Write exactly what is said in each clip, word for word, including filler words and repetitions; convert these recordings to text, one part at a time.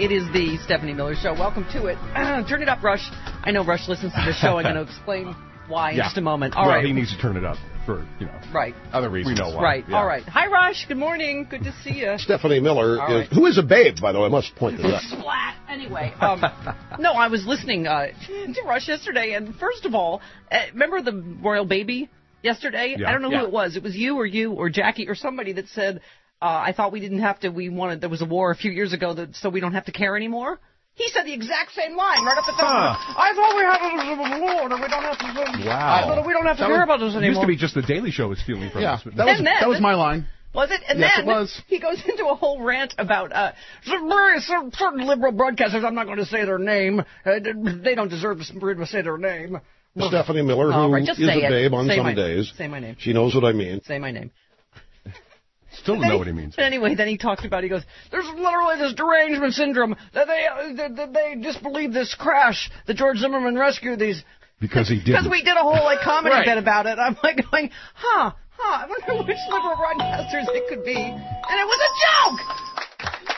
It is the Stephanie Miller Show. Welcome to it. Uh, turn it up, Rush. I know Rush listens to the show. I'm going to explain why in yeah. just a moment. All well, right. he needs to turn it up for, you know, right. other reasons. We know why. Right. Yeah. All right. Hi, Rush. Good morning. Good to see you. Stephanie Miller, All is, right. who is a babe, by the way. I must point this out. Splat. Anyway, um, no, I was listening uh, to Rush yesterday, and first of all, uh, remember the royal baby yesterday? Yeah. I don't know yeah. who it was. It was you or you or Jackie or somebody that said, uh, I thought we didn't have to, we wanted, there was a war a few years ago, that, so we don't have to care anymore. He said the exact same line right up the top. Huh. I thought we had a war, and we don't have to. Wow. I thought we don't have to that care was, about this anymore. It used to be just the Daily Show was stealing from yeah, us. that was then, that was my line. Was it? And yes, then it was. he goes into a whole rant about uh, certain, certain liberal broadcasters. I'm not going to say their name. Uh, they don't deserve to say their name. Stephanie Miller, who oh, right, is a it. babe on say some my, days. Say my name. She knows what I mean. Say my name. Still don't know what he means. But anyway, then he talked about, he goes, there's literally this derangement syndrome that they uh, that, that they disbelieve this crash that George Zimmerman rescued these. Because he did. Because we did a whole like comedy right. bit about it. I'm like going, huh, huh, I wonder which liberal broadcasters it could be. And it was a joke!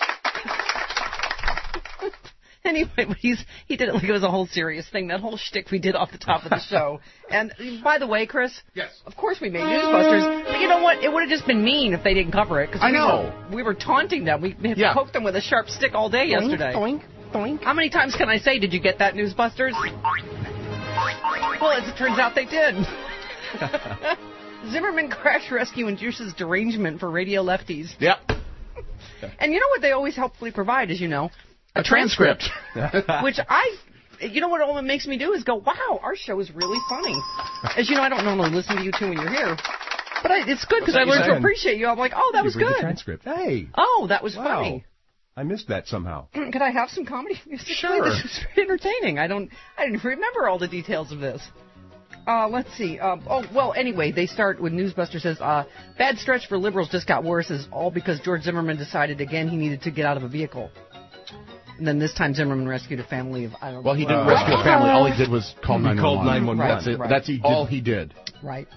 Anyway, but he's he did it like it was a whole serious thing. That whole shtick we did off the top of the show. And by the way, Chris, yes, of course we made Newsbusters. But you know what? It would have just been mean if they didn't cover it. Cause I we know. Were, we were taunting them. We had yeah. poked them with a sharp stick all day Doink, yesterday. Doink, doink. How many times can I say, did you get that, Newsbusters? Well, as it turns out, they did. Zimmerman crash rescue induces derangement for radio lefties. Yep. And you know what they always helpfully provide, as you know? A transcript. Which I, you know what all it makes me do is go, wow, our show is really funny. As you know, I don't normally listen to you two when you're here. But I, it's good because I learned to appreciate you. I'm like, oh, that you was read good. The transcript. Hey. Oh, that was wow. funny. I missed that somehow. Could I have some comedy music? Sure. This was very entertaining. I don't, I didn't remember all the details of this. Uh, let's see. Uh, oh, well, anyway, they start with Newsbuster says, uh, bad stretch for liberals just got worse is all because George Zimmerman decided again he needed to get out of a vehicle. And then this time Zimmerman rescued a family of, I don't know. Well, he didn't Uh, rescue a family. All he did was call He nine one one. called nine one one. That's it. Right. That's He all did. he did. Right.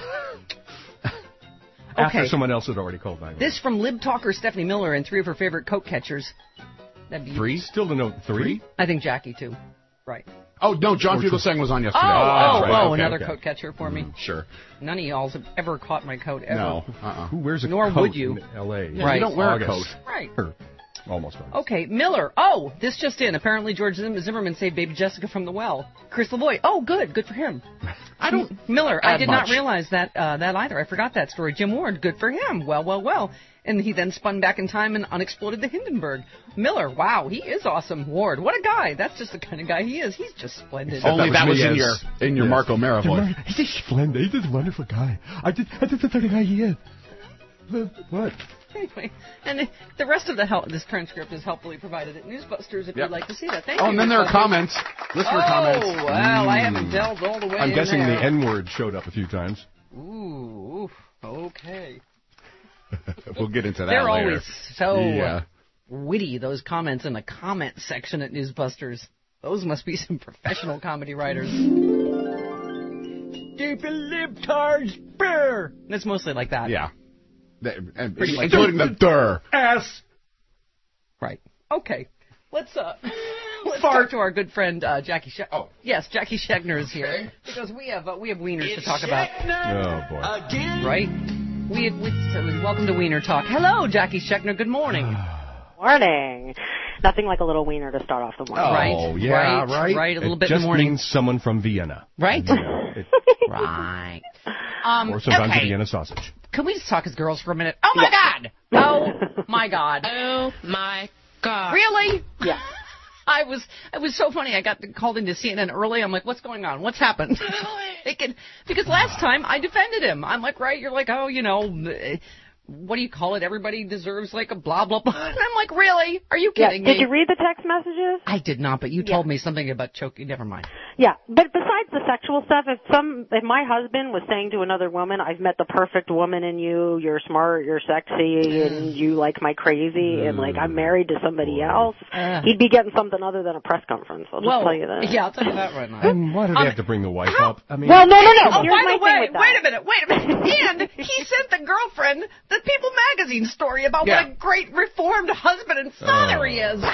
After Okay. someone else had already called nine one one. This from Lib Talker Stephanie Miller and three of her favorite coat catchers. That'd be Three? Still to know three? I think Jackie, too. Right. Oh, no, John Fugelsang was on Oh, yesterday. oh, right. oh, Okay, another okay. coat catcher for me. Mm, sure. None of y'all have ever caught my coat, ever. No. Uh-uh. Who wears a Nor coat would you. in L A? Yeah, Right. You don't wear August. a coat. Right. Or almost August. Okay, Miller. Oh, this just in. Apparently George Zim- Zimmerman saved baby Jessica from the well. Chris Lavoie. Oh, good. Good for him. I don't... Miller. I add did much. not realize that uh, that either. I forgot that story. Jim Ward. Good for him. Well, well, well. And he then spun back in time and unexploded the Hindenburg. Miller. Wow, he is awesome. Ward. What a guy. That's just the kind of guy he is. He's just splendid. Only that that was was me in your as- in your yes. Marco Mera voice. He's a splendid. He's a wonderful guy. I did. I did the third guy he is. What? Anyway, and the rest of the hel- this transcript is helpfully provided at Newsbusters if Yep. you'd like to see that. Thank Oh, you. and then there are Newsbusters. comments. Listener oh, comments. well, I haven't delved all the way I'm in guessing there. the N word showed up a few times. Ooh, okay. We'll get into that They're later. always so Yeah. witty, those comments in the comment section at Newsbusters. Those must be some professional comedy writers. Stupid libtards, bear! It's mostly like that. Yeah. They- and- Pretty much. including the der. Ass. Right. Okay. Let's uh, let's talk to our good friend uh, Jackie. She- oh, yes, Jackie Schechner is here because we have uh, we have wieners to talk about. Oh boy. Right? We have we, so welcome to Wiener Talk. Hello, Jackie Schechner. Good morning. Morning. Nothing like a little wiener to start off the morning. Oh, right. yeah, right. right. Right. A little it bit in just the morning. means someone from Vienna. Right. You know, it- Right. Um, or sometimes okay. a Vienna sausage. Can we just talk as girls for a minute? Oh my God! Oh my God! Oh my God! Really? Yeah. I was. It was so funny. I got called into C N N early. I'm like, what's going on? What's happened? They could, because last time I defended him. I'm like, right? You're like, oh, you know. What do you call it? Everybody deserves like a blah, blah, blah. And I'm like, really? Are you Yeah. kidding Did me? you read the text messages? I did not, but you Yeah. told me something about choking. Never mind. Yeah. But besides the sexual stuff, if some, if my husband was saying to another woman, I've met the perfect woman in you, you're smart, you're sexy, and you like my crazy, and like I'm married to somebody else, Uh. he'd be getting something other than a press conference. I'll just Well, tell you that. yeah, I'll tell you that right now. And why do they Um, have to bring the wife how- up? I mean, Well, no, no, no. Oh, Here's by my the way, thing with that. wait a minute, wait a minute. And he sent the girlfriend the People magazine story about Yeah. what a great reformed husband and father he is.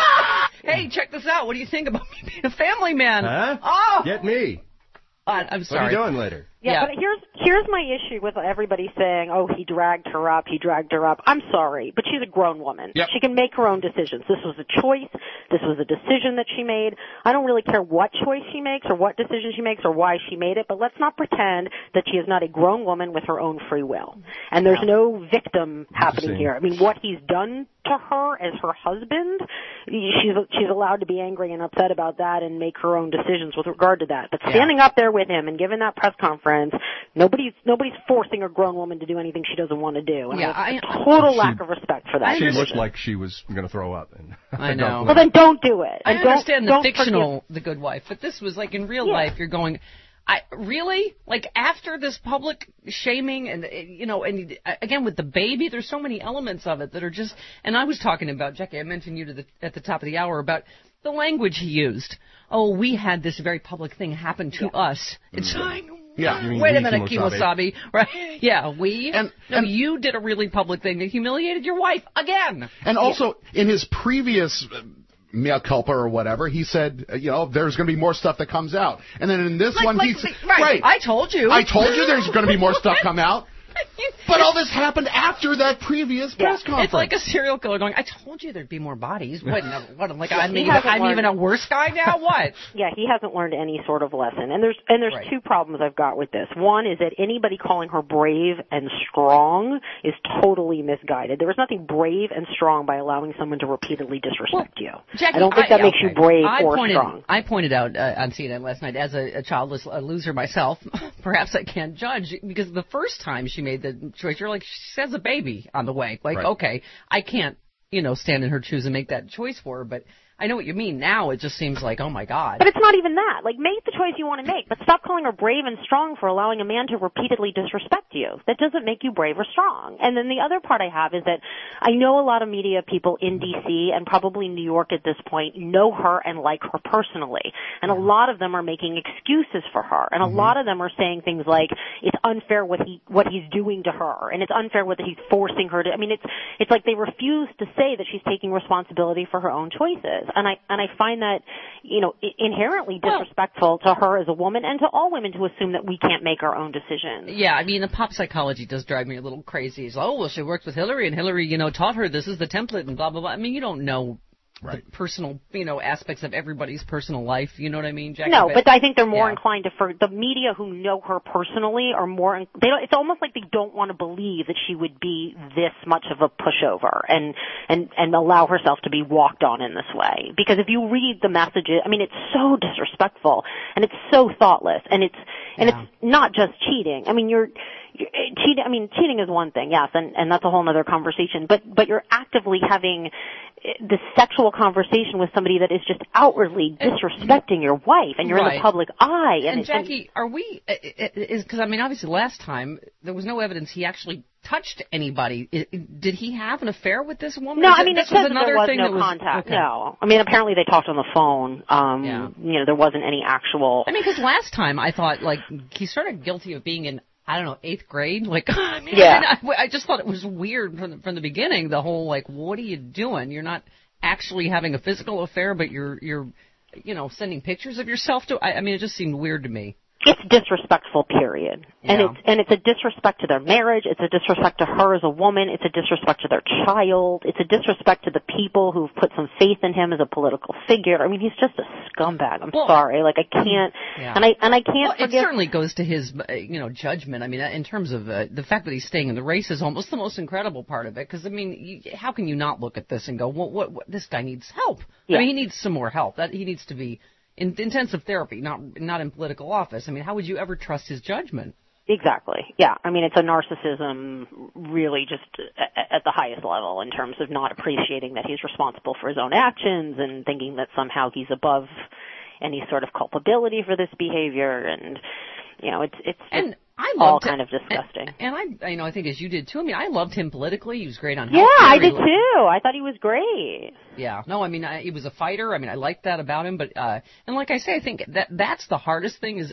Hey, check this out. What do you think about me being a family man? Huh? Oh, Get me. uh, I'm What sorry. are you doing later? Yeah, Yeah. but here's here's my issue with everybody saying, "Oh, he dragged her up, he dragged her up." I'm sorry, but she's a grown woman. Yep. She can make her own decisions. This was a choice. This was a decision that she made. I don't really care what choice she makes or what decision she makes or why she made it, but let's not pretend that she is not a grown woman with her own free will. And there's no victim happening Interesting. here. I mean, what he's done to her as her husband, she's she's allowed to be angry and upset about that and make her own decisions with regard to that. But standing up there with him and giving that press conference, nobody's nobody's forcing a grown woman to do anything she doesn't want to do. And Yeah, I have I- a total She- lack of respect for that. She decision. looked like she was going to throw up. And I know. Well, then don't do it. I And don't, understand the don't fictional The Good Wife, but this was like in real Yeah. life. You're going, I really like after this public shaming and uh, you know, and uh, again with the baby, there's so many elements of it that are just. And I was talking about Jackie. I mentioned you to the at the top of the hour about the language he used. Oh, we had this very public thing happen to us. It's like, Yeah. You mean wait a we, minute, Kimosabe. Kimosabe, right? Yeah, we. And- no, and- you did a really public thing that humiliated your wife again. And also, in his previous uh, mea culpa or whatever, he said, uh, you know, there's going to be more stuff that comes out. And then in this Like, one, like, he said, right, I told you. I told you there's going to be more stuff come out. But all this happened after that previous press conference. It's like a serial killer going, I told you there'd be more bodies. What? no, what I'm like, Yeah, I'm, he even, hasn't I'm learned- even a worse guy now? What? Yeah, he hasn't learned any sort of lesson. And there's and there's Right. two problems I've got with this. One is that anybody calling her brave and strong is totally misguided. There was nothing brave and strong by allowing someone to repeatedly disrespect you. Jackie, I don't think that makes okay. you brave I or pointed, strong. I pointed out uh, on C N N last night, as a, a childless a loser myself, perhaps I can't judge, because the first time she made the choice, you're like, she has a baby on the way. Like, Right. okay, I can't, you know, stand in her shoes and make that choice for her, but I know what you mean. Now it just seems like, oh my God. But it's not even that. Like, make the choice you want to make, but stop calling her brave and strong for allowing a man to repeatedly disrespect you. That doesn't make you brave or strong. And then the other part I have is that I know a lot of media people in D C and probably New York at this point know her and like her personally. And a lot of them are making excuses for her. And a Mm-hmm. lot of them are saying things like, it's unfair what he, what he's doing to her. And it's unfair what he's forcing her to, I mean, it's, it's like they refuse to say that she's taking responsibility for her own choices. And I and I find that, you know, inherently disrespectful to her as a woman and to all women to assume that we can't make our own decisions. Yeah, I mean, the pop psychology does drive me a little crazy. It's, oh, well, she worked with Hillary, and Hillary, you know, taught her this is the template, and blah, blah, blah. I mean, you don't know Right. the personal, you know, aspects of everybody's personal life. You know what I mean, Jackie? No, but I think they're more yeah. inclined to, for the media who know her personally are more, they don't, it's almost like they don't want to believe that she would be this much of a pushover and, and, and allow herself to be walked on in this way. Because if you read the messages, I mean, it's so disrespectful and it's so thoughtless and it's, and Yeah. it's not just cheating. I mean, you're, cheating, I mean, cheating is one thing, yes, and, and that's a whole other conversation, but, but you're actively having this sexual conversation with somebody that is just outwardly disrespecting your wife, and you're in Right. the public eye. And, And Jackie, are we, is, because I mean, obviously last time there was no evidence he actually touched anybody. I- Did he have an affair with this woman? no, Is I it- mean, it this says that another there was thing no that was, contact. okay. No. I mean, apparently they talked on the phone. Um, Yeah. You know, there wasn't any actual... I mean, because last time I thought, like, he's sort of guilty of being in, I don't know, eighth grade. Like, I mean, Yeah. I, mean, I, I just thought it was weird from the, from the beginning. The whole, like, what are you doing? You're not actually having a physical affair, but you're, you're, you know, sending pictures of yourself to. I, I mean, it just seemed weird to me. It's disrespectful, period. And Yeah. it's and it's a disrespect to their marriage, it's a disrespect to her as a woman, it's a disrespect to their child, it's a disrespect to the people who've put some faith in him as a political figure. I mean, he's just a scumbag. I'm Well, sorry. Like, I can't, yeah. and I and I can't Well, it forgive... certainly goes to his, uh, you know, judgment. I mean, uh, in terms of uh, the fact that he's staying in the race is almost the most incredible part of it. Because I mean, you, how can you not look at this and go, well, what, what this guy needs help? Yeah. I mean, he needs some more help. That he needs to be in intensive therapy, not not in political office. I mean, how would you ever trust his judgment? Exactly. Yeah. I mean, it's a narcissism really just at, at the highest level in terms of not appreciating that he's responsible for his own actions and thinking that somehow he's above any sort of culpability for this behavior. And, you know, it's, it's And just I all loved kind it. of disgusting. And, and I, you know, I think as you did too. I mean, I loved him politically. He was great on. Yeah, healthcare. I He did lo- too. I thought he was great. Yeah, no, I mean, I, he was a fighter. I mean, I liked that about him. But uh, and like I say, I think that that's the hardest thing is. I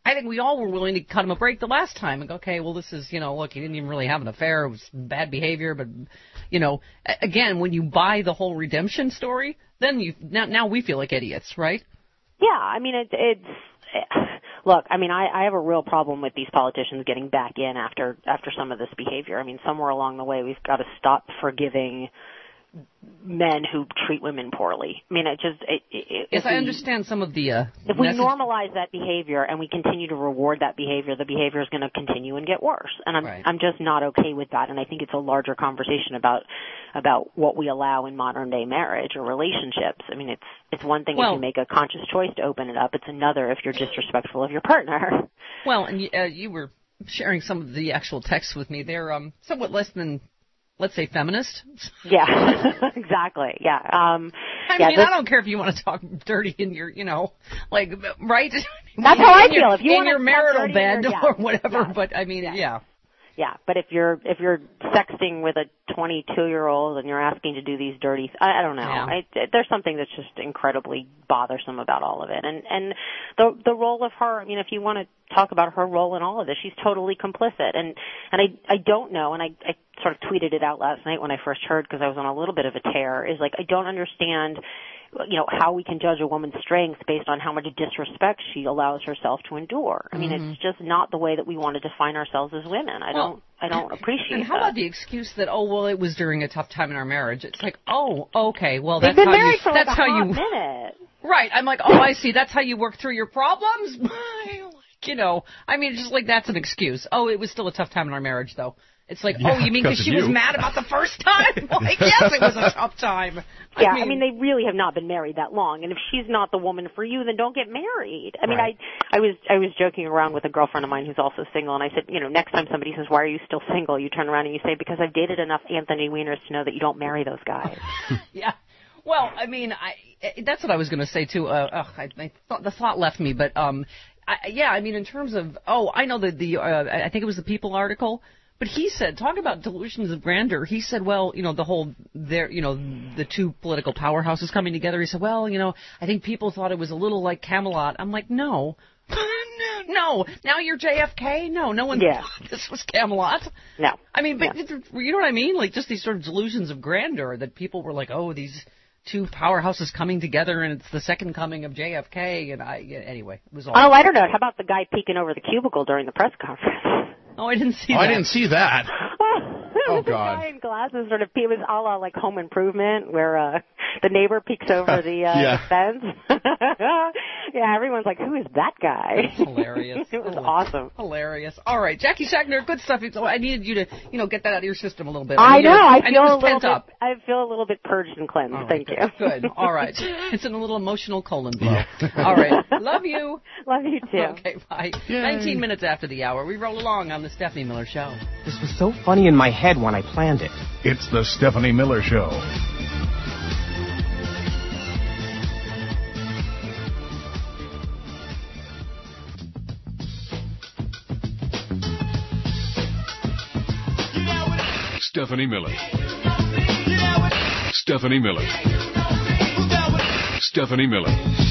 I think we all were willing to cut him a break the last time and go, okay, well, this is, you know, look, he didn't even really have an affair. It was bad behavior. But, you know, again, when you buy the whole redemption story, then you now, now we feel like idiots, right? Yeah, I mean, it, it's... It, look, I mean, I, I have a real problem with these politicians getting back in after after some of this behavior. I mean, somewhere along the way, we've got to stop forgiving men who treat women poorly. I mean, it just... It, it, yes, we, I understand some of the... Uh, if we message- normalize that behavior and we continue to reward that behavior, the behavior is going to continue and get worse. And I'm right. I'm just not okay with that. And I think it's a larger conversation about about what we allow in modern-day marriage or relationships. I mean, it's it's one thing well, if you make a conscious choice to open it up. It's another if you're disrespectful of your partner. Well, and uh, you were sharing some of the actual texts with me. They're um, somewhat less than... let's say feminist. Yeah, exactly. Yeah. Um, I yeah, mean, this, I don't care if you want to talk dirty in your, you know, like, right? That's how I in feel. Your, If you in want your to marital dirty bed your, yeah, or whatever, yeah, but I mean, yeah. yeah. Yeah, but if you're if you're sexting with a twenty-two-year-old and you're asking to do these dirty, I, I don't know. Yeah. I, there's something that's just incredibly bothersome about all of it, and and the the role of her. I mean, if you want to talk about her role in all of this, she's totally complicit, and and I I don't know, and I I sort of tweeted it out last night when I first heard because I was on a little bit of a tear. Is like I don't understand. You know, how we can judge a woman's strength based on how much disrespect she allows herself to endure. I mean, mm-hmm. it's just not the way that we want to define ourselves as women. I well, don't, I don't appreciate and how that. about the excuse that, oh, well, it was during a tough time in our marriage? It's like, oh, okay, well, that's They've been how married you, for like that's a how hot you, minute. right. I'm like, oh, I see. That's how you work through your problems? You know, I mean, it's just like that's an excuse. Oh, it was still a tough time in our marriage, though. It's like, Yeah, oh, you mean because she you. was mad about the first time? Like, yes, it was a tough time. Yeah, I mean, I mean, they really have not been married that long, and if she's not the woman for you, then don't get married. I mean, Right. I, I was, I was joking around with a girlfriend of mine who's also single, and I said, you know, next time somebody says, "Why are you still single?" you turn around and you say, "Because I've dated enough Anthony Wieners to know that you don't marry those guys." yeah. Well, I mean, I that's what I was going to say too. Uh, ugh, I, I thought the thought left me, but um, I, yeah, I mean, in terms of, oh, I know that the, uh, I think it was the People article. But he said, talk about delusions of grandeur. He said, well, you know, the whole, there, you know, the two political powerhouses coming together. He said, well, you know, I think people thought it was a little like Camelot. I'm like, no, no. Now you're J F K. No, no one Yeah. thought this was Camelot. No. I mean, but Yeah. you know what I mean? Like just these sort of delusions of grandeur that people were like, oh, these two powerhouses coming together, and it's the second coming of J F K. And I, yeah, anyway, it was all. On a lighter note, how about the guy peeking over the cubicle during the press conference? Oh, I didn't see Oh, that. I didn't see that. Oh, Oh, the God. guy in glasses sort of, it was a la like Home Improvement, where uh, the neighbor peeks over the, uh, Yeah. the fence. Yeah, everyone's like, who is that guy? That's hilarious. It was awesome. Hilarious. All right, Jackie Schachner, good stuff. It's- I needed you to, you know, get that out of your system a little bit. I knew know. it- I knew it feel a was little pent bit. up. I feel a little bit purged and cleansed. All right, Thank good. you. Good. All right. It's an little emotional colon blow. All right. Love you. Love you too. Okay. Bye. Nineteen minutes after the hour, we roll along on the Stephanie Miller Show. This was so funny in my head when I planned it. It's the Stephanie Miller Show. Stephanie Miller. Stephanie Miller. Stephanie Miller.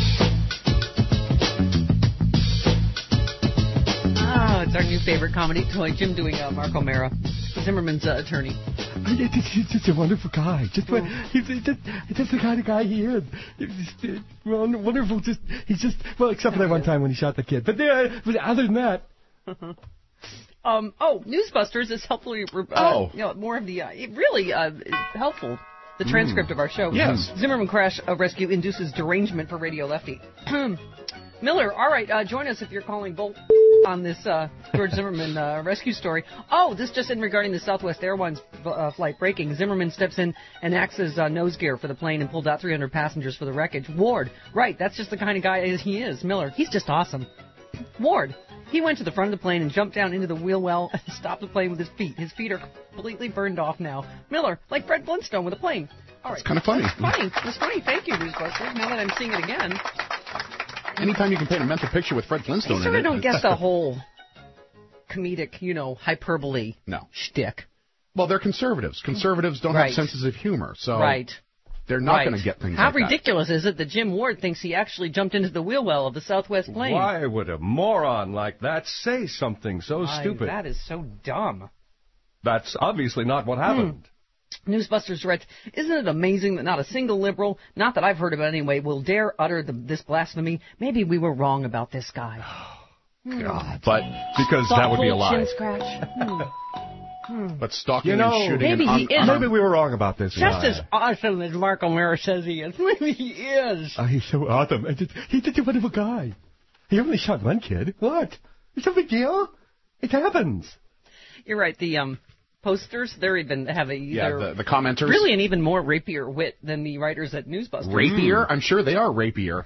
Oh, it's our new favorite comedy toy. Jim doing uh, Mark O'Mara, Zimmerman's uh, attorney. He's just a wonderful guy. Just what he's, he's just he's just the kind of guy he is. He's just, uh, well, wonderful. Just he's just well, except for that one time when he shot the kid. But there, but other than that. Um, oh, Newsbusters is helpfully, uh, Oh. you know, more of the, uh, it really uh, is helpful, the transcript of our show. Yes. Zimmerman crash uh, rescue induces derangement for Radio Lefty. Miller, all right, uh, join us if you're calling Bolt on this uh, George Zimmerman uh, rescue story. Oh, this just in regarding the Southwest Airlines uh, flight breaking. Zimmerman steps in and acts as uh, nose gear for the plane and pulled out three hundred passengers for the wreckage. Ward, right, that's just the kind of guy he is. Miller, he's just awesome. Ward, he went to the front of the plane and jumped down into the wheel well and stopped the plane with his feet. His feet are completely burned off now. Miller, like Fred Flintstone with a plane. All right. It's kind of funny. It's funny. It's funny. Thank you, Newsbusters. Now that I'm seeing it again. Anytime you can paint a mental picture with Fred Flintstone I sort in of it. don't get the whole comedic, you know, hyperbole No. shtick. Well, they're conservatives. Conservatives don't Right. have senses of humor. So Right. They're not Right. going to get things How like that. ridiculous is it that Jim Ward thinks he actually jumped into the wheel well of the Southwest plane? Why would a moron like that say something so Why, stupid? That is so dumb. That's obviously not what happened. Newsbusters writes, isn't it amazing that not a single liberal, not that I've heard of it anyway, will dare utter the, this blasphemy? Maybe we were wrong about this guy. God, but Because that would be a Thoughtful lie. chin scratch. Hmm. but stalking You know, and shooting maybe and he un- is. Maybe we were wrong about this. Just guy. as awesome as Mark O'Mara says he is. Maybe he is. Oh, he's so awesome. And just- He's such a wonderful guy. He only shot one kid. What? It's no big deal. It happens. You're right. The um posters, they're even have a yeah, they're the, the commenters. really an even more rapier wit than the writers at Newsbusters. Rapier? I'm sure they are rapier.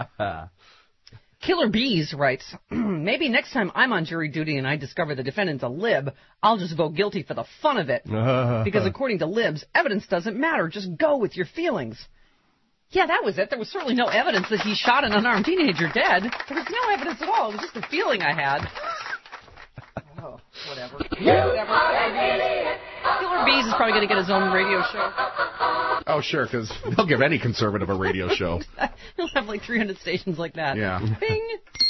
Killer Bees writes, maybe next time I'm on jury duty and I discover the defendant's a lib, I'll just vote guilty for the fun of it. Because according to libs, evidence doesn't matter. Just go with your feelings. Yeah, that was it. There was certainly no evidence that he shot an unarmed teenager dead. There was no evidence at all. It was just a feeling I had. Oh, whatever. whatever. Killer Bees is probably going to get his own radio show. Oh, sure, because they'll give any conservative a radio show. He'll have like three hundred stations like that. Yeah. Bing.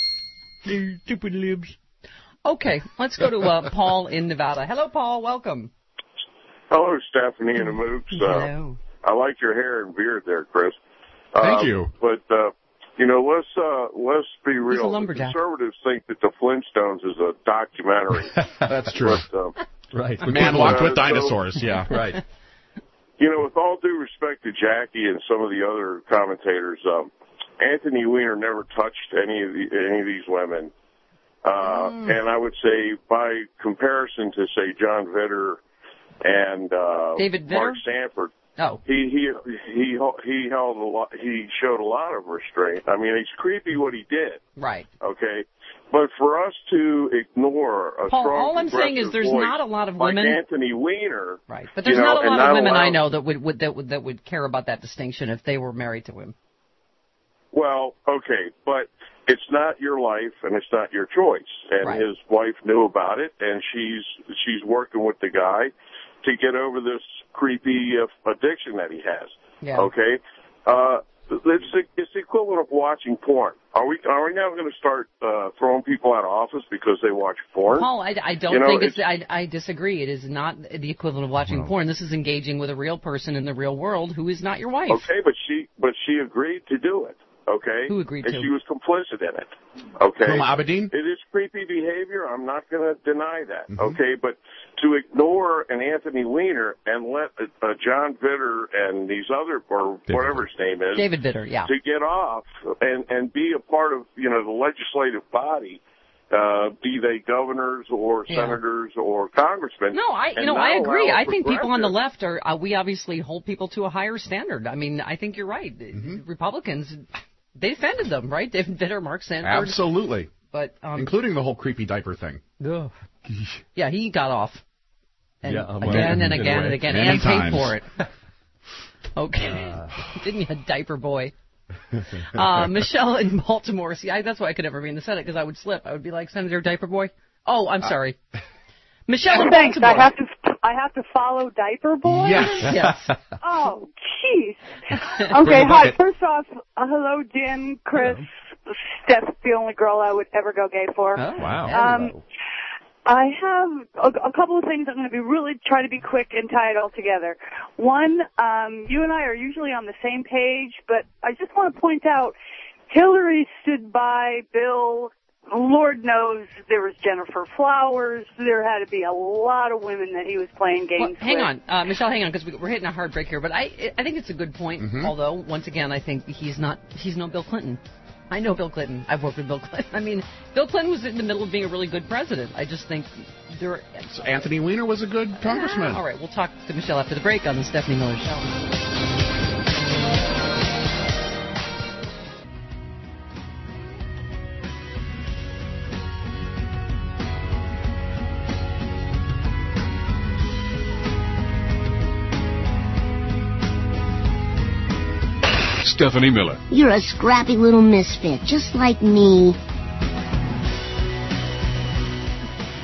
You stupid libs. Okay, let's go to uh, Paul in Nevada. Hello, Paul. Welcome. Hello, Stephanie and the Mooks. Uh, Hello. I like your hair and beard there, Chris. Thank Um, you. But, uh, you know, let's uh, let's be He's a real. The lumberjack. conservatives think that the Flintstones is a documentary. That's true. But, um, Right. The man walked with Uh, so- dinosaurs, yeah. Right. you know, with all due respect to Jackie and some of the other commentators, um, Anthony Weiner never touched any of the, any of these women. Uh, Mm. And I would say, by comparison to, say, John Vitter and uh, David Vitter? Mark Sanford, Oh. he he he he held a lot. He showed a lot of restraint. I mean, it's creepy what he did. Right. Okay, but for us to ignore a Paul, strong all I'm saying is progressive there's voice not a lot of like women. Anthony Weiner, Right. But there's you know, not a and lot of women allow- I know that would, would that would that would care about that distinction if they were married to him. Well, okay, but it's not your life and it's not your choice. And Right. his wife knew about it, and she's she's working with the guy to get over this creepy uh, addiction that he has. Yeah. Okay, uh, it's the, it's the equivalent of watching porn. Are we are we now going to start uh, throwing people out of office because they watch porn? Paul, I, I don't You know, think it's. it's- I, I disagree. It is not the equivalent of watching No. porn. This is engaging with a real person in the real world who is not your wife. Okay, but she but she agreed to do it. Okay, Who agreed and to? she was complicit in it. Okay, Huma Abedin? it is creepy behavior. I'm not going to deny that. Mhm. Okay, but to ignore an Anthony Weiner and let uh, John Vitter and these other or David whatever his name is David Vitter, yeah. to get off and and be a part of you know the legislative body. Uh, be they governors or Yeah. senators or congressmen. No, I you and know not I agree. allow I think people on the progressives- left are uh, we obviously hold people to a higher standard. I mean, I think you're right. Mm-hmm. Republicans, they defended them, right? David Vitter, Mark Sanford, Absolutely. but um, Including the whole creepy diaper thing. Ugh. yeah, he got off. And Yeah, well, again and in a again way. and again, Many and paid times. for it. Okay, didn't you, diaper boy? Uh, Michelle in Baltimore. See, I, that's why I could never be in the Senate because I would slip. I would be like Senator Diaper Boy. Oh, I'm sorry. Michelle in Thanks. I Baltimore. have to. I have to follow Diaper Boy. Yes. Yes. Oh, jeez. Okay. Hi. First off, uh, hello, Jim, Chris. Steph's the only girl I would ever go gay for. Oh, Wow. Um, I have a, a couple of things. I'm going to be really try to be quick and tie it all together. One, um, you and I are usually on the same page, but I just want to point out Hillary stood by Bill. Lord knows there was Jennifer Flowers. There had to be a lot of women that he was playing Well, games hang with. on, uh, Michelle. Hang on, because we, we're hitting a hard break here. But I, I think it's a good point. Mhm. Although, once again, I think he's not. He's no Bill Clinton. I know Bill Clinton. I've worked with Bill Clinton. I mean, Bill Clinton was in the middle of being a really good president. I just think there. So Anthony Weiner was a good congressman. All right, we'll talk to Michelle after the break on the Stephanie Miller Show. Stephanie Miller. You're a scrappy little misfit, just like me.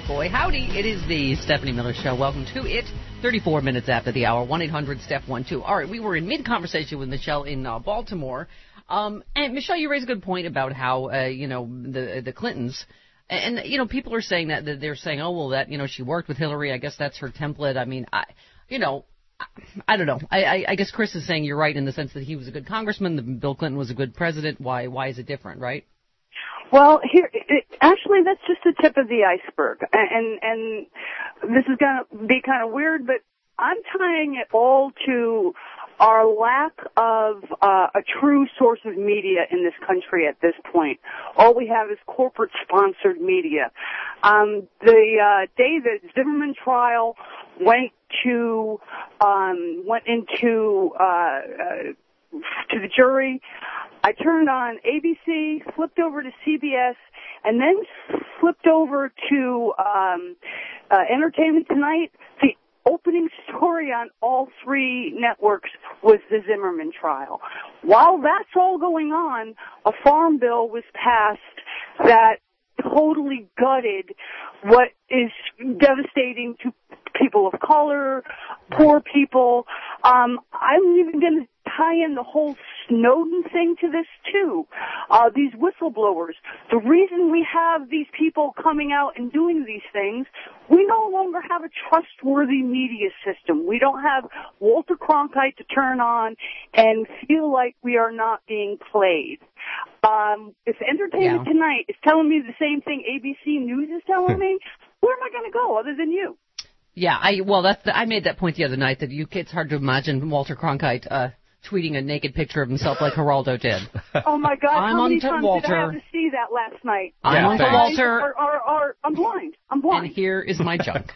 boy, howdy. It is the Stephanie Miller Show. Welcome to it. thirty-four minutes after the hour, one eight hundred Steph one two. All right, we were in mid-conversation with Michelle in uh, Baltimore. Um, and, Michelle, you raised a good point about how, uh, you know, the the Clintons, and, you know, people are saying that, that they're saying, oh, well, that, you know, she worked with Hillary. I guess that's her template. I mean, I, you know, I, I don't know. I, I, I guess Chris is saying you're right in the sense that he was a good congressman. The, Bill Clinton was a good president. Why, why is it different, right? Well, here, it, actually, that's just the tip of the iceberg, and and this is going to be kind of weird, but I'm tying it all to our lack of uh, a true source of media in this country at this point. All we have is corporate-sponsored media. Um, the uh, day the Zimmerman trial went to um, went into uh, uh, to the jury, I turned on A B C, flipped over to C B S, and then flipped over to um, uh, Entertainment Tonight. The opening story on all three networks was the Zimmerman trial. While that's all going on, a farm bill was passed that totally gutted what is devastating to people of color, poor people. Um, I'm even going to tie in the whole Snowden thing to this too. Uh, these whistleblowers. The reason we have these people coming out and doing these things, we no longer have a trustworthy media system. We don't have Walter Cronkite to turn on and feel like we are not being played. Um, if Entertainment Yeah. Tonight is telling me the same thing A B C News is telling me, where am I going to go other than you? Yeah, I well, that's the, I made that point the other night that you it's hard to imagine Walter Cronkite uh, tweeting a naked picture of himself like Geraldo did. Oh my God! I'm How many on to times Walter. did I have to see that last night? I'm Yeah, on to thanks. Walter, Or, or, or, I'm blind. I'm blind. and here is my junk.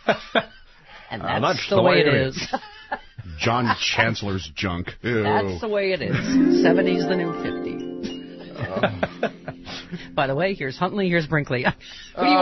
And that's, Uh, that's the, way, it is. John Chancellor's junk. Ew. That's the way it is. seventies the new fifty. By the way, here's Huntley, here's Brinkley. Who do you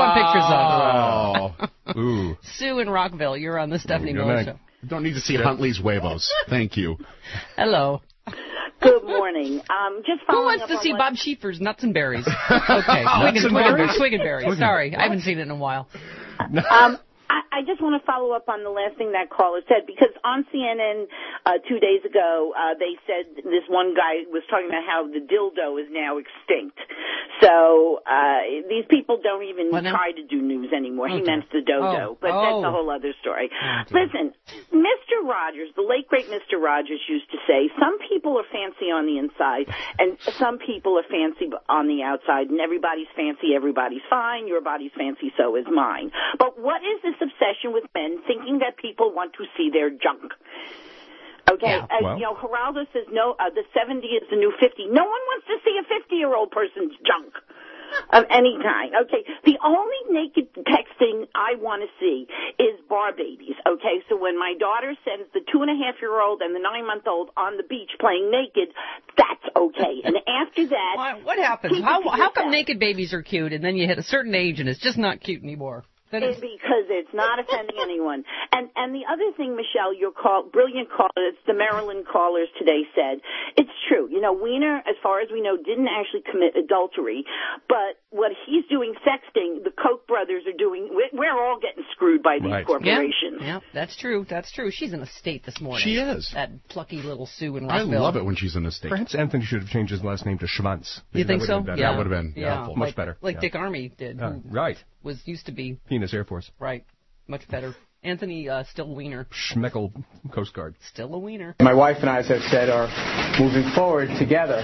want pictures of? Oh. Ooh. Sue in Rockville, you're on the Stephanie Good Miller night. Show. Don't need to see Huntley's huevos. Thank you. Hello. Good morning. Um, just Who following wants up to on see what- Bob Schieffer's Nuts and Berries? Okay, Swig and Berries. Swig and Berries. Sorry, I haven't seen it in a while. Um, I, I just want to follow up on the last thing that caller said, because on C N N uh, two days ago, uh, they said this one guy was talking about how the dildo is now extinct. So uh, these people don't even What now? try to do news anymore. Oh, he dear. meant the dodo, Oh. but Oh. that's a whole other story. Oh, dear. Listen, Mister Rogers, the late great Mister Rogers used to say, some people are fancy on the inside and some people are fancy on the outside, and everybody's fancy, everybody's fine, your body's fancy, so is mine. But what is this obsession with men thinking that people want to see their junk? Okay, Yeah, uh, well. you know, Geraldo says no, uh, the seventy is the new fifty. No one wants to see a fifty-year-old person's junk of any kind. Okay, the only naked texting I want to see is bar babies. Okay, so when my daughter sends the two and a half year old and the nine month old on the beach playing naked, that's okay. And after that, What, what happens? keep it How to how come yourself. naked babies are cute and then you hit a certain age and it's just not cute anymore? That is, It's because it's not offending anyone. And and the other thing, Michelle, your call, brilliant caller, it's the Maryland callers today said, it's true. You know, Weiner, as far as we know, didn't actually commit adultery, but what he's doing sexting, the Koch brothers are doing, we're, we're all getting screwed by these Right. yeah, corporations. yeah, that's true. That's true. She's in a state this morning. She is. That plucky little Sue in I Rockville. love it when she's in a state. Perhaps Anthony should have changed his last name to Schwanz. You think That so? would've been better. Yeah. That would have been Yeah, helpful. Much like, better, Like yeah. Dick Armey did, Uh, who right. was used to be Penis Air Force. right, much better. Anthony, uh, still wiener, Schmeckel Coast Guard. still a wiener. My wife and I, as I've said, are moving forward together.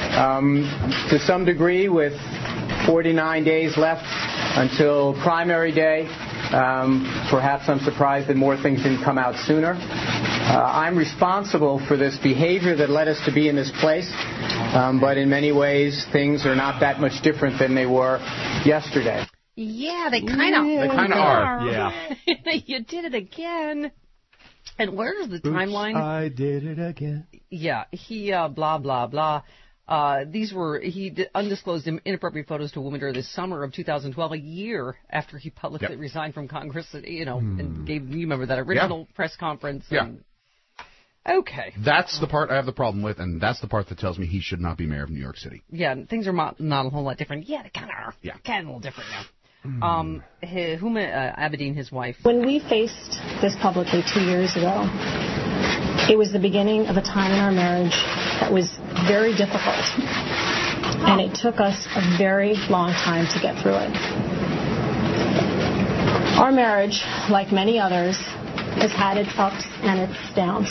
Um, to some degree, with forty-nine days left until primary day, um, perhaps I'm surprised that more things didn't come out sooner. Uh, I'm responsible for this behavior that led us to be in this place, um, but in many ways, things are not that much different than they were yesterday. Yeah, they kind of They kind of are. Yeah. You did it again. And where's the Oops, timeline? I did it again. Yeah, he, uh, blah, blah, blah. Uh, these were, he did undisclosed inappropriate photos to a woman during the summer of two thousand twelve, a year after he publicly Yep. resigned from Congress, you know, Hmm. and gave, you remember that original press conference? Yeah. And, okay. That's the part I have the problem with, and that's the part that tells me he should not be mayor of New York City. Yeah, things are not, not a whole lot different. Yeah, they kind of are. Yeah. Kind of a little different now. Um, his, Huma uh, Abedin, his wife. When we faced this publicly two years ago, it was the beginning of a time in our marriage that was very difficult. And it took us a very long time to get through it. Our marriage, like many others, has had its ups and its downs.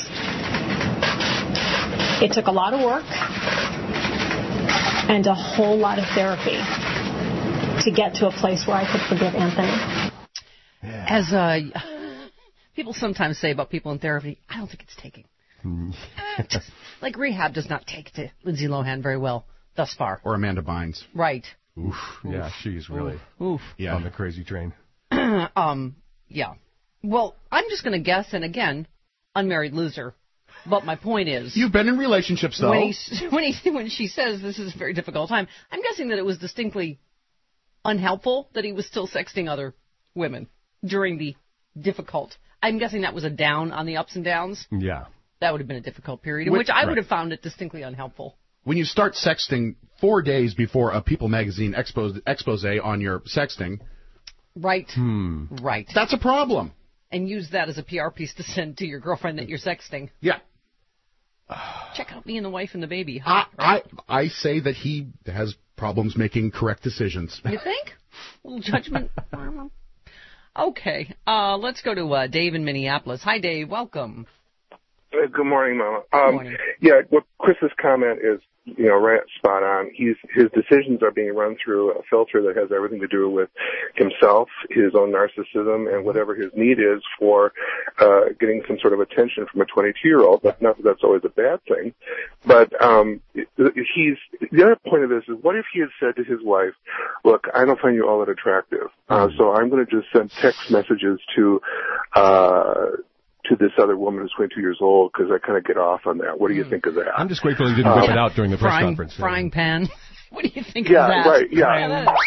It took a lot of work and a whole lot of therapy to get to a place where I could forgive Anthony. As uh, people sometimes say about people in therapy, I don't think it's taking. Just, like rehab does not take to Lindsay Lohan very well thus far. Or Amanda Bynes. Right. Oof. Yeah, she's really Oof. Yeah. on the crazy train. um. Yeah. Well, I'm just going to guess, and again, unmarried loser. But my point is, you've been in relationships though. When he, when he when she says this is a very difficult time, I'm guessing that it was distinctly unhelpful that he was still sexting other women during the difficult. I'm guessing that was a down on the ups and downs. Yeah. That would have been a difficult period in Which, which I right. would have found it distinctly unhelpful. When you start sexting four days before a People magazine expose, expose on your sexting. Right. Hmm. Right. That's a problem. And use that as a P R piece to send to your girlfriend that you're sexting. Yeah. Check out me and the wife and the baby. Huh? I, right? I I say that he has problems making correct decisions. You think? A little judgment. Okay. Uh, let's go to uh, Dave in Minneapolis. Hi, Dave. Welcome. Uh, good morning, Mama. Good um, morning. Yeah, what Chris's comment is, you know, right spot on. He's his decisions are being run through a filter that has everything to do with himself, his own narcissism, and whatever his need is for uh, getting some sort of attention from a twenty-two-year-old. But not that that's always a bad thing. But um, he's the other point of this is, what if he had said to his wife, "Look, I don't find you all that attractive, uh, so I'm going to just send text messages to." Uh, to this other woman who's twenty-two years old, because I kind of get off on that. What do you think of that? I'm just grateful he didn't whip uh, it out during the press frying, conference. Frying pan. What do you think yeah, of that? Right, yeah,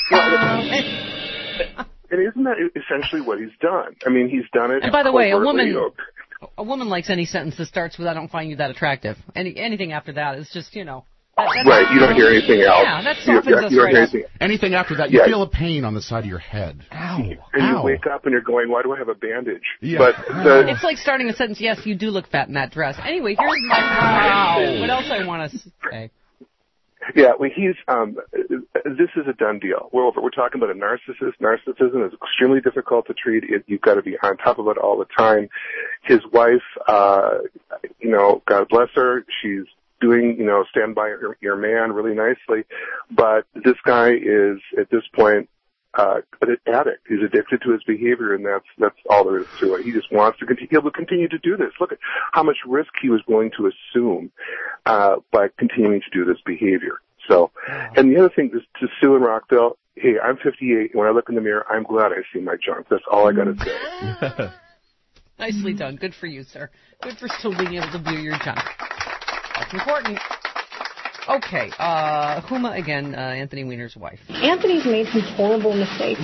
yeah. Well, and isn't that essentially what he's done? I mean, he's done it. And by the way, a woman, you know, a woman likes any sentence that starts with "I don't find you that attractive." Any anything after that is just, you know. That, right, you don't hear anything else. Yeah, that softens us you right up. Anything, anything after that, you yeah. feel a pain on the side of your head. Ow. And Ow. you wake up and you're going, why do I have a bandage? Yeah. But the, It's like starting a sentence, yes, you do look fat in that dress. Anyway, here's my... Wow. What else I want to say? Yeah, well, he's, um, this is a done deal. We're over. We're talking about a narcissist. Narcissism is extremely difficult to treat. It, you've got to be on top of it all the time. His wife, uh, you know, God bless her, she's doing, you know, stand by your, your man really nicely. But this guy is, at this point, uh, an addict. He's addicted to his behavior, and that's, that's all there is to it. He just wants to continue, he'll continue to do this. Look at how much risk he was willing to assume, uh, by continuing to do this behavior. So, and the other thing is to Sue in Rockville, hey, I'm fifty-eight, and when I look in the mirror, I'm glad I see my junk. That's all I gotta say. Nicely done. Good for you, sir. Good for still being able to view your junk. That's important. Okay, uh, Huma again, uh, Anthony Weiner's wife. Anthony's made some horrible mistakes.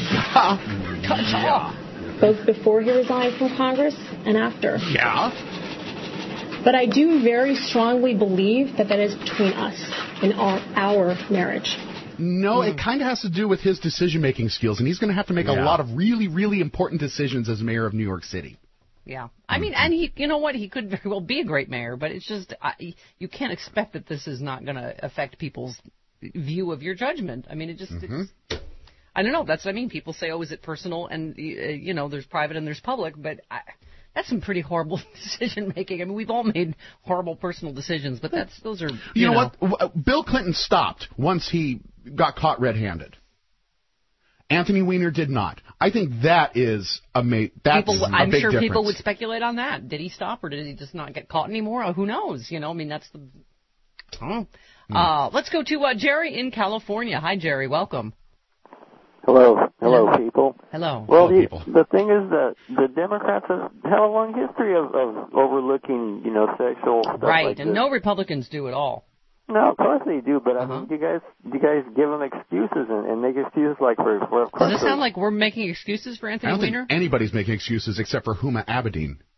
Yeah. Both before he resigned from Congress and after. Yeah. But I do very strongly believe that that is between us in our, our marriage. No, mm. it kind of has to do with his decision-making skills, and he's going to have to make yeah. a lot of really, really important decisions as mayor of New York City. Yeah. I mean, and he, you know what, he could very well be a great mayor, but it's just, I, you can't expect that this is not going to affect people's view of your judgment. I mean, it just, Mm-hmm. it's, I don't know, that's what I mean. People say, oh, is it personal? And, uh, you know, there's private and there's public, but I, that's some pretty horrible decision making. I mean, we've all made horrible personal decisions, but that's, those are, you, You know, know what? Bill Clinton stopped once he got caught red-handed. Anthony Weiner did not. I think that is a ma- that's people, a I'm big sure difference. people would speculate on that. Did he stop, or did he just not get caught anymore? Or who knows? You know, I mean, that's the. Oh. Mm. Uh, let's go to uh, Jerry in California. Hi, Jerry. Welcome. Hello, hello, people. Hello. Well, hello, the, people. the thing is that the Democrats have, have a long history of, of overlooking, you know, sexual stuff right, like and this. no Republicans do at all. No, of course they do, but uh-huh. I mean, you guys, you guys give them excuses and, and make excuses like for. for Does this sound like we're making excuses for Anthony I don't Weiner? think anybody's making excuses except for Huma Abedin.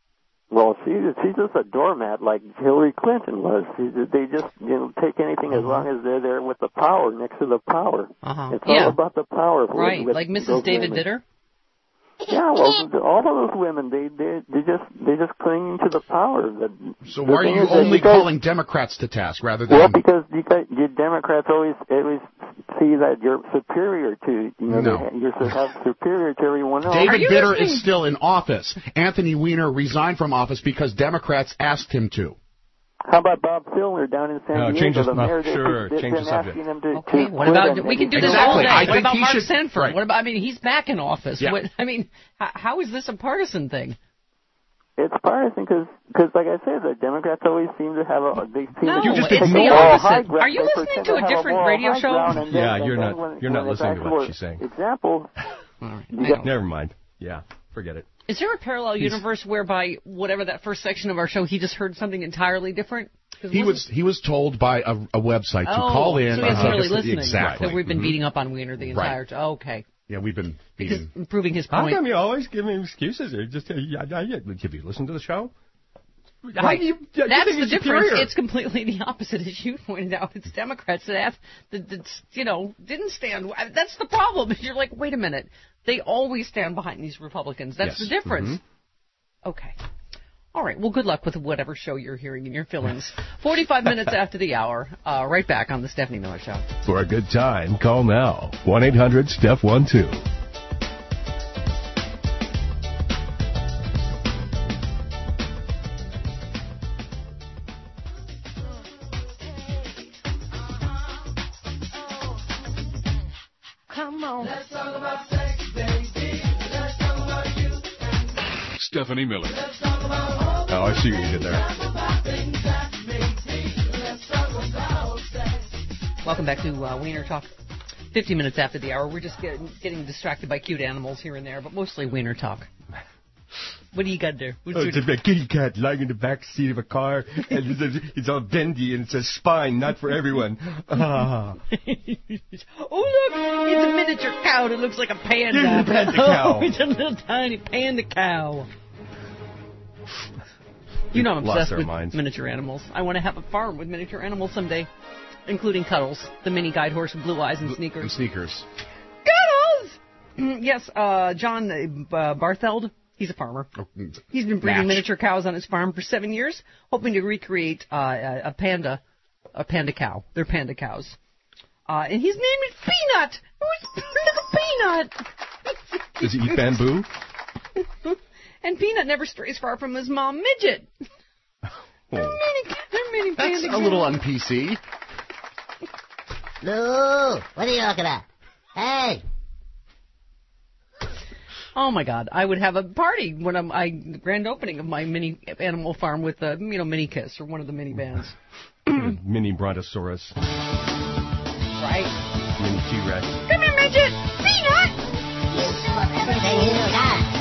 Well, she, she's just a doormat like Hillary Clinton was. She, they just you know take anything as long as they're there with the power, next to the power. Uh-huh. It's Yeah. all about the power. With, Right, with like Missus those David women. Ditter? Yeah, well, all of those women, they they they just they just clinging to the power. The, So the why are thing you is that only you guys- calling Democrats to task rather than... Well, because you guys, you Democrats always always see that you're superior to you know No. they, you're su- have superior to everyone else. David Bitter is still in office. Anthony Weiner resigned from office because Democrats asked him to. How about Bob Filner down in San No, Diego? change the- the mayor no, sure, that's change the been subject. asking him to, Okay, to what quit about, and- we can do and- this Exactly. all day. I What think about he Mark should- Sanford? right. What about, I mean, he's back in office. Yeah. What, I mean, how, how is this a partisan thing? It's partisan because, like I said, the Democrats always seem to have a. They seem No, to it's take the moral opposite. high ground. Are you They listening pretend to a have different moral radio high show? ground, and then- Yeah, and you're then not- when- you're not when it's listening to what actual she's saying. Example. All right. You I got- don't- Never mind. Yeah, forget it. Is there a parallel He's- universe whereby whatever that first section of our show, he just heard something entirely different? 'Cause He wasn't- was he was told by a, a website to oh, call in. so he wasn't uh, really listening. Exactly. So we've been Mhm. beating up on Weiner the Right. entire time. Oh, okay. Yeah, we've been Because beating. proving his How point. come you always give me excuses? Or just uh, yeah, yeah, yeah. Have you listened to the show? How Right. do you, yeah, you That's think the he's difference. superior? It's completely the opposite, as you pointed out. It's Democrats that have, that, that, you know, didn't stand. That's the problem. You're like, wait a minute. They always stand behind these Republicans. That's Yes. the difference. Mhm. Okay. All right. Well, good luck with whatever show you're hearing in your fillings. forty-five minutes after the hour. Uh, right back on the Stephanie Miller Show. For a good time, call now. one eight hundred Steph one two. Come on. Let's talk about sex, baby. Let's talk about you. Stephanie Miller. Oh, I see what you did there. Welcome back to uh, Wiener Talk. fifty minutes after the hour. We're just getting, getting distracted by cute animals here and there, but mostly Wiener Talk. What do you got there? What's Oh, your- it's a kitty cat lying in the back seat of a car, and it's, it's all bendy, and it says spine, not for everyone. Ah. Oh, look! It's a miniature cow that looks like a panda. It's a panda cow. Oh, it's a little tiny panda cow. You know I'm Lost obsessed our with minds. miniature animals. I want to have a farm with miniature animals someday, including Cuddles, the mini guide horse with blue eyes and sneakers. And sneakers. Cuddles! Yes, uh, John uh, Bartheld, he's a farmer. He's been breeding Match. miniature cows on his farm for seven years, hoping to recreate uh, a, a panda, a panda cow. They're panda cows. Uh, and his name is Peanut! Who's little Peanut? Does he eat bamboo? And Peanut never strays far from his mom, Midget. Oh. They're mini, they're mini That's panda a little cows. un-P C. Lou, what are you looking at? Hey! Oh my God! I would have a party when I'm I the grand opening of my mini animal farm with the you know Mini Kiss or one of the mini bands. Mini Brontosaurus. Right? Mini T-Rex. Come here, Midget. Peanut. Everything you got.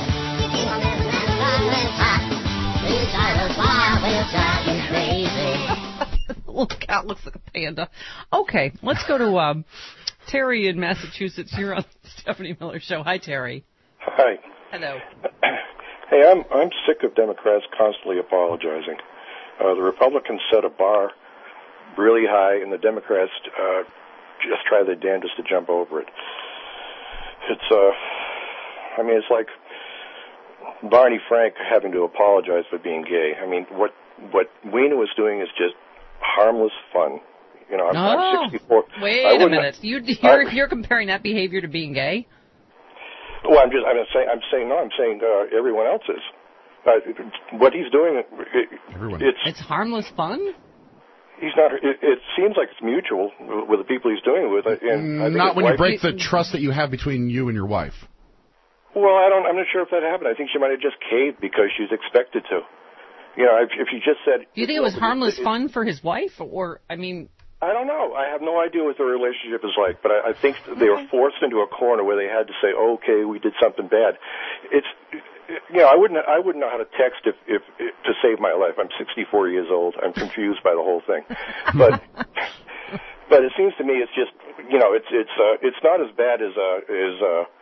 Little cat looks like a panda. Okay, let's go to um, Terry in Massachusetts. You're on the Stephanie Miller Show. Hi, Terry. Hi. Hello. Hey, I'm I'm sick of Democrats constantly apologizing. Uh, the Republicans set a bar really high, and the Democrats uh, just try their damnedest to jump over it. It's uh, I mean, it's like Barney Frank having to apologize for being gay. I mean, what what Weiner was doing is just harmless fun. You know, I'm, Oh, I'm sixty-four. Wait I a wouldn't- minute. You, you're I- you're comparing that behavior to being gay? Well, I'm just, I'm saying, I'm saying, no, I'm saying uh, everyone else is. Uh, what he's doing, it, it's It's harmless fun. he's not. It, it seems like it's mutual with the people he's doing it with. And I think Not his when you wife- break the trust that you have between you and your wife. Well, I don't. I'm not sure if that happened. I think she might have just caved because she's expected to. You know, if, if you just said. Do you think it was well, harmless it- fun for his wife, or I mean? I don't know. I have no idea what their relationship is like, but I, I think they were forced into a corner where they had to say, oh, "Okay, we did something bad." It's, you know, I wouldn't, I wouldn't know how to text if, if, if to save my life. I'm sixty-four years old. I'm confused by the whole thing, but, but it seems to me it's just, you know, it's, it's, uh, it's not as bad as, uh, as, uh,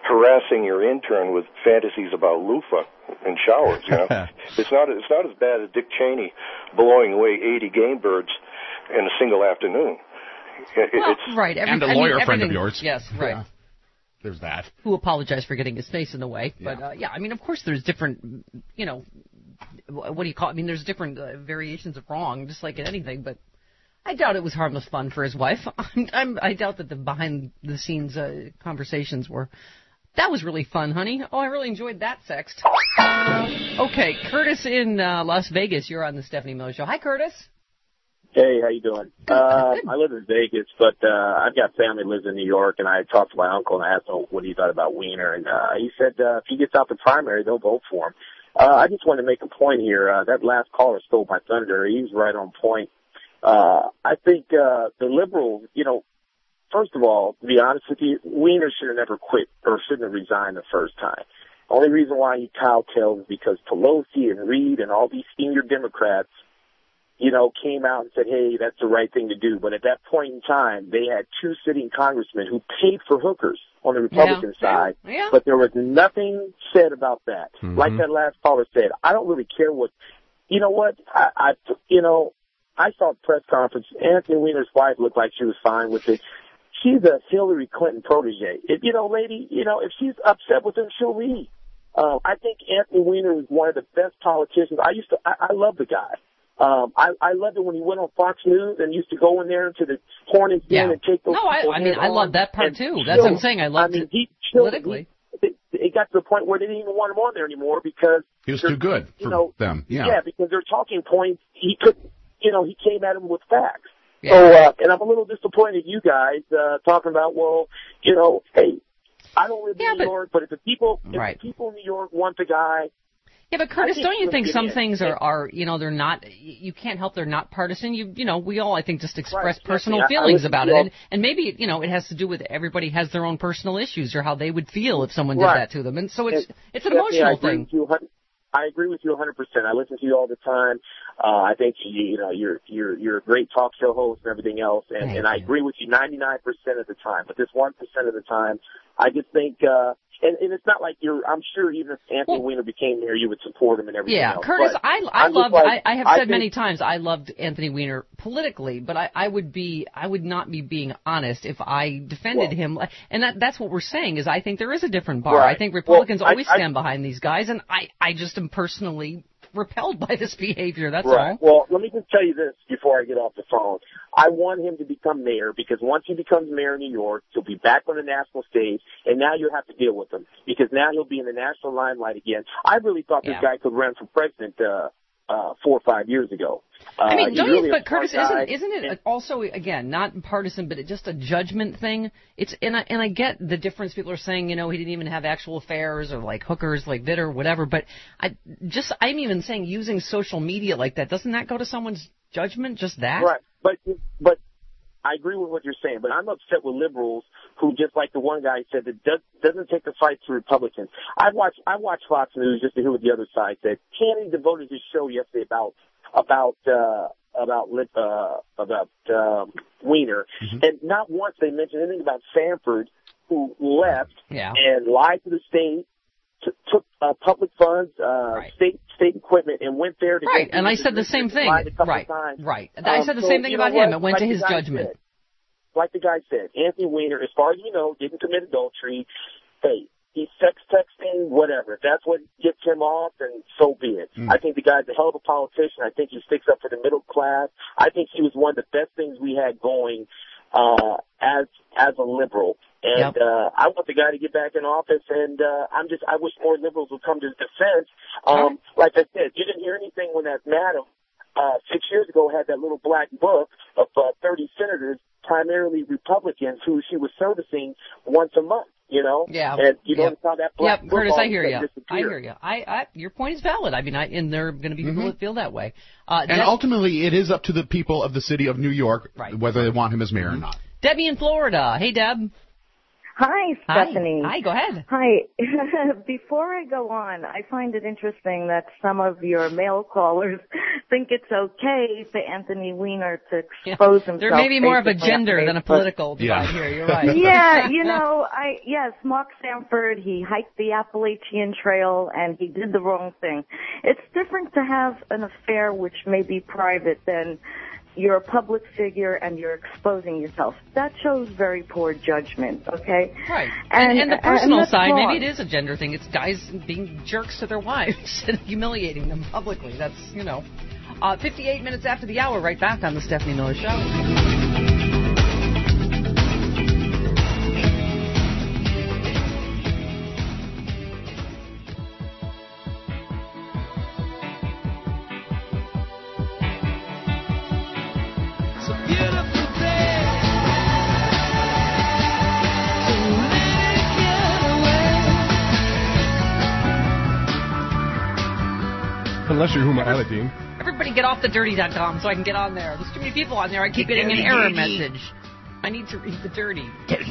harassing your intern with fantasies about loofah and showers. You know, it's not it's not as bad as Dick Cheney blowing away eighty game birds in a single afternoon. It, well, it's, right, every, and a I lawyer mean, friend of yours. Yes, right. Yeah. There's that. Who apologized for getting his face in the way. Yeah. But, uh, yeah, I mean, of course there's different, you know, what do you call it? I mean, there's different uh, variations of wrong, just like in anything, but I doubt it was harmless fun for his wife. I'm, I'm, I doubt that the behind-the-scenes uh, conversations were, that was really fun, honey. Oh, I really enjoyed that sext. Okay, Curtis in uh, Las Vegas, you're on the Stephanie Miller Show. Hi, Curtis. Hey, how you doing? Uh, I live in Vegas, but uh, I've got family that lives in New York, and I talked to my uncle and I asked him what he thought about Weiner, and uh, he said uh, if he gets out the primary, they'll vote for him. Uh, I just wanted to make a point here. Uh, that last caller stole my thunder. He's right on point. Uh, I think uh, the liberals, you know, first of all, to be honest with you, Weiner should have never quit or shouldn't have resigned the first time. The only reason why he cowtailed is because Pelosi and Reid and all these senior Democrats, you know, came out and said, hey, that's the right thing to do. But at that point in time, they had two sitting congressmen who paid for hookers on the Republican yeah. side. Yeah. But there was nothing said about that. Mm-hmm. Like that last caller said, I don't really care what, you know what, I, I you know, I saw a press conference. Anthony Weiner's wife looked like she was fine with it. She's a Hillary Clinton protege. If, you know, lady, you know, if she's upset with him, she'll leave. Uh, I think Anthony Weiner is one of the best politicians. I used to, I, I love the guy. Um, I, I loved it when he went on Fox News and used to go in there into the Hornets yeah. Den and take those. No, I, I mean, I love that part too. That's what I'm saying. I loved I mean, it he politically. He, it, it got to the point where they didn't even want him on there anymore because he was too good for you know, them. Yeah. yeah, because their talking points, he could, you know, he came at him with facts. Yeah. So, uh, and I'm a little disappointed you guys uh, talking about, well, you know, hey, I don't live in yeah, New but, York, but if the people, if right. the people in New York want the guy. Yeah, but Curtis, don't you think some in. things are, are, you know, they're not, you can't help they're not partisan. You, you know, we all, I think, just express right. personal yeah, feelings about it. all... And, and maybe, you know, it has to do with everybody has their own personal issues or how they would feel if someone did right. that to them. And so it's, and, it's an Stephanie, emotional thing. I agree with you one hundred percent. I listen to you all the time. Uh, I think you, you know you're you're you're a great talk show host and everything else, and, and I agree with you ninety-nine percent of the time. But this one percent of the time, I just think, uh, and, and it's not like you're. I'm sure even if Anthony well, Weiner became mayor, you would support him and everything. Yeah, else. Curtis, but I I loved. Like, I, I have I said think, many times I loved Anthony Weiner politically, but I, I would be I would not be being honest if I defended well, him. And that that's what we're saying is I think there is a different bar. Right. I think Republicans well, always I, stand I, behind these guys, and I I just am personally repelled by this behavior. That's right. all. Well, let me just tell you this before I get off the phone. I want him to become mayor because once he becomes mayor of New York, he'll be back on the national stage, and now you'll have to deal with him because now he'll be in the national limelight again. I really thought this yeah. guy could run for president uh, uh, four or five years ago. Uh, I mean, don't really you? But Curtis, guy. isn't isn't it also again not partisan, but it just a judgment thing? It's and I, and I get the difference. People are saying, you know, he didn't even have actual affairs or like hookers, like Vitter, or whatever. But I just I'm even saying using social media like that doesn't that go to someone's judgment? Just that, right? But but I agree with what you're saying. But I'm upset with liberals who, just like the one guy said, that does, doesn't take the fight to Republicans. I watch I watch Fox News just to hear what the other side said. Kennedy devoted his show yesterday about. about uh about uh about um Weiner mm-hmm. and not once they mentioned anything about Sanford, who left yeah. and lied to the state, t- took uh, public funds, uh right. state state equipment, and went there to right and I said the same thing right times. right um, I said the so, same thing about what? him. It went like to his judgment said, like the guy said, Anthony Weiner, as far as we know, didn't commit adultery. Hey, he's sex texting, whatever. If that's what gets him off, then so be it. Mm. I think the guy's a hell of a politician. I think he sticks up for the middle class. I think he was one of the best things we had going uh, as as a liberal. And yep. uh, I want the guy to get back in office. And uh, I'm just, I wish more liberals would come to his defense. Um, like I said, you didn't hear anything when that madam uh, six years ago had that little black book of uh, thirty senators, primarily Republicans, who she was servicing once a month. You know, yeah, and you yep. notice how that black yep. Curtis, I hear you. Disappear. I hear you. I, I, your point is valid. I mean, I, and there are going to be people mm-hmm. that feel that way. Uh, and Deb- ultimately, it is up to the people of the city of New York right. whether they want him as mayor or not. Debbie in Florida. Hey, Deb. Hi, Stephanie. Hi, go ahead. Hi. Before I go on, I find it interesting that some of your male callers think it's okay for Anthony Weiner to expose yeah. himself. There may be more of a basically gender than a political divide yeah. here. You're right. Yeah, you know, I yes, Mark Sanford, he hiked the Appalachian Trail and he did the wrong thing. It's different to have an affair which may be private than you're a public figure and you're exposing yourself. That shows very poor judgment, okay? Right. And, and, and the personal and side, wrong. maybe it is a gender thing. It's guys being jerks to their wives and humiliating them publicly. That's, you know. Uh, fifty-eight minutes after the hour, right back on the Stephanie Miller Show. Unless you're Huma Aladdin. Everybody get off the dirty dot com so I can get on there. There's too many people on there. I keep getting an error message. I need to read the dirty.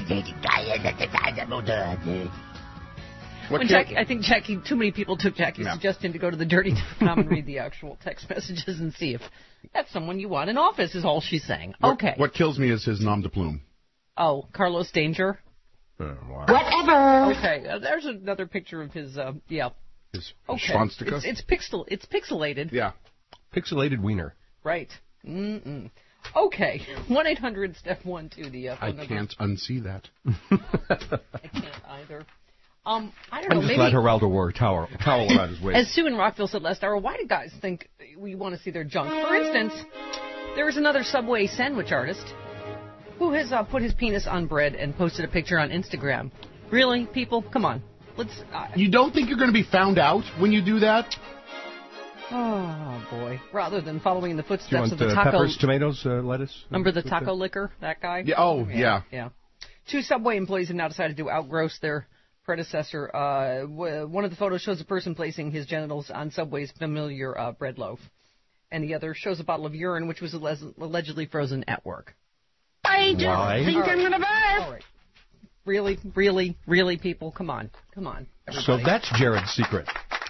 When Jackie, I think Jackie, too many people took Jackie's no. suggestion to go to the dirty dot com and read the actual text messages and see if that's someone you want in office, is all she's saying. Okay. What, what kills me is his nom de plume. Oh, Carlos Danger? Oh, wow. Whatever. Okay, uh, there's another picture of his, uh, yeah. His okay. swastika? It's, it's, pixel, it's pixelated. Yeah. Pixelated wiener. Right. Mm-mm. Okay. one eight hundred step one two, the uh, phone I number. can't unsee that. I can't either. Um, I don't I'm know, just maybe... glad Geraldo wore a towel, towel around his waist. As Sue in Rockville said last hour, why do guys think we want to see their junk? For instance, there is another Subway sandwich artist who has uh, put his penis on bread and posted a picture on Instagram. Really, people? Come on. Let's. Uh, you don't think you're going to be found out when you do that? Oh, boy. Rather than following in the footsteps Do you want of the uh, taco... peppers, tomatoes, uh, lettuce? Remember the taco liquor, that guy? Yeah. Oh, yeah. yeah. Yeah. Two Subway employees have now decided to outgross their predecessor. Uh, w- one of the photos shows a person placing his genitals on Subway's familiar uh, bread loaf. And the other shows a bottle of urine, which was alle- allegedly frozen at work. I just Why? think I'm going to burp. All right. Really, really, really, people? Come on. Come on. Everybody. So that's Jared's secret.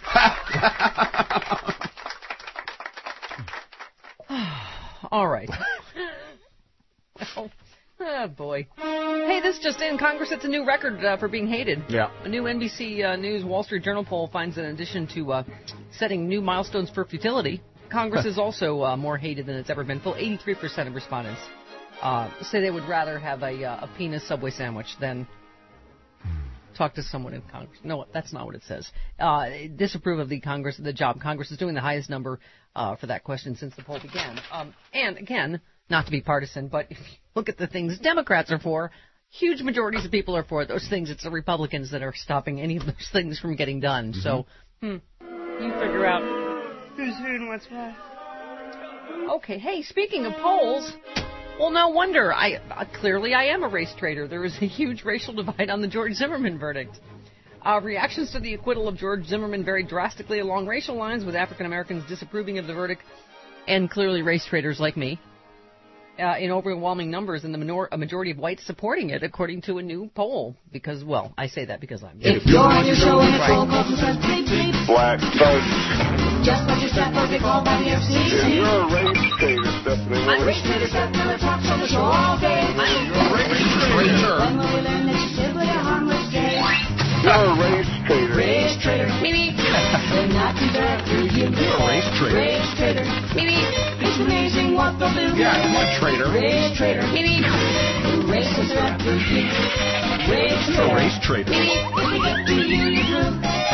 All right. oh, oh, boy. Hey, this just in. Congress sets a new record uh, for being hated. Yeah. A new N B C uh, News Wall Street Journal poll finds that in addition to uh, setting new milestones for futility, Congress is also uh, more hated than it's ever been. Full eighty-three percent of respondents uh, say they would rather have a, uh, a penis Subway sandwich than talk to someone in Congress. No, that's not what it says. Uh, disapprove of the Congress, the job Congress is doing, the highest number uh, for that question since the poll began. Um, and again, not to be partisan, but if you look at the things Democrats are for, huge majorities of people are for those things. It's the Republicans that are stopping any of those things from getting done. Mm-hmm. So, hmm, you figure out who's who and what's what. Okay, hey, speaking of polls, well, no wonder. I uh, clearly I am a race traitor. There is a huge racial divide on the George Zimmerman verdict. Uh, reactions to the acquittal of George Zimmerman vary drastically along racial lines, with African Americans disapproving of the verdict, and clearly race traitors like me, uh, in overwhelming numbers, and the minor- a majority of whites supporting it, according to a new poll. Because, well, I say that because I'm. If you're on your show and it's roll call from says bleep bleep, Black folks. just let your step or get called by the F C C. Yeah, you're a race traitor, Stephanie. I'm race traitor Steph Miller talks on the show all day. You're a race traitor. When will we learn that you're simply a harmless gay? You're a race traitor. Race traitor. Mimi. They're not too bad for you. You're a race traitor. Race traitor. Mimi. It's amazing what they'll do. Yeah, come on, traitor. Race traitor. Mimi. The races are after you. Race You're a traitor. race traitor. Mimi. If we get to you, you're through.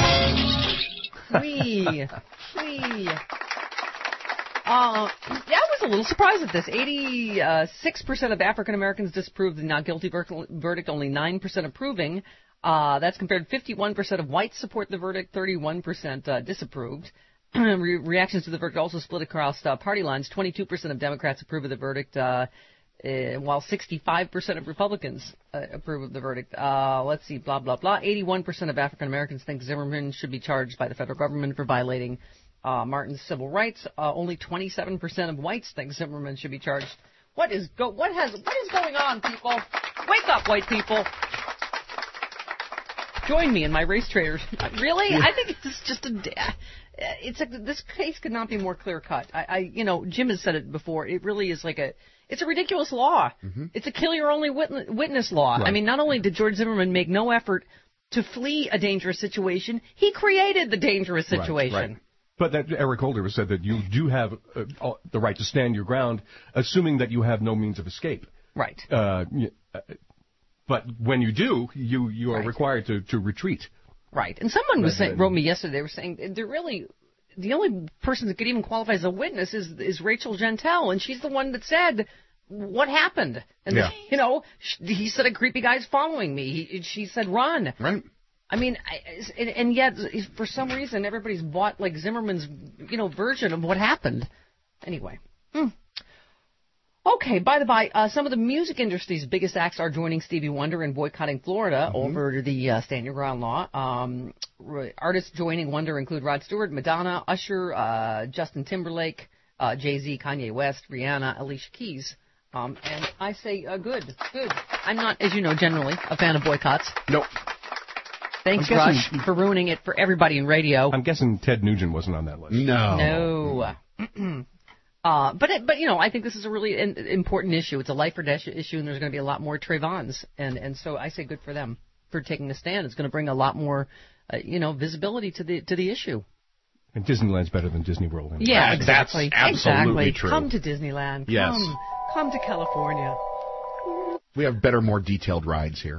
Wee. Wee. Uh, yeah, I was a little surprised at this. eighty-six percent of African Americans disapproved the not guilty ver- verdict, only nine percent approving. Uh, that's compared to fifty-one percent of whites support the verdict, thirty-one percent uh, disapproved. Re- reactions to the verdict also split across uh, party lines. twenty-two percent of Democrats approve of the verdict, uh, uh, while sixty-five percent of Republicans uh, approve of the verdict. Uh, let's see, blah, blah, blah. eighty-one percent of African Americans think Zimmerman should be charged by the federal government for violating uh, Martin's civil rights. Uh, only twenty-seven percent of whites think Zimmerman should be charged. What is go? What has? What is going on, people? Wake up, white people! Join me in my race traders. Really? I think it's just a. It's a, this case could not be more clear cut. I, I, you know, Jim has said it before. It really is like a. It's a ridiculous law. Mm-hmm. It's a kill your only witness, witness law. Right. I mean, not only did George Zimmerman make no effort to flee a dangerous situation, he created the dangerous situation. Right, right. But that Eric Holder said that you do have uh, the right to stand your ground, assuming that you have no means of escape. Right. Uh, but when you do, you, you are right. required to, to retreat. Right. And someone was saying, wrote me yesterday, they were saying they're really, the only person that could even qualify as a witness is, is Rachel Gentile, and she's the one that said what happened. And, yeah. you know, he said a creepy guy's following me. He, she said run. Right. I mean, I, and, and yet, for some reason, everybody's bought, like, Zimmerman's, you know, version of what happened. Anyway. Hmm. Okay, by the by, uh, some of the music industry's biggest acts are joining Stevie Wonder in boycotting Florida mm-hmm. over the uh, Stand Your Ground law. Um, artists joining Wonder include Rod Stewart, Madonna, Usher, uh, Justin Timberlake, uh, Jay-Z, Kanye West, Rihanna, Alicia Keys. Um, and I say uh, good, good. I'm not, as you know, generally a fan of boycotts. Nope. Thanks, Rush, for ruining it for everybody in radio. I'm guessing Ted Nugent wasn't on that list. No. No. uh, but, it, but you know, I think this is a really in, important issue. It's a life or death issue, and there's going to be a lot more Trayvons. And, and so I say good for them for taking a stand. It's going to bring a lot more, uh, you know, visibility to the to the issue. And Disneyland's better than Disney World. Anyway. Yeah, exactly. That's absolutely exactly. true. Come to Disneyland. Yes. Come, come to California. We have better, more detailed rides here.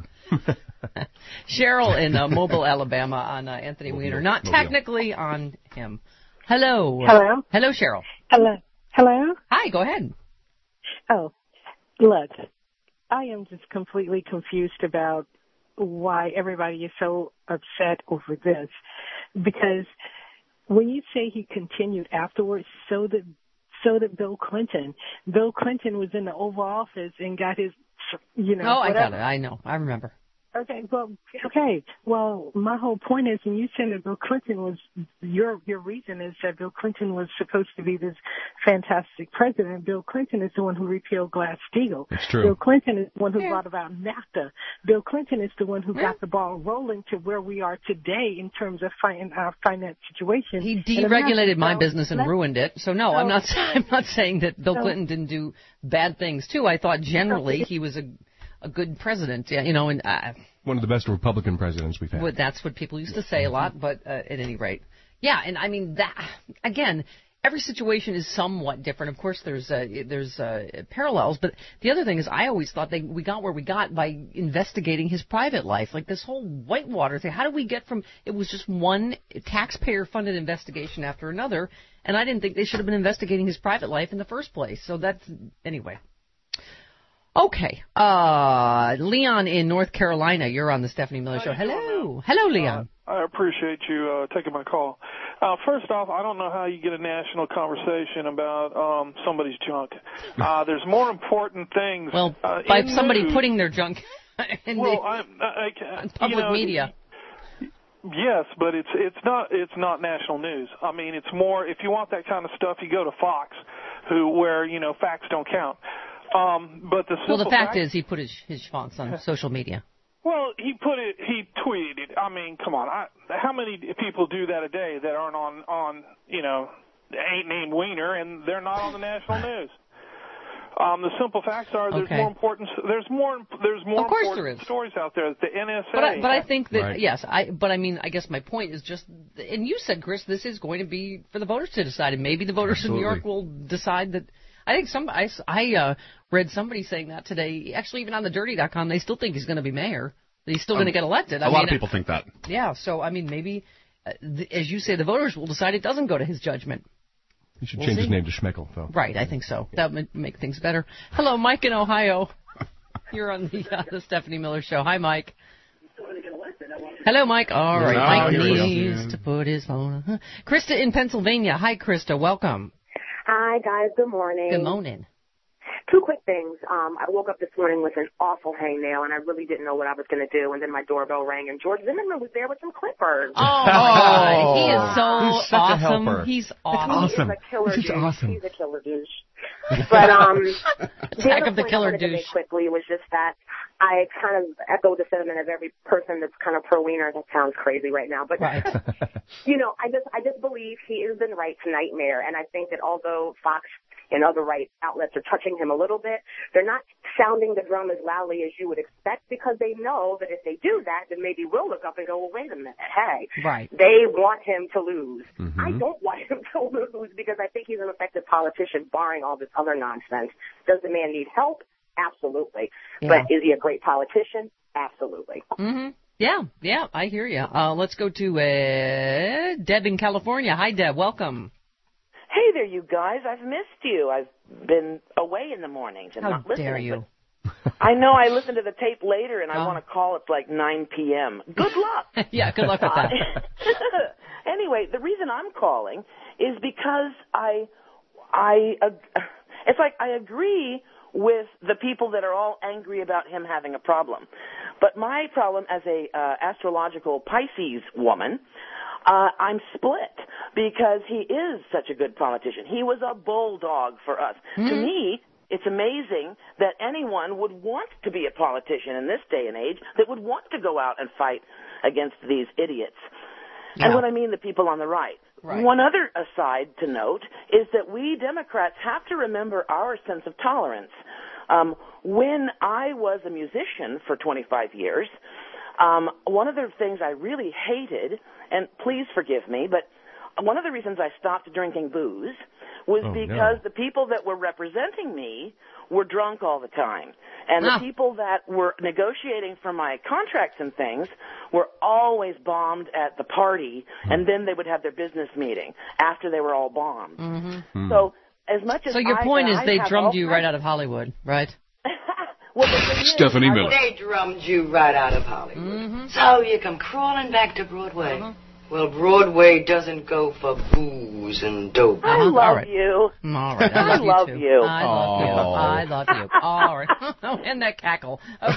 Cheryl in uh, Mobile, Alabama, on uh, Anthony Mobile, Weiner. Not Mobile. technically on him. Hello. Hello. Hello, Cheryl. Hello. Hello. Hi. Go ahead. Oh, look, I am just completely confused about why everybody is so upset over this. Because when you say he continued afterwards, so did so did Bill Clinton. Bill Clinton was in the Oval Office and got his, you know. Oh, I whatever. got it. I know. I remember. Okay, well, okay. Well, my whole point is, when you said that Bill Clinton was, your your reason is that Bill Clinton was supposed to be this fantastic president. Bill Clinton is the one who repealed Glass-Steagall. It's true. Bill Clinton is the one who yeah. brought about NAFTA. Bill Clinton is the one who yeah. got the ball rolling to where we are today in terms of fin- our finance situation. He deregulated my so, business and ruined it. So no, so, I'm not. I'm not saying that Bill so, Clinton didn't do bad things too. I thought generally he was a a good president. Yeah, you know, and. Uh, One of the best Republican presidents we've had. Well, that's what people used to say a lot, but uh, at any rate. Yeah, and I mean, that again, every situation is somewhat different. Of course, there's uh, there's uh, parallels, but the other thing is I always thought they, we got where we got by investigating his private life. Like this whole Whitewater thing, how did we get from, it was just one taxpayer-funded investigation after another, and I didn't think they should have been investigating his private life in the first place. So that's, anyway. Okay. Uh, Leon in North Carolina, you're on the Stephanie Miller Show. Hello. Hello, Leon. Uh, I appreciate you uh, taking my call. Uh, first off, I don't know how you get a national conversation about um, somebody's junk. Uh, there's more important things. Well, uh, by in somebody news. putting their junk in well, the I, I, I, public you know, media. Yes, but it's it's not it's not national news. I mean, it's more, if you want that kind of stuff, you go to Fox, who where you know facts don't count. Um, but the well, the fact, fact is, he put his his fonts on social media. Well, he put it. He tweeted it. I mean, come on. I, how many people do that a day that aren't on on you know ain't named Wiener and they're not on the national news? Um, the simple facts are there's okay. more important. There's more. There's more of course important there is. stories out there that the N S A. But I, but I think that right. yes, I. But I mean, I guess my point is just, and you said, Chris, this is going to be for the voters to decide, and maybe the voters Absolutely. in New York will decide that. I think some. I, I uh, read somebody saying that today. Actually, even on the dirty dot com, they still think he's going to be mayor. That he's still um, going to get elected. I a mean, lot of people think that. Yeah. So I mean, maybe, uh, th- as you say, the voters will decide it doesn't go to his judgment. He should we'll change see. his name to Schmeckel, though. Right. I think so. That would make things better. Hello, Mike in Ohio. You're on the, uh, the Stephanie Miller Show. Hi, Mike. Hello, Mike. All right. Oh, Mike here we needs go. to put his phone on. Krista in Pennsylvania. Hi, Krista. Welcome. Hi, guys. Good morning. Good morning. Two quick things. Um, I woke up this morning with an awful hangnail, and I really didn't know what I was going to do. And then my doorbell rang, and George Zimmerman was there with some clippers. Oh, my God. He is so He's such awesome. a helper. He's awesome. awesome. He's a killer He's douche. awesome. He's a killer douche. But um, the Attack other of the point killer I wanted to douche. make quickly was just that I kind of echo the sentiment of every person that's kind of pro-wiener. That sounds crazy right now, but right. you know, I just I just believe he is the right nightmare, and I think that although Fox and other right outlets are touching him a little bit, they're not sounding the drum as loudly as you would expect, because they know that if they do that, then maybe we'll look up and go, well, wait a minute, hey, right. they want him to lose. Mm-hmm. I don't want him to lose because I think he's an effective politician, barring all this other nonsense. Does the man need help? Absolutely. Yeah. But is he a great politician? Absolutely. Mm-hmm. Yeah, yeah, I hear you. Uh, let's go to uh, Deb in California. Hi, Deb. Welcome. Hey there, you guys. I've missed you. I've been away in the mornings and How not listening. dare you? I know. I listen to the tape later, and I Oh. want to call. It's like nine p.m. Good luck. Yeah, good luck with that. Anyway, the reason I'm calling is because I, I, uh, it's like I agree with the people that are all angry about him having a problem. But my problem as a uh, astrological Pisces woman, uh, I'm split because he is such a good politician. He was a bulldog for us. Mm-hmm. To me, it's amazing that anyone would want to be a politician in this day and age, that would want to go out and fight against these idiots. Yeah. And what I mean, the people on the right. Right. One other aside to note is that we Democrats have to remember our sense of tolerance. Um, when I was a musician for twenty-five years, um, one of the things I really hated, and please forgive me, but one of the reasons I stopped drinking booze was Oh, because no. the people that were representing me were drunk all the time. And Ah. the people that were negotiating for my contracts and things were always bombed at the party, and then they would have their business meeting after they were all bombed. Mm-hmm. So as much as So your I, point is I they have drummed all you kinds- right out of Hollywood, right? Well, the thing is, Stephanie I Miller. was- They drummed you right out of Hollywood. Mm-hmm. So you come crawling back to Broadway. Uh-huh. Well, Broadway doesn't go for booze and dope. I Uh-huh. love All right. you. All right, I I love, love you too. you. I love you. Oh. I love you. All right, and that cackle. Okay.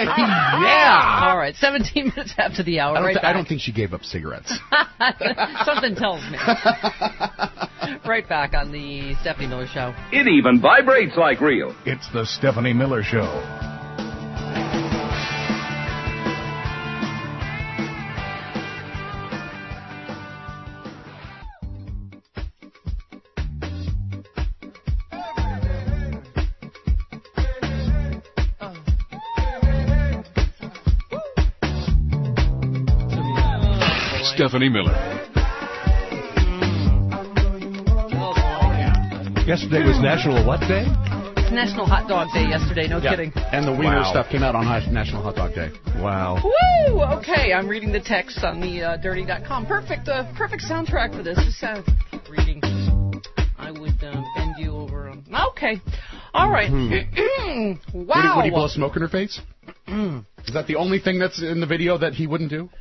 yeah. All right, seventeen minutes after the hour. I don't, Right th- back. I don't think she gave up cigarettes. Something tells me. Right back on the Stephanie Miller Show. It even vibrates like real. It's the Stephanie Miller Show. Stephanie Miller. Yesterday was National what Day? It's National Hot Dog Day yesterday, no Yeah. kidding. And the wiener Wow. stuff came out on Hot- National Hot Dog Day. Wow. Woo! Okay, I'm reading the text on the uh, dirty dot com. Perfect, uh, perfect soundtrack for this. Just uh, reading. I would um, bend you over. Um, okay. All right. wow. Would he, would he blow smoke in her face? Is that the only thing that's in the video that he wouldn't do?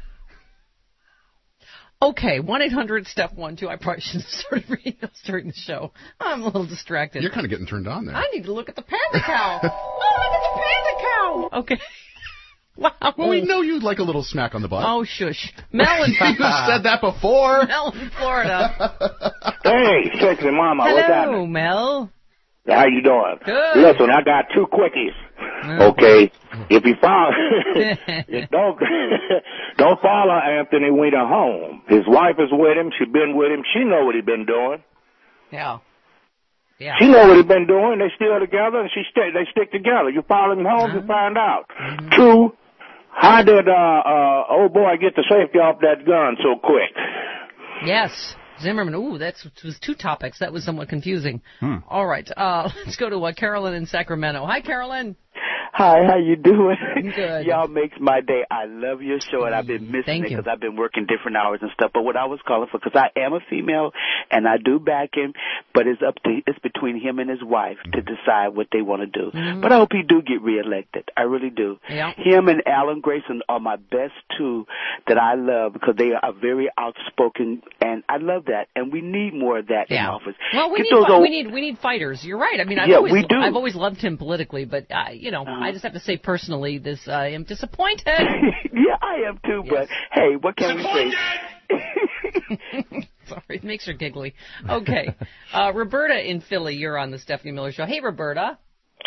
Okay, one eight hundred step one two. I probably shouldn't have started reading those during the show. I'm a little distracted. You're kind of getting turned on there. I need to look at the panda cow. Oh, look at the panda cow. Okay. Wow. Well, we know you'd like a little smack on the butt. Oh, shush. Mel in You said that before. Mel in Florida. Hey, sexy mama, what's Hello, happening? Mel. How you doing? Good. Listen, I got two quickies. Okay, if you follow, don't don't follow Anthony Weiner home. His wife is with him. She been with him. She know what he been doing. Yeah. Yeah. She know what he been doing. They still together, and she stay. They stick together. You follow him home, you find out. Two, how did uh uh old boy get the safety off that gun so quick? Yes. Zimmerman. Ooh, that was two topics. That was somewhat confusing. Hmm. All right. Uh, let's go to uh, Carolyn in Sacramento. Hi, Carolyn. Hi, how you doing? Good. Y'all makes my day. I love your show, and I've been missing Thank it you. because I've been working different hours and stuff. But what I was calling for, because I am a female, and I do back him, but it's up to it's between him and his wife to decide what they want to do. Mhm. But I hope he do get reelected. I really do. Yeah. Him and Alan Grayson are my best two that I love because they are very outspoken, and I love that. And we need more of that in Yeah. office. Well, we Get need those fi- old- we need we need fighters. You're right. I mean, I've Yeah, always we do. I've always loved him politically, but uh, you know, Uh-huh. I just have to say personally, this uh, I am disappointed. Yeah, I am too, but hey, what can we say? Sorry, it makes her giggly. Okay, uh, Roberta in Philly, you're on the Stephanie Miller Show. Hey, Roberta.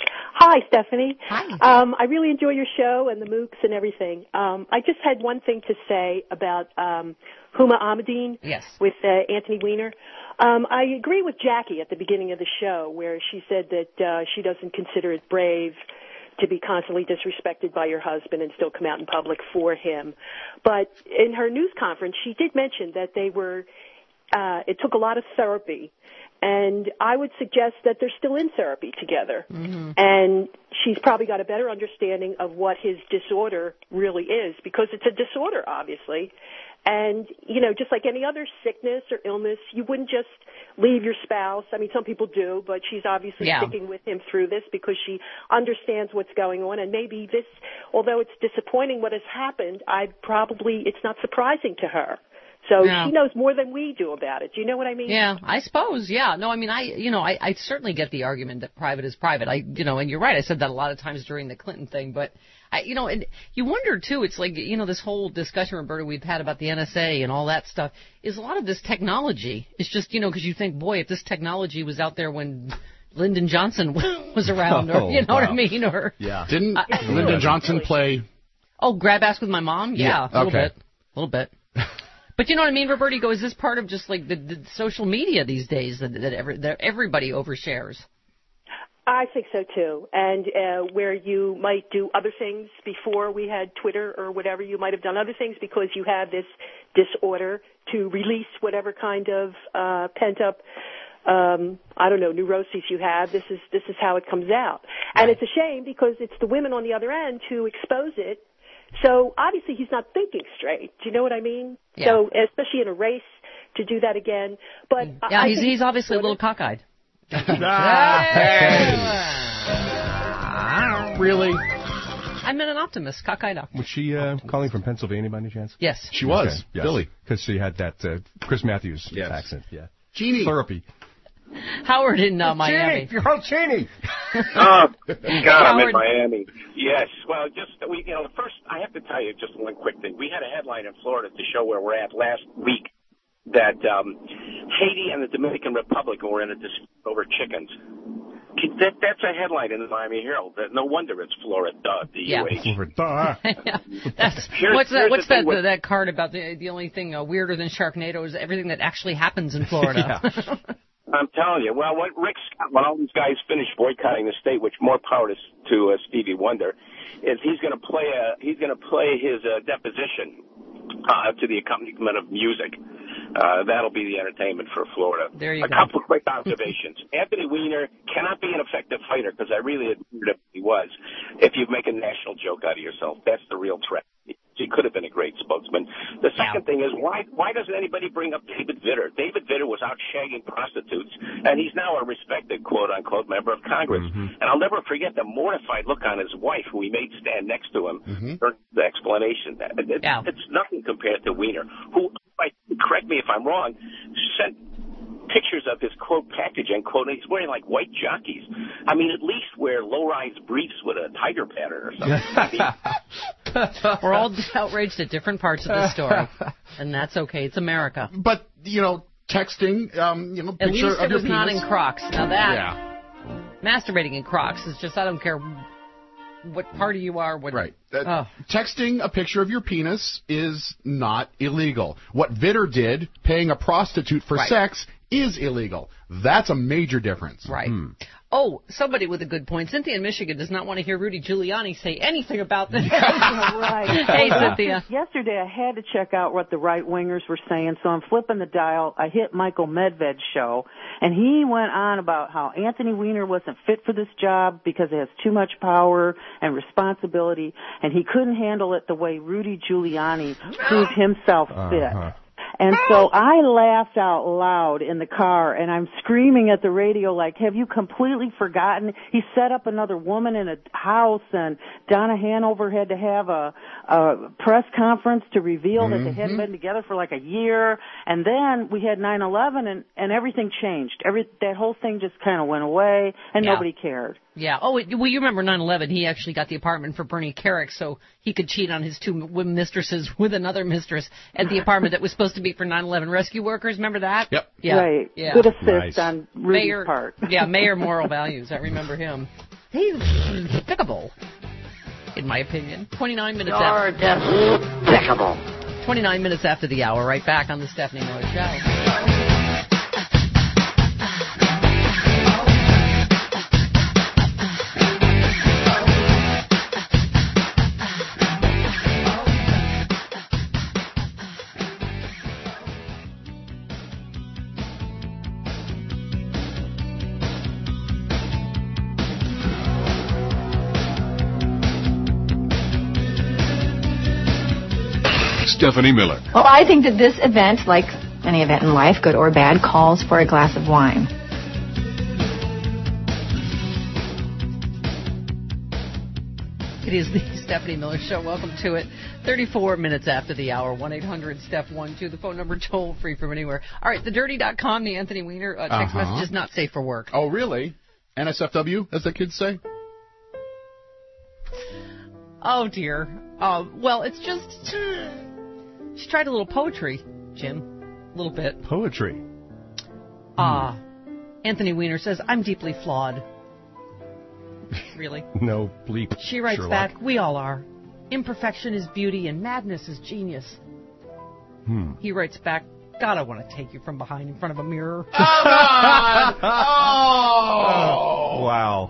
Hi, Stephanie. Hi. Um, I really enjoy your show and the MOOCs and everything. Um, I just had one thing to say about um, Huma Ahmadine Yes. with uh, Anthony Weiner. Um, I agree with Jackie at the beginning of the show where she said that uh, she doesn't consider it brave to be constantly disrespected by your husband and still come out in public for him. But in her news conference, she did mention that they were, uh, it took a lot of therapy. And I would suggest that they're still in therapy together. Mm-hmm. And she's probably got a better understanding of what his disorder really is, because it's a disorder, obviously. And, you know, just like any other sickness or illness, you wouldn't just leave your spouse. I mean, some people do, but she's obviously Yeah. sticking with him through this because she understands what's going on. And maybe this, although it's disappointing what has happened, I probably, it's not surprising to her. So Yeah. she knows more than we do about it. Do you know what I mean? Yeah, I suppose. Yeah. No, I mean, I, you know, I, I certainly get the argument that private is private. I, you know, and you're right. I said that a lot of times during the Clinton thing, but I, you know, and you wonder too, it's like, you know, this whole discussion, Roberta, we've had about the N S A and all that stuff is a lot of this technology. It's just, you know, because you think, boy, if this technology was out there when Lyndon Johnson was around, or, you know Oh, what wow. I mean? Or, Yeah. Didn't I- Lyndon Johnson play? oh, grab ass with my mom? Yeah, Yeah, a little okay. bit. A little bit. But you know what I mean, Roberta? You go, is this part of just like the, the social media these days that, that, every, that everybody overshares? I think so too. And uh, where you might do other things before we had Twitter or whatever, you might have done other things because you have this disorder to release whatever kind of uh, pent up, um, I don't know, neuroses you have. This is this is how it comes out, and it's a shame because it's the women on the other end who expose it. So obviously he's not thinking straight. Do you know what I mean? Yeah. So especially in a race to do that again. But I- Yeah, I he's think he's obviously a little cockeyed. Really? I'm an optimist, cockeyed optimist. Was she uh, calling from Pennsylvania by any chance? Yes. She was. Yes. Billy. Because she had that uh, Chris Matthews Yes. accent. Yeah. Jeannie. Therapy. Howard in uh, Miami. You're all Cheney. Oh, God, I'm in Howard. Miami. Yes. Well, just, we, you know, first, I have to tell you just one quick thing. We had a headline in Florida to show where we're at last week that um, Haiti and the Dominican Republic were in a dispute over chickens. That, that's a headline in the Miami Herald. That no wonder it's Florida, the Yeah. U H. Florida. Yeah, that's, Here's- what's that? here's What's the that? thing with- that card about the the only thing uh, weirder than Sharknado is everything that actually happens in Florida. I'm telling you. Well, what Rick Scott, when all these guys finish boycotting the state, which more power to, to uh, Stevie Wonder, is he's going to play a he's going to play his uh, deposition uh, to the accompaniment of music. Uh, that'll be the entertainment for Florida. There you a go. A couple of quick observations. Anthony Weiner cannot be an effective fighter because I really admired him if he was. If you make a national joke out of yourself, that's the real threat. He could have been a great spokesman. The second thing is, why why doesn't anybody bring up David Vitter? David Vitter was out shagging prostitutes, and he's now a respected quote-unquote member of Congress. Mm-hmm. And I'll never forget the mortified look on his wife, who he made stand next to him, Mm-hmm. during the explanation. It, it, Yeah. It's nothing compared to Weiner, who, I, correct me if I'm wrong, sent pictures of his quote package and quote, he's wearing like white jockeys. I mean, at least wear low-rise briefs with a tiger pattern or something. I mean, We're all outraged at different parts of the story, and that's okay. It's America. But, you know, texting, um, you know, At picture least of it your was not in penis. Crocs. Now that Yeah. masturbating in Crocs is just I don't care what party you are. What, Right. Uh, Oh. Texting a picture of your penis is not illegal. What Vitter did, paying a prostitute for Right. sex, is illegal. That's a major difference. Right. Oh, somebody with a good point. Cynthia in Michigan does not want to hear Rudy Giuliani say anything about this. Right. Hey, Well, Cynthia. Yesterday I had to check out what the right-wingers were saying, so I'm flipping the dial. I hit Michael Medved's show, and he went on about how Anthony Weiner wasn't fit for this job because it has too much power and responsibility, and he couldn't handle it the way Rudy Giuliani proved himself fit. Uh-huh. And so I laughed out loud in the car, and I'm screaming at the radio like, have you completely forgotten? He set up another woman in a house, and Donna Hanover had to have a, a press conference to reveal that they hadn't been together for like a year. And then we had nine eleven, and, and everything changed. Every That whole thing just kind of went away, and Yeah. nobody cared. Yeah. Oh, it, well, you remember nine eleven. He actually got the apartment for Bernie Carrick so he could cheat on his two women mistresses with another mistress at the apartment that was supposed to be for nine eleven rescue workers. Remember that? Yep. Yeah. Right. Yeah. Good assist Nice. on Rudy's Mayor, part. yeah, Mayor Moral Values. I remember him. He's despicable, in my opinion. twenty-nine minutes You're after. despicable. twenty-nine minutes after the hour, right back on the Stephanie Miller Show. Stephanie Miller. Well, I think that this event, like any event in life, good or bad, calls for a glass of wine. It is the Stephanie Miller Show. Welcome to it. thirty-four minutes after the hour. one eight hundred Steph one two. The phone number toll free from anywhere. All right, the dirty dot com, the Anthony Weiner uh, text Uh-huh. message is not safe for work. Oh, really? N S F W, as the kids say? Oh, dear. Uh, well, it's just... She tried a little poetry, Jim. A little bit. Poetry. Ah. Uh, Anthony Weiner says, I'm deeply flawed. Really? No bleep. She writes Sherlock. back, we all are. Imperfection is beauty and madness is genius. Hmm. He writes back, God, I want to take you from behind in front of a mirror. Oh, God! Oh! Oh, wow.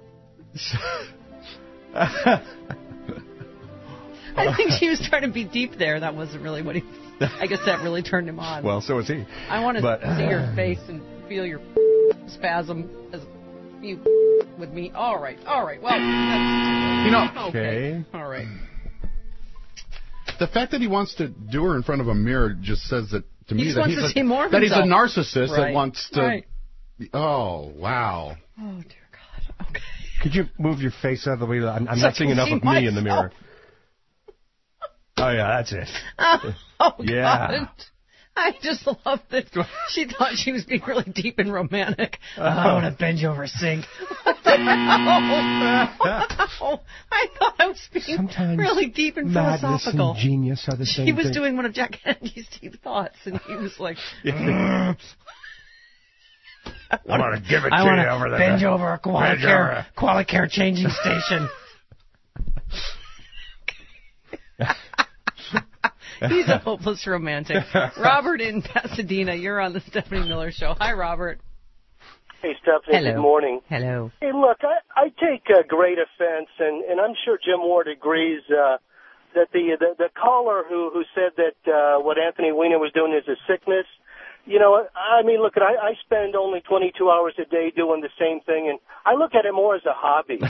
I think she was trying to be deep there. That wasn't really what he... I guess that really turned him on. Well, so is he. I want to but, see your face and feel your spasm as you with me. All right, all right. Well, that's... You know... Okay. All right. The fact that he wants to do her in front of a mirror just says that to He me just that wants he's to a, see more of that he's a himself. narcissist Right. that wants to... Right. Oh, wow. Oh, dear God. Okay. Could you move your face out of the way? I'm, I'm So not I seeing can enough see of me in the myself. mirror. Oh, yeah, that's it. Oh, oh Yeah. God. I just love that she thought she was being really deep and romantic. Oh. I want to bend you over a sink. What the hell? I thought I was being Sometimes really deep and madness philosophical. and genius are the same She was thing. doing one of Jack Kennedy's deep thoughts, and he was like, I want to give it I to wanna you over there. bend you over a Bend you Qualicare, over. Qualicare changing station. He's a hopeless romantic. Robert in Pasadena, you're on the Stephanie Miller Show. Hi, Robert. Hey, Stephanie, Hello. good morning. Hello. Hey, look, I, I take uh, great offense, and, and I'm sure Jim Ward agrees uh, that the, the the caller who, who said that uh, what Anthony Weiner was doing is a sickness, you know, I mean, look, I, I spend only twenty-two hours a day doing the same thing, and I look at it more as a hobby.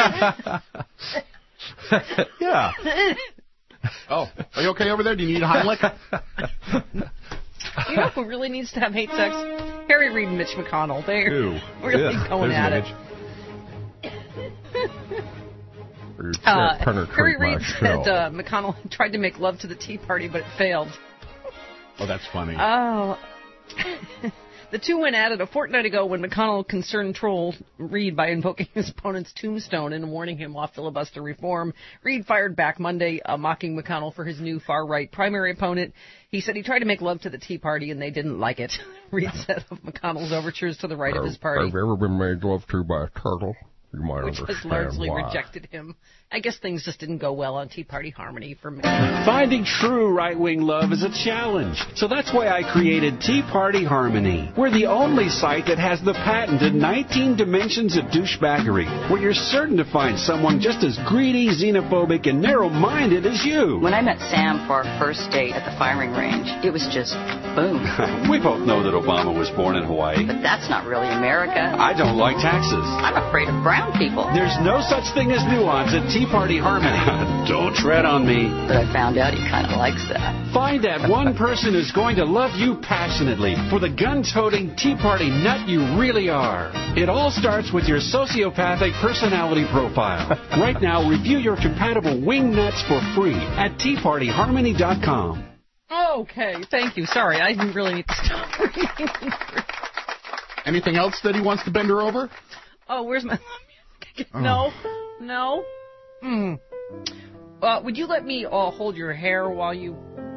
Yeah. Oh, are you okay over there? Do you need a Heimlich? You know who really needs to have hate sex? Harry Reid and Mitch McConnell. They're Ew. really Yeah, going there's at an it. image. Uh, Penetrate Harry my Reid shell. said uh, McConnell tried to make love to the Tea Party, but it failed. Oh, that's funny. Oh. The two went at it a fortnight ago when McConnell concerned troll Reid by invoking his opponent's tombstone and warning him off filibuster reform. Reid fired back Monday, uh, mocking McConnell for his new far-right primary opponent. He said he tried to make love to the Tea Party and they didn't like it. Reid said of McConnell's overtures to the right of his party, Have you ever been made love to by a turtle? You might which has understand largely why. rejected him. I guess things just didn't go well on Tea Party Harmony for me. Finding true right-wing love is a challenge. So that's why I created Tea Party Harmony. We're the only site that has the patented nineteen dimensions of douchebaggery, where you're certain to find someone just as greedy, xenophobic, and narrow-minded as you. When I met Sam for our first date at the firing range, it was just boom. We both know that Obama was born in Hawaii. But that's not really America. I don't like taxes. I'm afraid of brown people. There's no such thing as nuance at Tea Party Harmony. Don't tread on me. But I found out he kind of likes that. Find that one person who's going to love you passionately for the gun-toting Tea Party nut you really are. It all starts with your sociopathic personality profile. Right now, review your compatible wing nuts for free at tea party harmony dot com. Okay, thank you. Sorry, I didn't really need to stop reading. Anything else that he wants to bend her over? Oh, where's my... No, no. Mm. Uh, would you let me uh, hold your hair while you...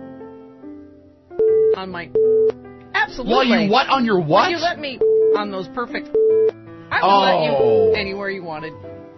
On my... Absolutely. While you what on your what? Would you let me on those perfect... I would Oh. let you anywhere you wanted.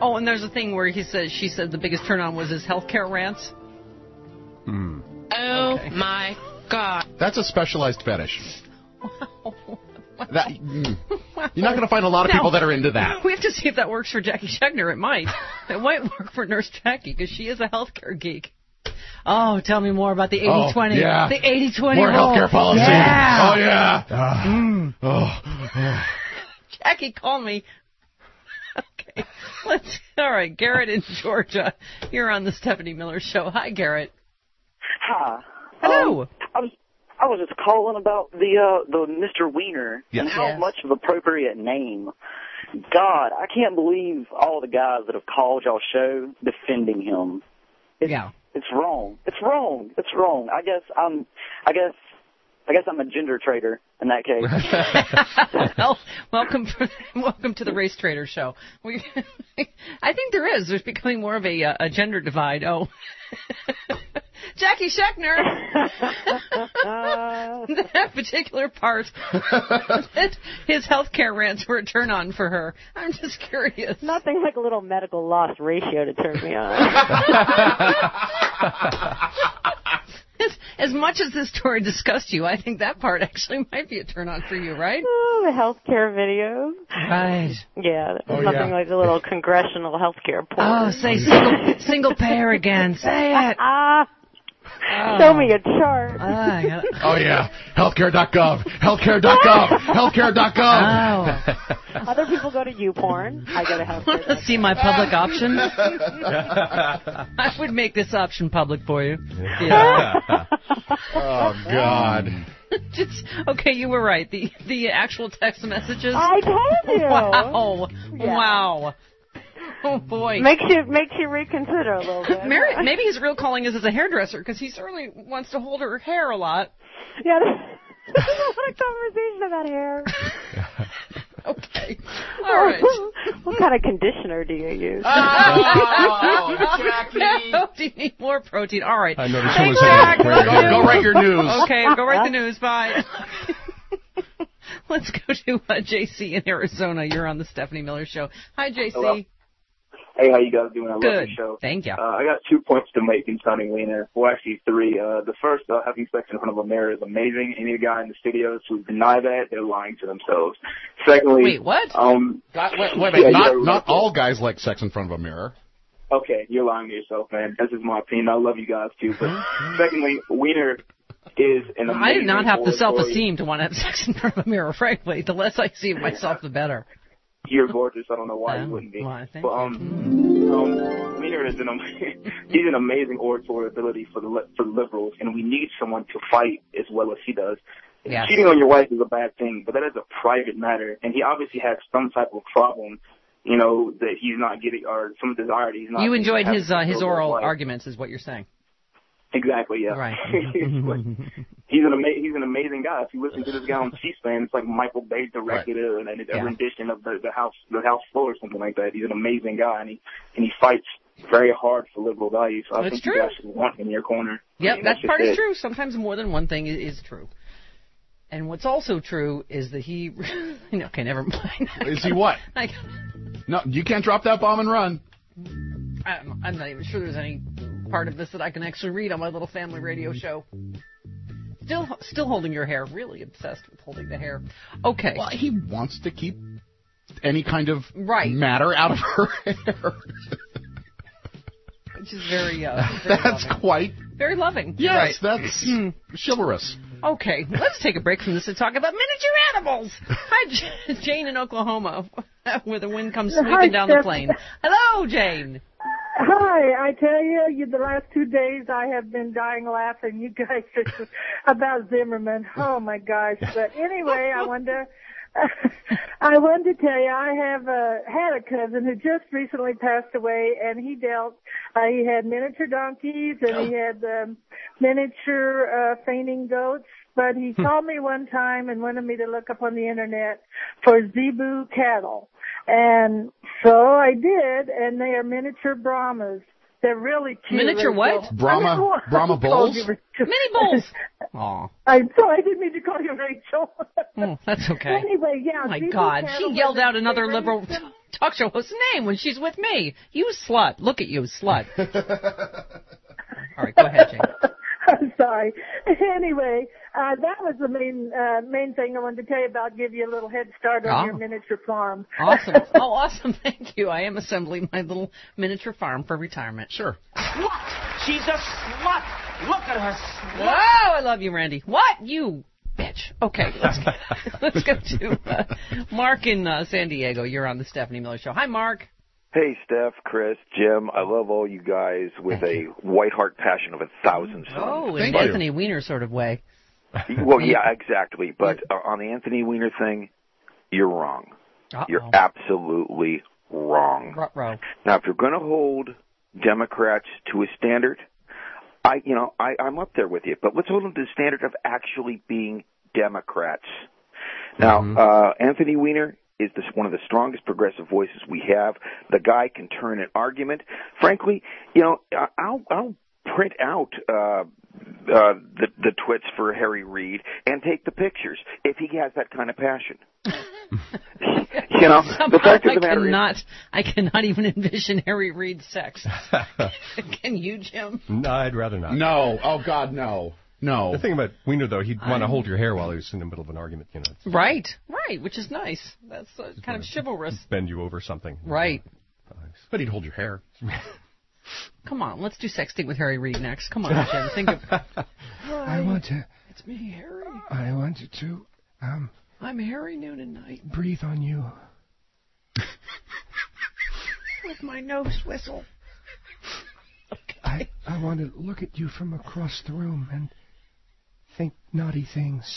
Oh, and there's a thing where he says she said the biggest turn on was his healthcare rants. Hmm. Oh Okay. my God. That's a specialized fetish. Wow. That, mm. You're not going to find a lot of No. people that are into that. We have to see if that works for Jackie Schechner. It might. It might work for Nurse Jackie because she is a healthcare geek. Oh, tell me more about the eighty twenty. Oh, yeah. The eighty twenty More rule. healthcare policy. Yeah. Oh, yeah. Ah. Mm. Oh, oh. Jackie, call me. Okay. Let's. All right, Garrett in Georgia. You're on the Stephanie Miller Show. Hi, Garrett. Hi. Hello. Um, I was I was just calling about the uh, the Mister Wiener Yes. and how Yes. much of an appropriate name. God, I can't believe all the guys that have called y'all show defending him. It's, Yeah. It's wrong. It's wrong. It's wrong. I guess I'm. I guess. I guess I'm a gender traitor in that case. Well, welcome, welcome to the Race Trader Show. We, I think there is. There's becoming more of a, uh, a gender divide. Oh, Jackie Schechner. That particular part, that his healthcare rants were a turn on for her. I'm just curious. Nothing like a little medical loss ratio to turn me on. As, as much as this story disgusts you, I think that part actually might be a turn on for you, right? Oh, the healthcare videos. Right. Yeah, Oh, nothing yeah. like a little congressional healthcare porn. Oh, say single, single payer again. Say it. Ah, Oh. show me a chart. Ah, I gotta- Oh, yeah. Healthcare dot gov. Healthcare dot gov. Healthcare dot gov. Oh. Other people go to YouPorn. I go to healthcare. See my public option? I would make this option public for you. Yeah. Oh, God. Just, okay, you were right. The the actual text messages. I told you. Wow. Yeah. Wow. Oh, boy. Makes you makes you reconsider a little bit. Mary, maybe his real calling is as a hairdresser because he certainly wants to hold her hair a lot. Yeah. This is not a conversation about hair. Okay. All right. What kind of conditioner do you use? Oh, Jackie. Oh, do you need more protein? All right. I noticed Thanks, she was Jack. having a Go, go write your news. Okay, go write the news. Bye. Let's go to uh, J C in Arizona. You're on the Stephanie Miller Show. Hi, J C. Hello. Hey, how you guys doing? I love Good. the show. Thank you. Uh, I got two points to make concerning Wiener. Well, actually three. Uh, the first, uh, having sex in front of a mirror is amazing. Any guy in the studios who deny that, they're lying to themselves. Secondly, Wait, what? Um, God, wait, wait a minute. yeah, Not, yeah, not all guys like sex in front of a mirror. Okay, you're lying to yourself, man. This is my opinion. I love you guys too. But secondly, Wiener is an amazing. I do not have the oratory. self-esteem to want to have sex in front of a mirror, frankly. The less I see of myself, the better. You're gorgeous. I don't know why Oh, you wouldn't be. why, thank but um, um, Wiener is an am- he's an amazing oratory ability for the li- for the liberals, and we need someone to fight as well as he does. Yes. Cheating on your wife is a bad thing, but that is a private matter, and he obviously has some type of problem, you know, that he's not getting, or some desire that he's not. You enjoyed having his uh, to his fulfill oral wife. arguments, is what you're saying. Exactly, yeah. Right. But he's an ama- he's an amazing guy. If you listen to this guy on C-SPAN, it's like Michael Bay directed it, and a Yeah. rendition of the, the house the house floor or something like that. He's an amazing guy, and he and he fights very hard for liberal values. So I That's think true. you guys should want him in your corner. I Yep, mean, that that's just part is it. true. Sometimes more than one thing is, is true. And what's also true is that he... okay, never mind. Is he what? I, No, you can't drop that bomb and run. I'm, I'm not even sure there's any part of this that I can actually read on my little family radio show. Still still holding your hair. Really obsessed with holding the hair. Okay. Well, he wants to keep any kind of Right. matter out of her hair. Which is very, uh, very That's loving. quite... Very loving. Yes, Right. that's chivalrous. Okay, let's take a break from this to talk about miniature animals. Hi, J- Jane in Oklahoma, where the wind comes sweeping Hi, down the Steph. plain. Hello, Jane. Hi, I tell you, you, the last two days I have been dying laughing. You guys are about Zimmerman. Oh my gosh! But anyway, I wanted to, I wanted to tell you, I have uh, had a cousin who just recently passed away, and he dealt. Uh, he had miniature donkeys, and he had um, miniature uh, fainting goats. But he called me one time and wanted me to look up on the internet for Zebu cattle. And so I did, and they are miniature Brahmas. They're really cute. Miniature what? Rachel. Brahma- I don't know why Brahma I called bulls? you Rachel. Mini bulls. Aw. I'm sorry, I didn't mean to call you Rachel. Oh, that's okay. Anyway, yeah. Oh, my Zebu God. cattle She yelled were- out another they liberal raised them- talk show host's name when she's with me. You slut. Look at you, slut. All right, go ahead, Jane. I'm sorry. Anyway, uh, that was the main uh, main thing I wanted to tell you about. Give you a little head start on Oh. your miniature farm. Awesome. Oh, awesome. Thank you. I am assembling my little miniature farm for retirement. Sure. What? She's a slut. Look at her slut. Wow, I love you, Randy. What? You bitch. Okay, let's go, let's go to uh, Mark in uh, San Diego. You're on the Stephanie Miller Show. Hi, Mark. Hey, Steph, Chris, Jim, I love all you guys with a white heart passion of a thousand suns. Oh, in Anthony Weiner sort of way. Well, yeah, exactly. But uh, on the Anthony Weiner thing, you're wrong. Uh-oh. You're absolutely wrong. Ruh-roh. Now, if you're going to hold Democrats to a standard, I, you know, I, I'm up there with you. But let's hold them to the standard of actually being Democrats. Now, Mm-hmm. uh, Anthony Weiner is this one of the strongest progressive voices we have. The guy can turn an argument. Frankly, you know, I'll, I'll print out uh, uh, the, the twits for Harry Reid and take the pictures if he has that kind of passion. You know, the fact of the matter I cannot, is, I cannot even envision Harry Reid's sex. Can you, Jim? No, I'd rather not. No. Oh, God, no. No. The thing about Weiner, though, he'd want to I'm- hold your hair while he was in the middle of an argument, you know. Right, right, which is nice. That's uh, kind of chivalrous. Bend you over something. Right. But he'd hold your hair. Come on, let's do sexting with Harry Reid next. Come on, Jim. Think of. I want to. It's me, Harry. I wanted to um, I'm Harry Noonan Knight breathe on you. with my nose whistle. I, I want to look at you from across the room and think naughty things.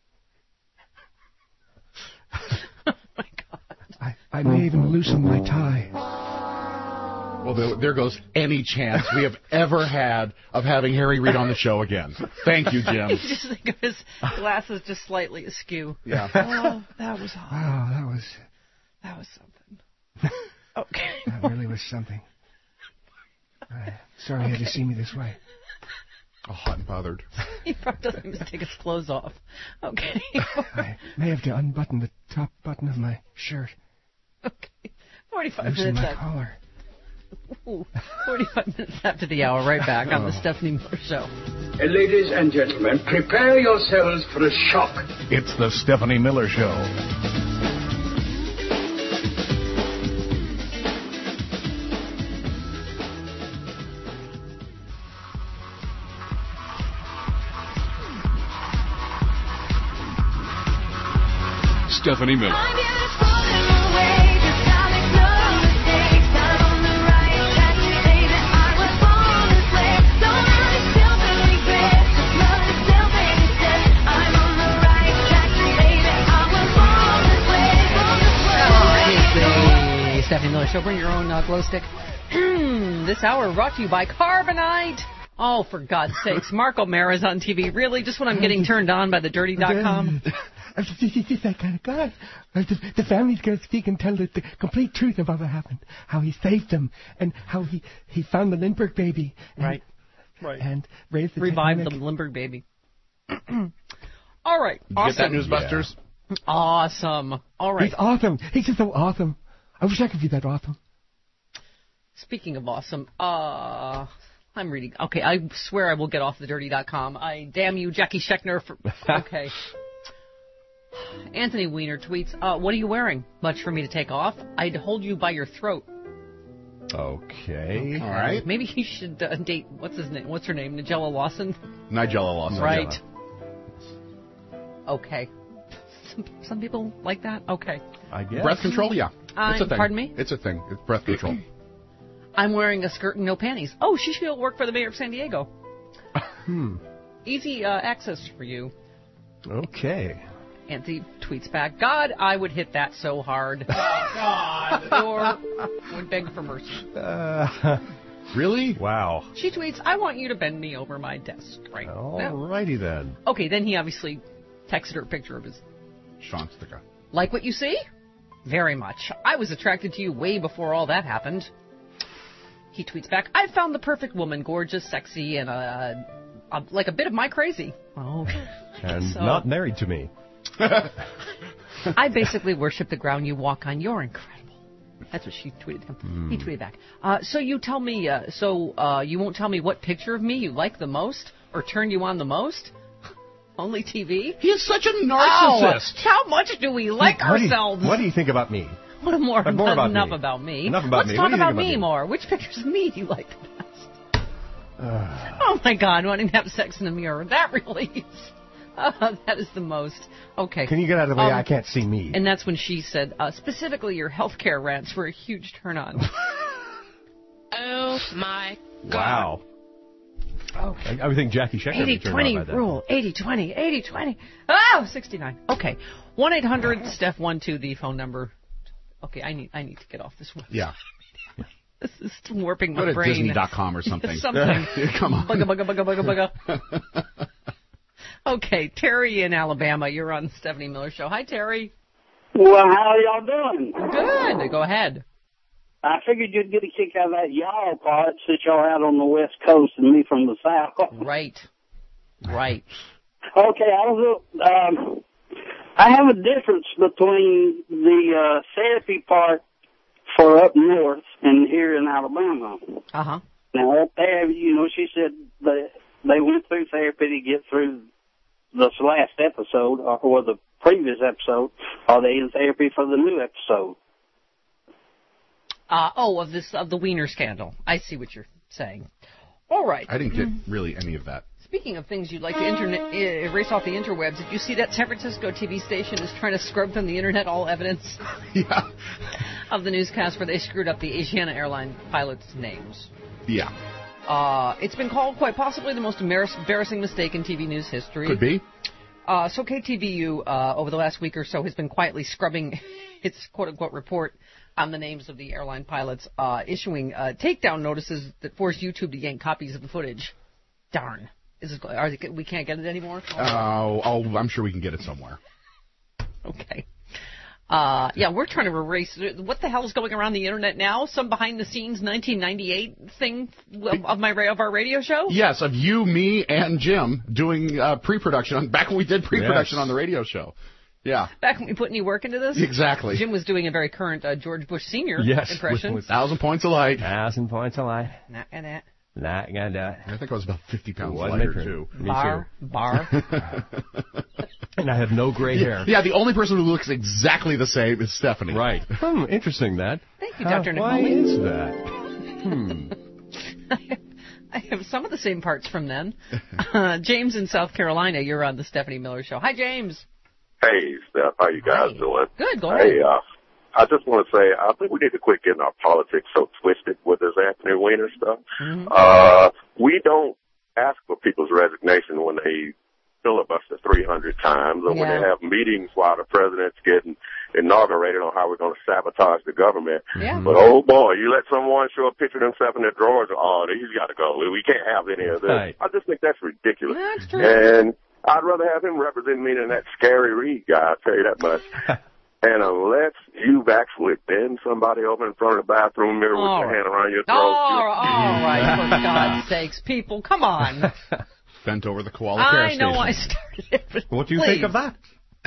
Oh my God. I, I may even loosen my tie. Well, there, there goes any chance we have ever had of having Harry Reid on the show again. Thank you, Jim. You just think of his glasses just slightly askew. Yeah. Oh, that was hot. Wow, that was That was something. Okay. that really was something. Uh, sorry you had to see me this way. Oh, hot and bothered. He probably doesn't even take his clothes off. Okay. I may have to unbutton the top button of my shirt. Okay. forty-five Loosen minutes my after. collar. Ooh, forty-five minutes after the hour, right back on the Stephanie Miller Show. Uh, ladies and gentlemen, prepare yourselves for a shock. It's the Stephanie Miller Show. Stephanie Miller. The Stephanie Miller Show. Bring your own uh, glow stick. This hour brought to you by Carbonite. Oh, for God's sakes. Mark O'Mara's on T V. Really? Just when I'm getting turned on by the dirty dot com? I'm just, he's just that kind of guy. The, the family's going to speak and tell the, the complete truth of what happened. How he saved them and how he, he found the Lindbergh baby. And, Right. Right. And raised the Revive the Titanic. Lindbergh baby. All right. Did you Awesome. get that, Newsbusters? Awesome. All right. He's awesome. He's just so awesome. I wish I could be that awesome. Speaking of awesome, uh, I'm reading. Okay, I swear I will get off the dirty dot com. I damn you, Jackie Schechner. For, okay. Anthony Weiner tweets, uh, what are you wearing? Much for me to take off? I'd hold you by your throat. Okay. All right. Maybe he should uh, date, what's his name? What's her name? Nigella Lawson? Nigella Lawson. Right. Okay. Some, some people like that? Okay. I guess. Breath control? Yeah. It's a Um, thing. pardon me? It's a thing. It's breath control. I'm wearing a skirt and no panties. Oh, she should work for the mayor of San Diego. Hmm. Easy uh, access for you. Okay. Anthony tweets back, God, I would hit that so hard. Oh, God. Or would beg for mercy. Uh, really? Wow. She tweets, I want you to bend me over my desk right now. Alrighty then. Okay, then he obviously texted her a picture of his... Sean Sticker. Like what you see? Very much. I was attracted to you way before all that happened. He tweets back, I found the perfect woman, gorgeous, sexy, and uh, uh, like a bit of my crazy. Oh, And so- not married to me. I basically worship the ground you walk on. You're incredible. That's what she tweeted him. Mm. He tweeted back. Uh, so you tell me, uh, so uh, you won't tell me what picture of me you like the most or turn you on the most? Only T V? He is such a Oh, narcissist. how much do we like what ourselves? Do you, what do you think about me? What more, But more about enough me. about me. Enough about Let's me. talk What do you about, think about me me? more. Which pictures of me do you like the best? Uh, Oh, my God, wanting to have sex in the mirror. That really is... Uh, that is the most. Okay. Can you get out of the way? Um, I can't see me. And that's when she said, uh, specifically your healthcare rants were a huge turn on. Oh, my Wow. Oh. I, I would think Jackie Schechter would be turned on eighty twenty by that. rule. eighty twenty. eighty twenty. Oh, sixty-nine. Okay. one eight hundred Steph one two, the phone number. Okay, I need I need to get off this one. Yeah. This is warping my Go to brain. Disney dot com or something. something. Come on. Bugga, bugga, bugga, bugga, bugga. Okay, Terry in Alabama. You're on the Stephanie Miller Show. Hi, Terry. Well, how are y'all doing? Good. Go ahead. I figured you'd get a kick out of that y'all part since y'all out on the West Coast and me from the South. Right. Right. Okay, I was. Um, I have a difference between the uh, therapy part for up north and here in Alabama. Uh huh. Now up there, you know, she said that they went through therapy to get through this last episode or, or the previous episode. Are they in therapy for the new episode? Uh, oh, of this of the Wiener scandal. I see what you're saying. All right. I didn't get really any of that. Speaking of things you'd like to internet, uh, erase off the interwebs, did you see that San Francisco T V station is trying to scrub from the internet all evidence yeah. of the newscast where they screwed up the Asiana airline pilots' names? Yeah. Uh, it's been called quite possibly the most embarrassing mistake in T V news history. Could be. Uh, so K T V U, uh, over the last week or so, has been quietly scrubbing its quote-unquote report on the names of the airline pilots, uh, issuing uh, takedown notices that force YouTube to yank copies of the footage. Darn. Is it, are they, we can't get it anymore? Oh, oh, I'm sure we can get it somewhere. Okay. Uh, yeah, we're trying to erase. What the hell is going around the internet now? Some behind-the-scenes nineteen ninety-eight thing of, of my of our radio show? Yes, of you, me, and Jim doing uh, pre-production, back when we did pre-production Yes. on the radio show. Yeah. Back when we put any work into this? Exactly. Jim was doing a very current uh, George Bush Senior Yes, impression. with, with Thousand points of light. Thousand points of light. Nah, nah, nah. Not gonna do it. I think I was about fifty pounds Wasn't lighter, it? too. Me Bar, too. bar. And I have no gray hair. Yeah, the only person who looks exactly the same is Stephanie. Right. Hmm, interesting that. Thank you, How- Doctor Why Nicole. is that? Hmm. I have some of the same parts from then. Uh, James in South Carolina, you're on the Stephanie Miller Show. Hi, James. Hey, Steph, how you guys Hi. doing? Good, go ahead. Hey, uh, I just want to say, I think we need to quit getting our politics so twisted with this Anthony Weiner stuff. Mhm. Uh, we don't ask for people's resignation when they filibuster three hundred times or when Yeah. they have meetings while the president's getting inaugurated on how we're going to sabotage the government. Yeah. But, oh, boy, you let someone show a picture of themselves in their drawers, oh, he's got to go. We can't have any of this. Right. I just think that's ridiculous. That's true. And I'd rather have him represent me than that scary Reed guy, I'll tell you that much. And unless you've actually been somebody over in front of the bathroom mirror with All your right. hand around your throat. All all right, for God's sakes, people, come on. Bent over the koala care I know station. I started it, but What do you please. think of that?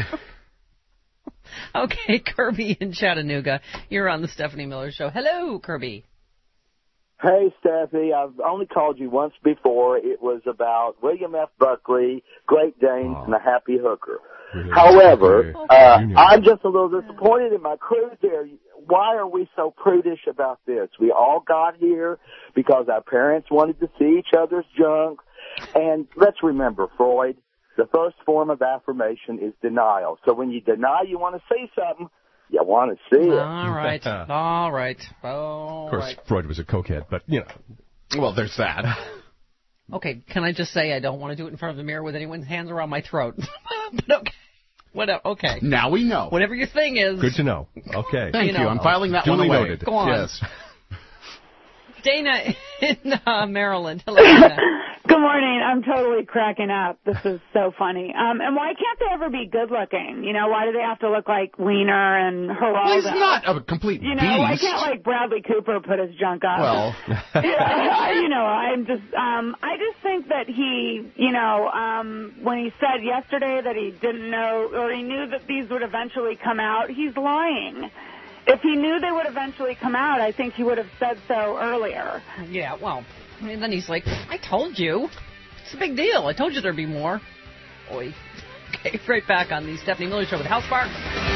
Okay, Kirby in Chattanooga, you're on the Stephanie Miller Show. Hello, Kirby. Hey, Steffi, I've only called you once before. It was about William F. Buckley, Great Danes, Oh. and a happy hooker. Really? However, Okay. uh, Junior. I'm just a little disappointed in my crew there. Why are we so prudish about this? We all got here because our parents wanted to see each other's junk. And let's remember, Freud, the first form of affirmation is denial. So when you deny you want to see something, you want to see it. All right, all right, all Of course, right. Freud was a cokehead, but, you know. Well, there's that. Okay, can I just say I don't want to do it in front of the mirror with anyone's hands around my throat? But okay. Whatever, okay. Now we know. Whatever your thing is. Good to know. Okay. Thank you. know. I'm filing that Duly one away. noted. Go on. Yes. Dana in uh, Maryland. Hello, Dana. Good morning. I'm totally cracking up. This is so funny. Um, and why can't they ever be good looking? You know, why do they have to look like Wiener and Geraldo? Well, he's not a complete You know, why beast. can't like Bradley Cooper put his junk up? Well, yeah, you know, I'm just, um, I just think that he, you know, um, when he said yesterday that he didn't know or he knew that these would eventually come out, he's lying. if he knew they would eventually come out, I think he would have said so earlier. Yeah, well, and then he's like, I told you. It's a big deal. I told you there'd be more. Oy. Okay, right back on the Stephanie Miller Show with Hal Sparks.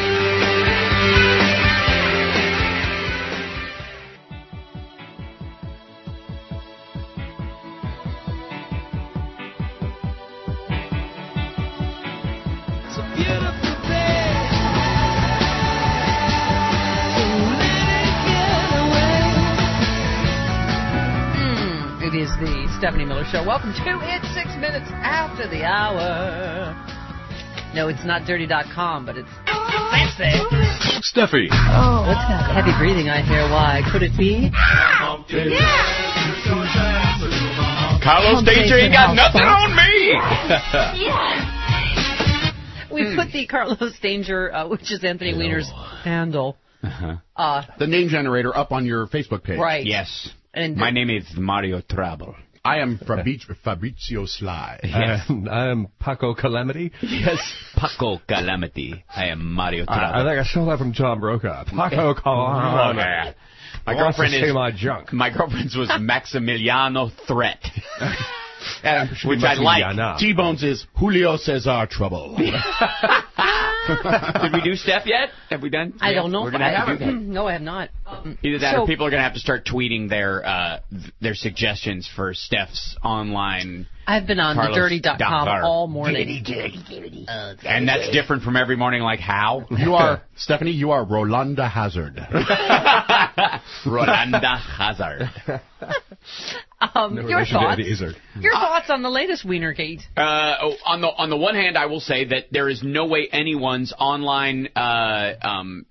It is the Stephanie Miller Show. Welcome to It's Six Minutes After the Hour. No, it's not dirty dot com, but it's fancy. Steffi. Oh, what's that heavy breathing I hear? Why? Could it be? Yeah. Carlos Danger ain't got nothing on me. We put the Carlos Danger, uh, which is Anthony Weiner's handle. Uh-huh. Uh, the name generator up on your Facebook page. Right. Yes. And my name is Mario Trouble. I am Fabrizio, Fabrizio Sly. Yes. Uh, I am Paco Calamity. Yes, Paco Calamity. I am Mario Trouble. I, I think I stole that from John Brokaw. Paco Calamity. My girlfriend is my junk. My girlfriend's was Maximiliano Threat, uh, which I like. T-Bones is Julio Cesar Trouble. Did we do Steph yet? Have we done? I don't know. We're gonna I have to do that. No, I have not. Um, Either that, so, or people are gonna have to start tweeting their uh, th- their suggestions for Steph's online. I've been on the dirty dot com all morning. Dirty, dirty, dirty. Uh, and that's different from every morning. Like how? You are Stephanie. You are Rolanda Hazard. Rolanda Hazard. um, no your thoughts? Your Uh, thoughts on the latest Wienergate? Uh, oh, on the on the one hand, I will say that there is no way anyone's online uh, um,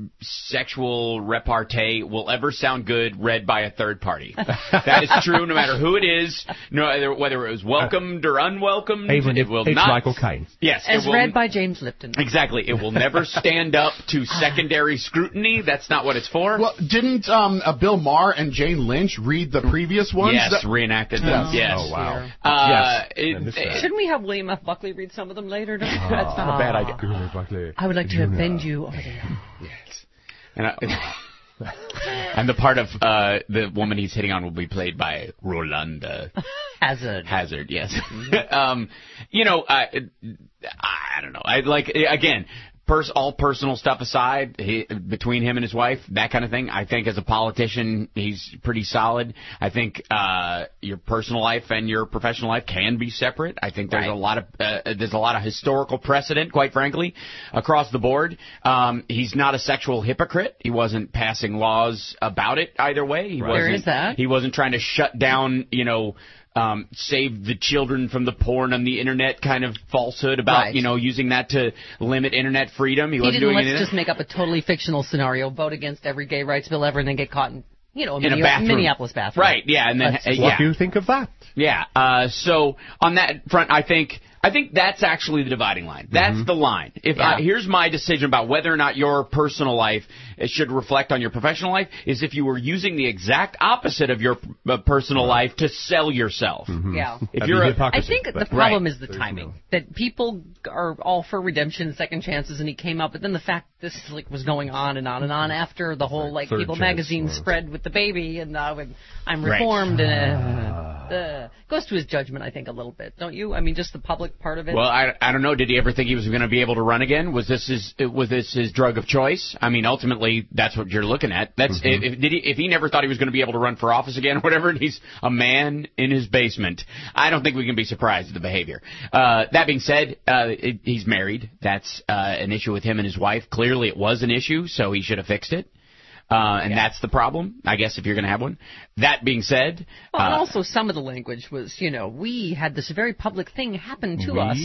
sexual repartee will ever sound good read by a third party. That is true, no matter who it is, no whether it was welcomed or unwelcomed. Even it if will it's not. Michael Caine. Yes, as it will, read by James Lipton. Exactly, it will never stand up to secondary scrutiny. That's not what it's for. Well, didn't um, uh, Bill Maher and Jane Lynch read the previous ones? Yes, that- reenacted yes. them. Yes. Oh wow. Uh, yes. it, Shouldn't we have William F. Buckley read some of them later? No, Oh, that's not a bad idea. Buckley. I would like to You offend know. you over there. Yes. And, I, and the part of uh, the woman he's hitting on will be played by Rolanda Hazard. Hazard, yes. um, you know, I, I don't know. I like again. Pers- all personal stuff aside, he, between him and his wife, that kind of thing, I think as a politician, he's pretty solid. I think uh, your personal life and your professional life can be separate. I think there's Right. a lot of uh, there's a lot of historical precedent, quite frankly, across the board. Um, he's not a sexual hypocrite. He wasn't passing laws about it either way. He Right. wasn't, There is that. He wasn't trying to shut down, you know. Um, save the children from the porn on the internet kind of falsehood about, Right. you know, using that to limit internet freedom. He, He wasn't didn't doing let's any of just that. make up a totally fictional scenario, vote against every gay rights bill ever, and then get caught in, you know, a, In a Minne- bathroom. Minneapolis bathroom. Right, yeah, and then, That's- uh, What yeah. do you think of that? Yeah, uh, so on that front, I think I think that's actually the dividing line. That's Mm-hmm. the line. If Yeah. I, here's my decision about whether or not your personal life uh, should reflect on your professional life is if you were using the exact opposite of your uh, personal life to sell yourself. Mm-hmm. Yeah. If That'd you're be a, hypocrisy, I think the but- problem Right. is the timing. That people are all for redemption, second chances, and he came out. But then the fact this like was going on and on and on after the whole like Third People chance, magazine or- spread with the baby, and now I'm- I'm Right. reformed, and uh, uh, goes to his judgment, I think, a little bit, don't you? I mean, just the public part of it. Well, I, I don't know. Did he ever think he was going to be able to run again? Was this his was this his drug of choice? I mean, ultimately, that's what you're looking at. That's Mm-hmm. if, did he if he never thought he was going to be able to run for office again or whatever, and he's a man in his basement. I don't think we can be surprised at the behavior. Uh, that being said, uh, it, he's married. That's uh, an issue with him and his wife. Clearly, it was an issue, so he should have fixed it. Uh, and that's the problem, I guess, if you're going to have one. That being said, well, and uh, also some of the language was, you know, we had this very public thing happen to We? us.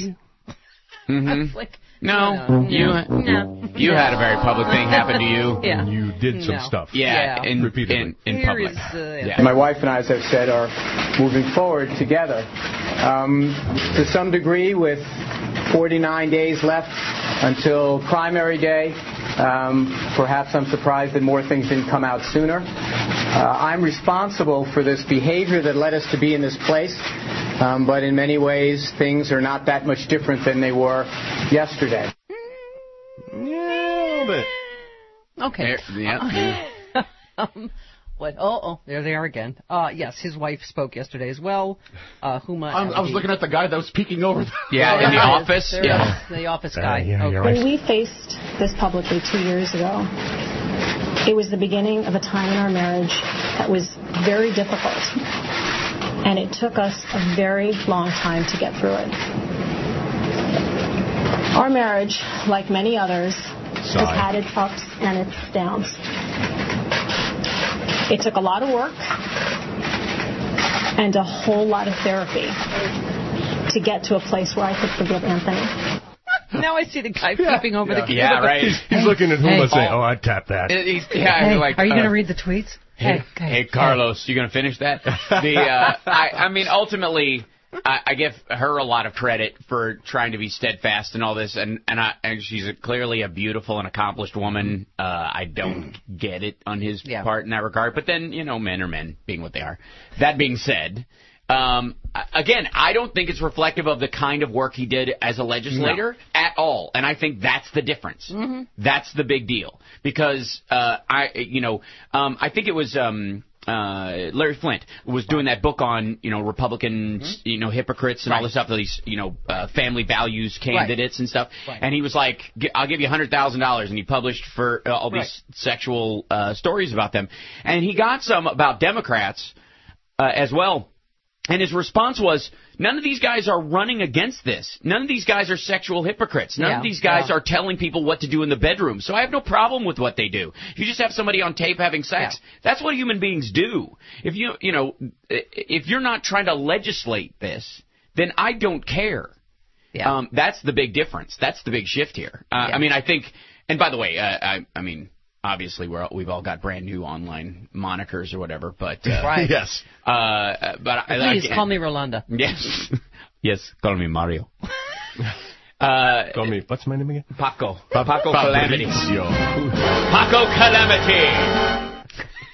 mhm. It's like, no, no, you no. you had a very public thing happen to you. Yeah. You did some No. stuff. Yeah, Yeah. in, Repeatedly. in, in Here public. is, uh, Yeah. My wife and I, as I've said, are moving forward together. Um, to some degree, with forty-nine days left until primary day, um, perhaps I'm surprised that more things didn't come out sooner. Uh, I'm responsible for this behavior that led us to be in this place, um, but in many ways, things are not that much different than they were yesterday. Yeah, a little bit. Okay. Yeah. Uh, um, what? Oh, oh, there they are again. Uh, yes, his wife spoke yesterday as well. Uh, Huma. I'm, I was looking at the guy that was peeking over. The yeah, oh, in the yeah, office. There Yeah. is, the office Uh, guy. yeah, okay. you're right. When we faced this publicly two years ago, it was the beginning of a time in our marriage that was very difficult. And it took us a very long time to get through it. Our marriage, like many others, Sigh. has had its ups and its downs. It took a lot of work and a whole lot of therapy to get to a place where I could forgive Anthony. Now I see the guy peeping over Yeah. the kid. Yeah, right. He's Hey, looking at Huma hey. saying, "Oh, I'd tap that." It- he's- yeah, Hey, like, are you uh, going to read the tweets? Hey, Hey, hey, Carlos, you going to finish that? The uh, I, I mean, ultimately, I, I give her a lot of credit for trying to be steadfast and all this, and and, I, and she's a, clearly a beautiful and accomplished woman. Uh, I don't get it on his Yeah. part in that regard, but then you know, men are men, being what they are. That being said. Um, again, I don't think it's reflective of the kind of work he did as a legislator at all, and I think that's the difference. Mm-hmm. That's the big deal because uh, I, you know, um, I think it was um, uh, Larry Flint was doing that book on you know Republicans, you know, hypocrites and all this stuff, these you know uh, family values candidates and stuff, Right. and he was like, "G- "I'll give you a hundred thousand dollars," and he published for uh, all these Right. sexual uh, stories about them, and he got some about Democrats uh, as well. And his response was, none of these guys are running against this. None of these guys are sexual hypocrites. None Yeah, of these guys yeah. are telling people what to do in the bedroom. So I have no problem with what they do. If you just have somebody on tape having sex, Yeah. that's what human beings do. If you, you know, if you're not trying to legislate this, then I don't care. Yeah. Um, that's the big difference. That's the big shift here. Uh, Yeah. I mean, I think, and by the way, uh, I, I mean, obviously, we're, we've all got brand new online monikers or whatever, but uh, Right. Yes. Uh, but I, Please again- call me Rolanda. Yes, yes, call me Mario. Uh, Call me. What's my name again? Paco. Paco Calamity. Fabrizio. Paco Calamity.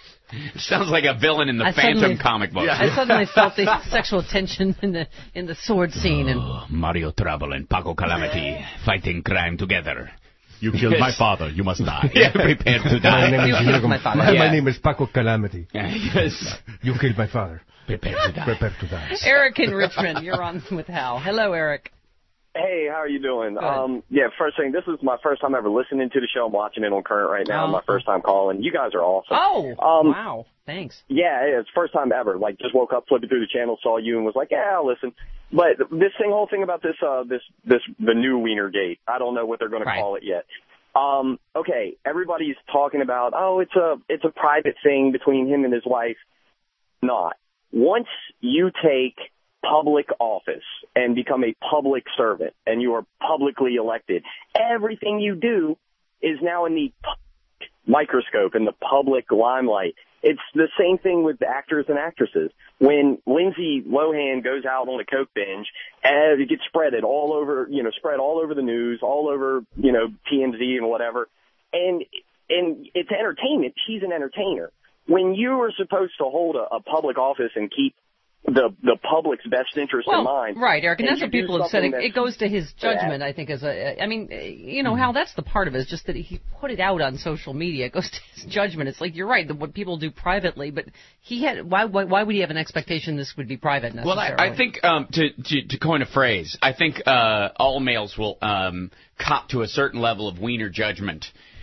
Sounds like a villain in the I Phantom suddenly- comic book. I suddenly felt the sexual tension in the in the sword scene, and Mario Trouble and Paco Calamity fighting crime together. You killed my father. You must die. Yeah, prepare to My die. name, is, You killed my father. my, Yeah. my name is Paco Calamity. Yes. You killed my father. Prepare to die. Prepare to die. Eric in Richmond, you're on with Hal. Hello, Eric. Hey, how are you doing? Good. Um, yeah, first thing, this is my first time ever listening to the show. I'm watching it on Current right now. Oh. My first time calling. You guys are awesome. Oh, Um, wow. Thanks. Yeah, it's first time ever. Like, just woke up, flipping through the channel, saw you, and was like, yeah, I'll listen. But this thing, whole thing about this, uh, this, this, the new Wiener Gate. I don't know what they're going Right. to call it yet. Um, okay, everybody's talking about, oh, it's a, it's a private thing between him and his wife. Not. Once you take public office and become a public servant and you are publicly elected, everything you do is now in the public microscope, in the public limelight. It's the same thing with actors and actresses. When Lindsay Lohan goes out on a coke binge, and it gets spreaded all over, you know, spread all over the news, all over, you know, T M Z and whatever. And and it's entertainment. She's an entertainer. When you are supposed to hold a, a public office and keep the the public's best interest Well, in mind, right, Eric, and that's you what do people have said. It, something it goes to his that's judgment, I think, as a. I mean, you know, Hal, that's the part of it, is just that he put it out on social media. It goes to his judgment. It's like, you're right, the, what people do privately, but he had. Why, why Why would he have an expectation this would be private Well, necessarily? I, I think um, to, to to coin a phrase, I think uh, all males will um, cop to a certain level of wiener judgment,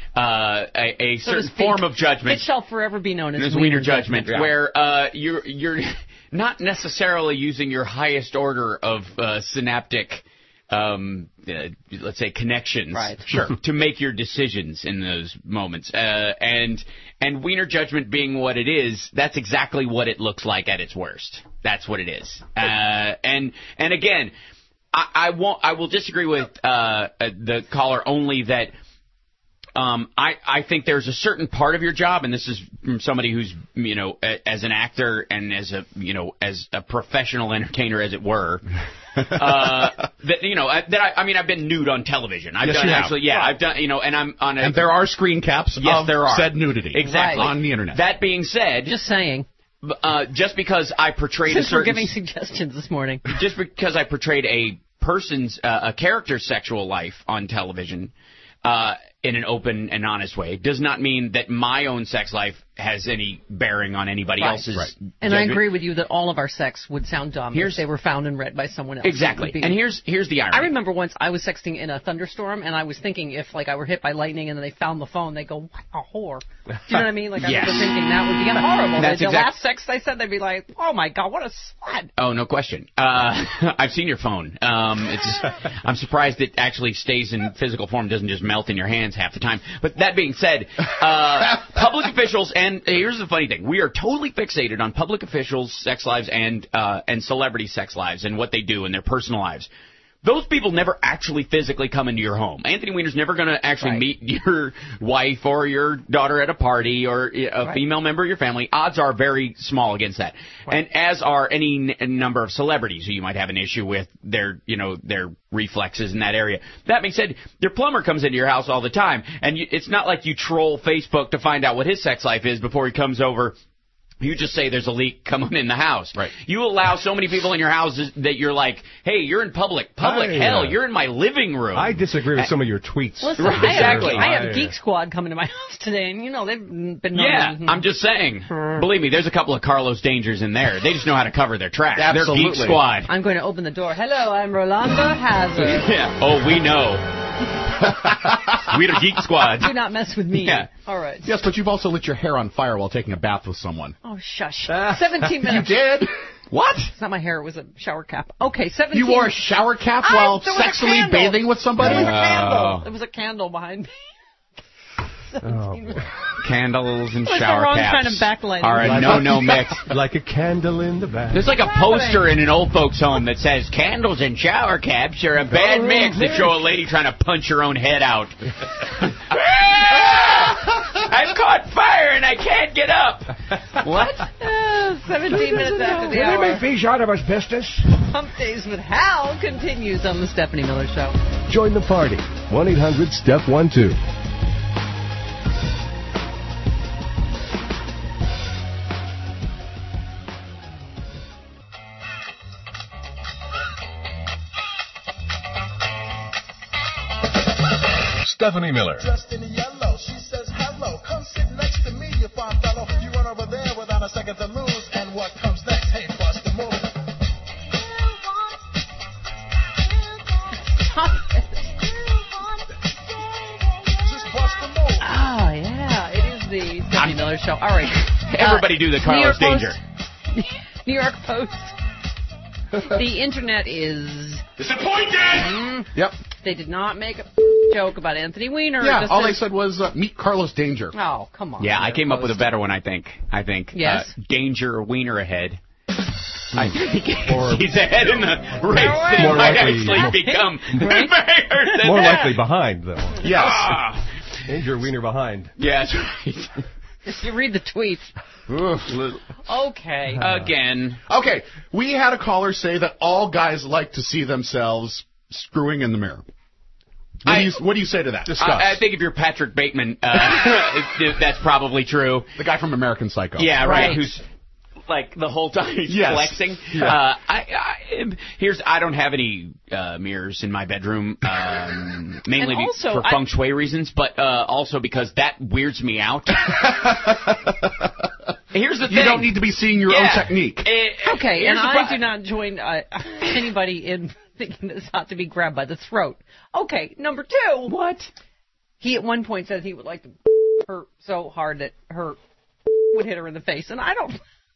uh, a, a So to certain speak. form of judgment. It shall forever be known as There's wiener wiener judgment, yeah. where uh, you're you're not necessarily using your highest order of uh, synaptic, um, uh, let's say, connections, Right. sure, to make your decisions in those moments. Uh, and and wiener judgment being what it is, that's exactly what it looks like at its worst. That's what it is. Uh, and and again, I, I won't. I will disagree with uh, the caller only that. Um, I, I think there's a certain part of your job, and this is from somebody who's, you know, a, as an actor and as a, you know, as a professional entertainer, as it were, uh, that, you know, that I, I mean, I've been nude on television. I've Yes, done you have. actually, yeah, I've done, you know, and I'm on a. And there are screen caps yes, of there are. said nudity. Exactly. On the internet. That being said. Just saying. Uh, just because I portrayed Since a certain. we're giving suggestions this morning. Just because I portrayed a person's, uh, a character's sexual life on television, uh, in an open and honest way does not mean that my own sex life has any bearing on anybody Right. else's. Right. And I agree with you that all of our sex would sound dumb Here's- if they were found and read by someone else. Exactly. It would be- And here's here's the irony. I remember once I was sexting in a thunderstorm, and I was thinking if, like, I were hit by lightning and then they found the phone, they go, what a whore. Do you know what I mean? Like, I Yes. remember thinking that would be horrible. That's the exact- last sex they said, they'd be like, oh, my God, what a slut. Oh, no question. Uh, I've seen your phone. Um, it's. I'm surprised it actually stays in physical form, doesn't just melt in your hands half the time. But that being said, uh, public officials, and here's the funny thing, we are totally fixated on public officials' sex lives and uh, and celebrity sex lives and what they do in their personal lives. Those people never actually physically come into your home. Anthony Weiner's never going to actually Right. meet your wife or your daughter at a party or a Right. female member of your family. Odds are very small against that. And as are any n- number of celebrities who you might have an issue with their, you know, their reflexes in that area. That being said, your plumber comes into your house all the time, and you, it's not like you troll Facebook to find out what his sex life is before he comes over. You just say there's a leak, come on in the house. Right. You allow so many people in your houses that you're like, hey, you're in public. Public, I, hell, uh, you're in my living room. I disagree with some of your tweets. Listen, Right, I, have, exactly. I have I, uh, Geek Squad coming to my house today, and, you know, they've been Yeah, known- I'm just saying. Believe me, there's a couple of Carlos Dangers in there. They just know how to cover their tracks. They're Absolutely. Geek Squad. I'm going to open the door. Hello, I'm Rolanda Hazard. Yeah. Oh, we know. We're the Geek Squad. Do not mess with me. Yeah. All right. Yes, but you've also lit your hair on fire while taking a bath with someone. Oh, shush. seventeen minutes. You did? What? It's not my hair. It was a shower cap. Okay, seventeen. You wore a shower cap I- while there was a sexually candle. bathing with somebody? There was a Oh. candle. There was a candle behind me. Oh, Candles and Like the shower wrong caps kind of backlighting. are a Like- no-no mix. like a candle in the back. There's like a poster in an old folks' home that says candles and shower caps are a bad mix that show a lady trying to punch her own head out. I've caught fire and I can't get up. What? Uh, seventeen minutes after the Can they hour. make fish out of asbestos? Hump Days with Hal continues on the Stephanie Miller Show. Join the party. one eight hundred step one two. Stephanie Miller. Dressed in yellow, she says hello. Come sit next to me, you fine fellow. You run over there without a second to lose. And what comes next? Hey, bust the move. Just bust the move. Oh, yeah. It is the Stephanie Miller Show. All right. Everybody do the New Carlos York Danger. Post- New York Post. The internet is disappointed. Mm, Yep. they did not make a joke about Anthony Weiner. It Yeah, just all they says- said was uh, meet Carlos Danger. Oh, come on. Yeah, I New came York up with a Post. better one, I think. I think. Yes? Uh, Danger Wiener ahead. I think Or- he's ahead in the race. That he More might likely- actually more- become Right? mayor than More that. likely behind, though. Yes. Ah. Danger Wiener behind. Yeah, that's right. If you read the tweet. Okay. Again. Okay, we had a caller say that all guys like to see themselves screwing in the mirror. What, I- do, you, what do you say to that? Discuss. I, I think if you're Patrick Bateman, uh, that's probably true. The guy from American Psycho. Yeah, right. Right. Who's like the whole time he's Yes. flexing. Yeah. Uh, I, I here's I don't have any uh, mirrors in my bedroom, um, mainly And be- also, for I- feng shui reasons, but uh, also because that weirds me out. Here's the thing: You don't need to be seeing your Yeah. own technique. Eh, Okay, here's and the I pro- do not join uh, anybody in thinking this ought to be grabbed by the throat. Okay, number two. What? He at one point said he would like to her so hard that her would hit her in the face, and I don't.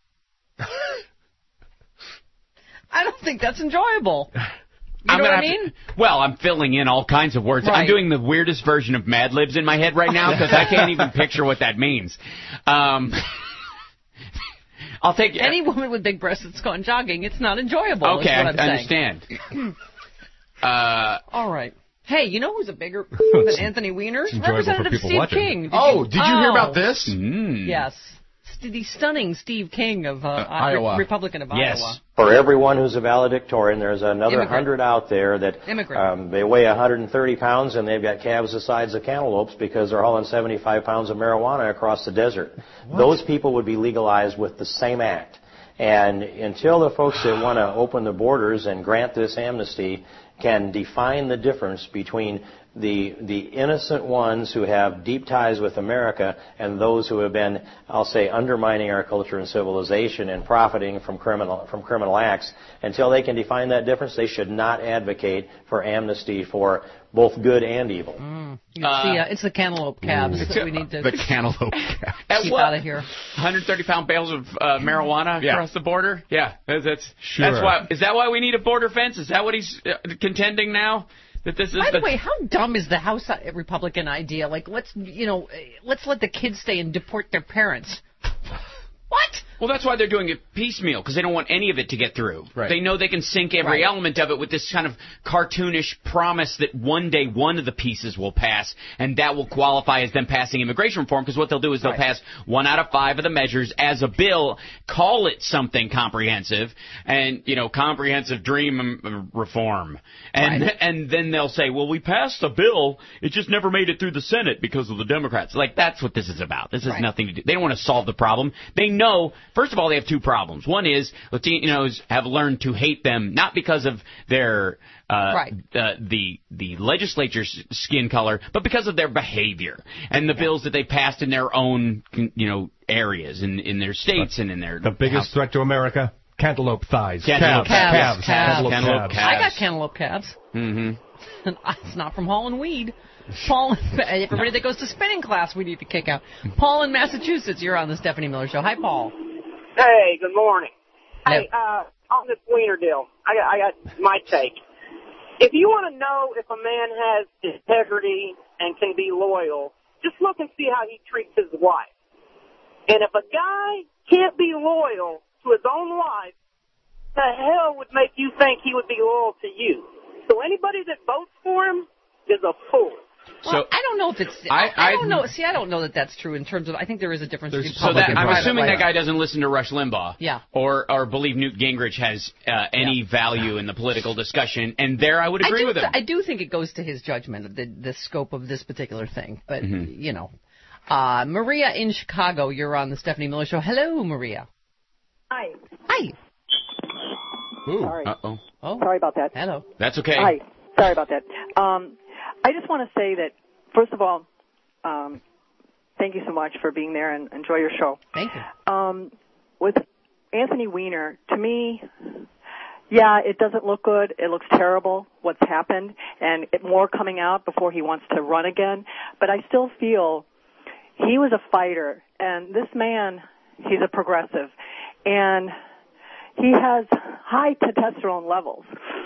I don't think that's enjoyable. You I'm know gonna what I have to- mean? well, I'm filling in all kinds of words. I'm Right. doing the weirdest version of Mad Libs in my head right now because I can't even picture what that means. Um, I'll take Any woman with big breasts that's gone jogging, it's not enjoyable. Okay, is I what I'm understand. saying. uh, All right. Hey, you know who's a bigger than Anthony Weiner? enjoyable for Representative people Steve watching. King. Did Oh, you, did you hear Oh. about this? mm. Yes. St- The stunning Steve King of uh, Iowa. Re- Republican of Yes. Iowa. For everyone who's a valedictorian, there's another Immigrant. hundred out there that Immigrant. um, they weigh one hundred thirty pounds and they've got calves the size of cantaloupes because they're hauling seventy-five pounds of marijuana across the desert. Those people would be legalized with the same act. And until the folks that want to open the borders and grant this amnesty can define the difference between the the innocent ones who have deep ties with America and those who have been, I'll say, undermining our culture and civilization and profiting from criminal from criminal acts, until they can define that difference, they should not advocate for amnesty for both good and evil. Mm. You see, uh, it's the cantaloupe calves that we need to the cantaloupe calves. keep out of here. one hundred thirty pound bales of uh, marijuana yeah. across the border? Yeah, that's, that's, sure. that's why. Is that why we need a border fence? Is that what he's uh, contending now? That this is By the the way, how dumb is the House Republican idea? Like, let's, you know, let's let the kids stay and deport their parents. What? Well, that's why they're doing it piecemeal, because they don't want any of it to get through. Right. They know they can sink every Right. element of it with this kind of cartoonish promise that one day one of the pieces will pass, and that will qualify as them passing immigration reform, because what they'll do is they'll Right. pass one out of five of the measures as a bill, call it something comprehensive, and, you know, comprehensive dream um, reform. And Right. and then they'll say, well, we passed a bill, it just never made it through the Senate because of the Democrats. Like, that's what this is about. This has Right. nothing to do. They don't want to solve the problem. They know, first of all, they have two problems. One is Latinos have learned to hate them, not because of their uh, Right. uh, the the legislature's skin color, but because of their behavior and the Yeah. bills that they passed in their own, you know, areas in in their states and in their The biggest house. threat to America: cantaloupe thighs. Cantaloupe calves. Calves. Calves. Cantaloupe Cantaloupe calves. calves. I got cantaloupe calves. Mm-hmm. It's not from Holland Weed. Paul, everybody that goes to spinning class, we need to kick out. Paul in Massachusetts, you're on the Stephanie Miller Show. Hi, Paul. Hey, good morning. Hello. Hey, uh, on this wiener deal, I got, I got my take. If you want to know if a man has integrity and can be loyal, just look and see how he treats his wife. And if a guy can't be loyal to his own wife, the hell would make you think he would be loyal to you? So anybody that votes for him is a fool. Well, So- I don't know if it's. I- I, I I- don't know. See, I don't know that that's true in terms of. I think there is a difference between So public that, and I'm private assuming life. that guy doesn't listen to Rush Limbaugh, Yeah. or or believe Newt Gingrich has uh, any value in the political discussion. And there, I would agree I do with him. th- I do think it goes to his judgment, the the scope of this particular thing. But Mhm. you know, uh, Maria in Chicago, you're on the Stephanie Miller Show. Hello, Maria. Hi. Hi. Ooh. Sorry. Uh-oh. Oh. Sorry about that. Hello. That's okay. Hi. Sorry about that. Um, I just want to say that, first of all, um, thank you so much for being there and enjoy your show. Thank you. Um, with Anthony Weiner, to me, yeah, it doesn't look good. It looks terrible what's happened, and it, more coming out before he wants to run again. But I still feel he was a fighter, and this man, he's a progressive, and he has high testosterone levels.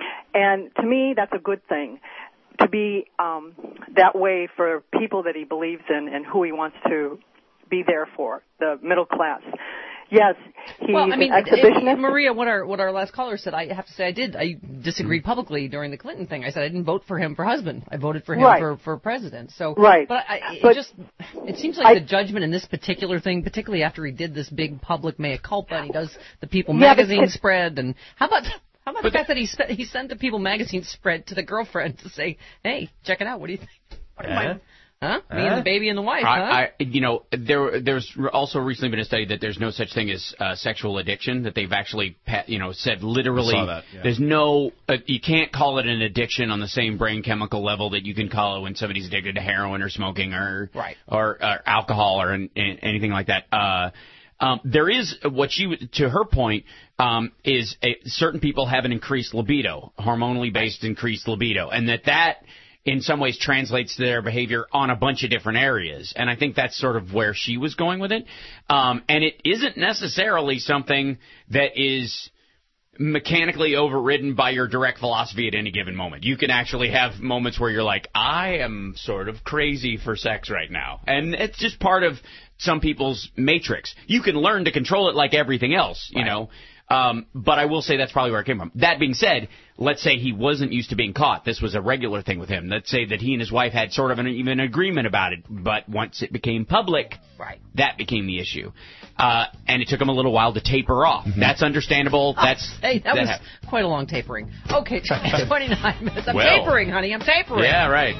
And to me, that's a good thing, to be um, that way for people that he believes in and who he wants to be there for, the middle class. Yes, he's well, I mean, an exhibitionist. it- Maria, what our what our last caller said, I have to say I did. I disagreed publicly during the Clinton thing. I said I didn't vote for him for husband. I voted for him Right. for, for president. So, Right. But I, it But just it seems like I- the judgment in this particular thing, particularly after he did this big public mea culpa, and he does the People Yeah, but magazine can- spread, and how about how about the fact that he spe- he sent the People magazine spread to the girlfriend to say, hey, check it out. What do you think? What am I- Uh, Huh? Me and the baby and the wife, huh? I, I, you know, there, there's also recently been a study that there's no such thing as uh, sexual addiction. That they've actually, pa- you know, said literally, I saw that, yeah. there's no, uh, you can't call it an addiction on the same brain chemical level that you can call it when somebody's addicted to heroin or smoking or Right. or, or alcohol or an, an, anything like that. Uh, um, there is what she, to her point, um, is a, certain people have an increased libido, hormonally based increased libido, and that that. in some ways translates to their behavior on a bunch of different areas. And I think that's sort of where she was going with it. Um, and it isn't necessarily something that is mechanically overridden by your direct philosophy at any given moment. You can actually have moments where you're like, I am sort of crazy for sex right now. And it's just part of some people's matrix. You can learn to control it like everything else, you right. know. Um, but I will say that's probably where it came from. That being said, let's say he wasn't used to being caught. This was a regular thing with him. Let's say that he and his wife had sort of an even agreement about it. But once it became public, right. that became the issue. Uh, and it took him a little while to taper off. Mm-hmm. That's understandable. Oh, That's hey, that, that was happened. quite a long tapering. Okay, twenty-nine minutes. I'm Well. tapering, honey. I'm tapering. Yeah, right.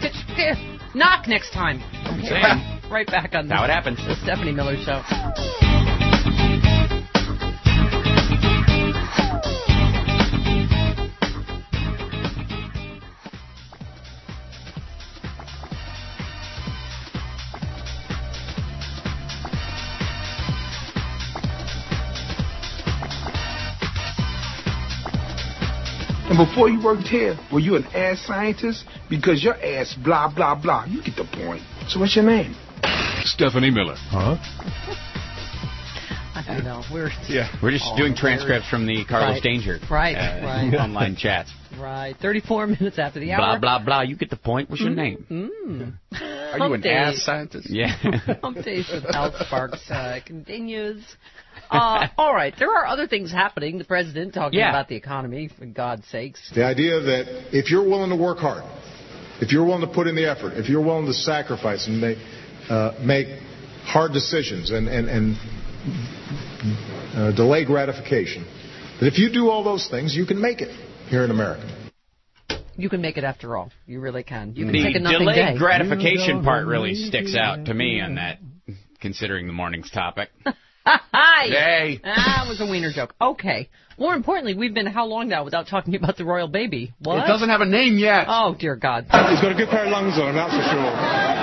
Knock next time. Okay, Same. right, right back on That's how it happens. The Stephanie Miller Show. And before you worked here, were you an ass scientist? Because your ass blah, blah, blah. You get the point. So what's your name? Stephanie Miller. Huh? I know. We're yeah. We're just doing transcripts from the Carlos right. Danger right, uh, right. online chats. Right. thirty-four minutes after the Blah, hour. blah, blah. You get the point. What's your name? Mm. Are you an ass scientist? Yeah. Hump Days with Al Sparks uh, continues. Uh, all right. There are other things happening. The president talking Yeah. about the economy, for God's sakes. The idea that if you're willing to work hard, if you're willing to put in the effort, if you're willing to sacrifice and make, uh, make hard decisions and, and, and uh, delay gratification, that if you do all those things, you can make it here in America. You can make it after all. You really can. You can The take a nothing delayed day. gratification part really sticks out to me on that, considering the morning's topic. Hi. Yay. That was a wiener joke. Okay. More importantly, we've been how long now without talking about the royal baby? What? It doesn't have a name yet. Oh, dear God. He's got a good pair of lungs on him, that's for sure.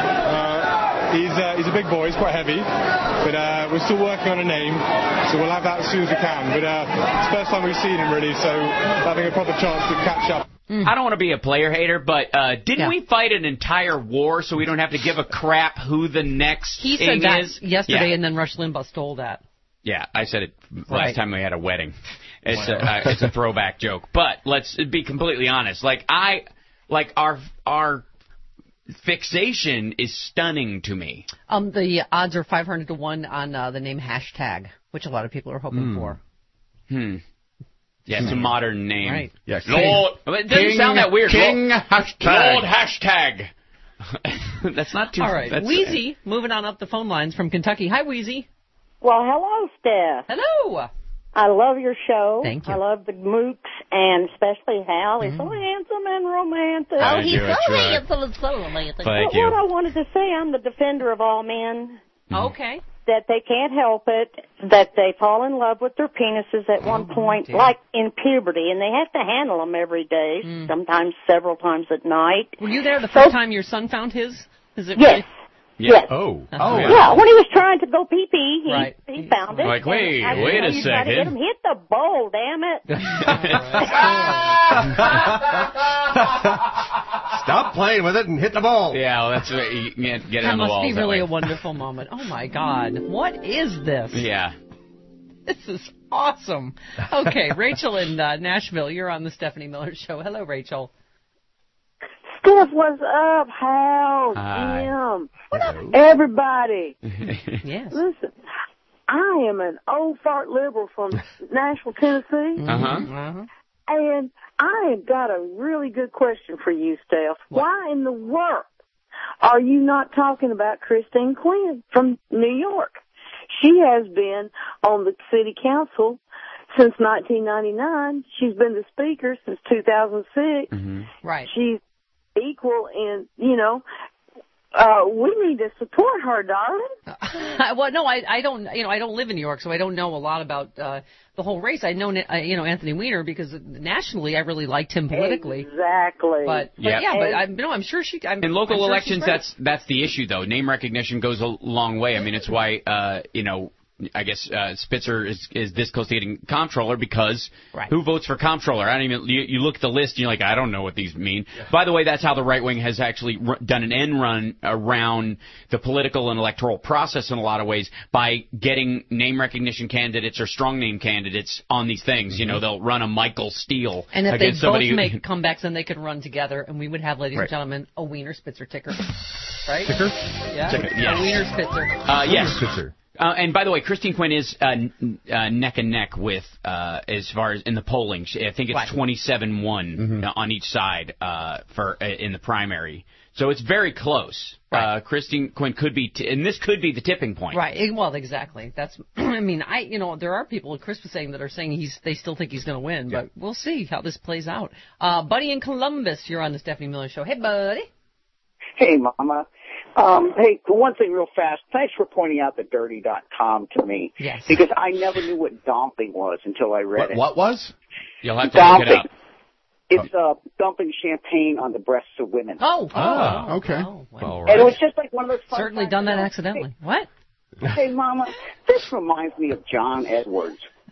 Uh, he's, uh, he's a big boy, he's quite heavy, but uh, we're still working on a name, so we'll have that as soon as we can. But uh, it's the first time we've seen him, really, so having a proper chance to catch up. I don't want to be a player hater, but uh, didn't Yeah. we fight an entire war so we don't have to give a crap who the next He thing said that is? yesterday, Yeah. and then Rush Limbaugh stole that. Yeah, I said it last Right. time we had a wedding. It's a uh, it's a throwback joke, but let's be completely honest. Like I, like our our fixation is stunning to me. Um, the odds are five hundred to one on uh, the name hashtag, which a lot of people are hoping Mm. for. Hmm. Yeah, it's a modern name. Right. Yeah, Lord, it doesn't King- sound that weird. King Lord, hashtag. Lord hashtag. That's not too. All right, that's, Wheezy, moving on up the phone lines from Kentucky. Hi, Wheezy. Well, hello, Steph. Hello. I love your show. Thank you. I love the mooks, and especially Hal. He's so handsome and romantic. Oh, he's so handsome and so romantic. Thank but you. what I wanted to say, I'm the defender of all men. Okay. That they can't help it, that they fall in love with their penises at one point, dear. like in puberty, and they have to handle them every day, sometimes several times at night. Were you there the first time your son found his? Is it Yes. really? Yes. Oh. Oh, Yeah. yeah. when he was trying to go pee-pee, he, Right. he found it. Like, wait, And I wait said, a "You gotta second." get him. Hit the bowl, damn it. Stop playing with it and hit the ball. Yeah, well, that's what you get, get it That on the must walls be that really way. a wonderful moment. Oh, my God. What is this? Yeah. This is awesome. Okay, Rachel in uh, Nashville, you're on the Stephanie Miller Show. Hello, Rachel. Steph, what's up? How? Hi. Jim? Everybody. Yes. Listen, I am an old fart liberal from Nashville, Tennessee. Uh-huh. Uh-huh. And I have got a really good question for you, Steph. What? Why in the world are you not talking about Christine Quinn from New York? She has been on the city council since nineteen ninety-nine. She's been the speaker since two thousand six. Mm-hmm. Right. She's equal in, you know, uh, we need to support her, darling. well, no, I, I don't. You know, I don't live in New York, so I don't know a lot about uh, the whole race. I know, uh, you know, Anthony Weiner because nationally, I really liked him politically. Exactly. But, but Yep. yeah, but I'm, no, I'm sure she. I'm, In local I'm sure elections, she's right. that's that's the issue, though. Name recognition goes a long way. I mean, it's why uh, you know. I guess uh, Spitzer is, is this close to getting comptroller because Right. who votes for comptroller? I don't even. You, you look at the list and you're like, I don't know what these mean. Yeah. By the way, that's how the right wing has actually r- done an end run around the political and electoral process in a lot of ways by getting name recognition candidates or strong name candidates on these things. Mm-hmm. You know, they'll run a Michael Steele And if they against both somebody. make who, comebacks, then they could run together, and we would have, ladies Right. and gentlemen, a Wiener Spitzer ticker. Right? Ticker? Yeah. Ticker, yes. A Wiener Spitzer. Uh, yes. Spitzer. Uh, and by the way, Christine Quinn is uh, n- uh, neck and neck with, uh, as far as in the polling. She, I think it's Right. twenty-seven one Mm-hmm. uh, on each side uh, for uh, in the primary. So it's very close. Right. Uh, Christine Quinn could be, t- and this could be the tipping point. Right. eh, Well, exactly. That's. I mean, I. You know, there are people. Chris was saying that are saying he's. They still think he's going to win, but we'll see how this plays out. Uh, Buddy in Columbus, you're on the Stephanie Miller Show. Hey, Buddy. Hey, Mama. Um, hey, one thing real fast. Thanks for pointing out the dirty dot com to me. Yes. Because I never knew what dumping was until I read What, it. what was? You'll have to dumping. look it up. It's uh, dumping champagne on the breasts of women. Oh. Ah, oh, okay. Oh, well, All And it right. was just like one of those fun Certainly facts, done that you know, accidentally. What? Hey, hey, Mama, this reminds me of John Edwards.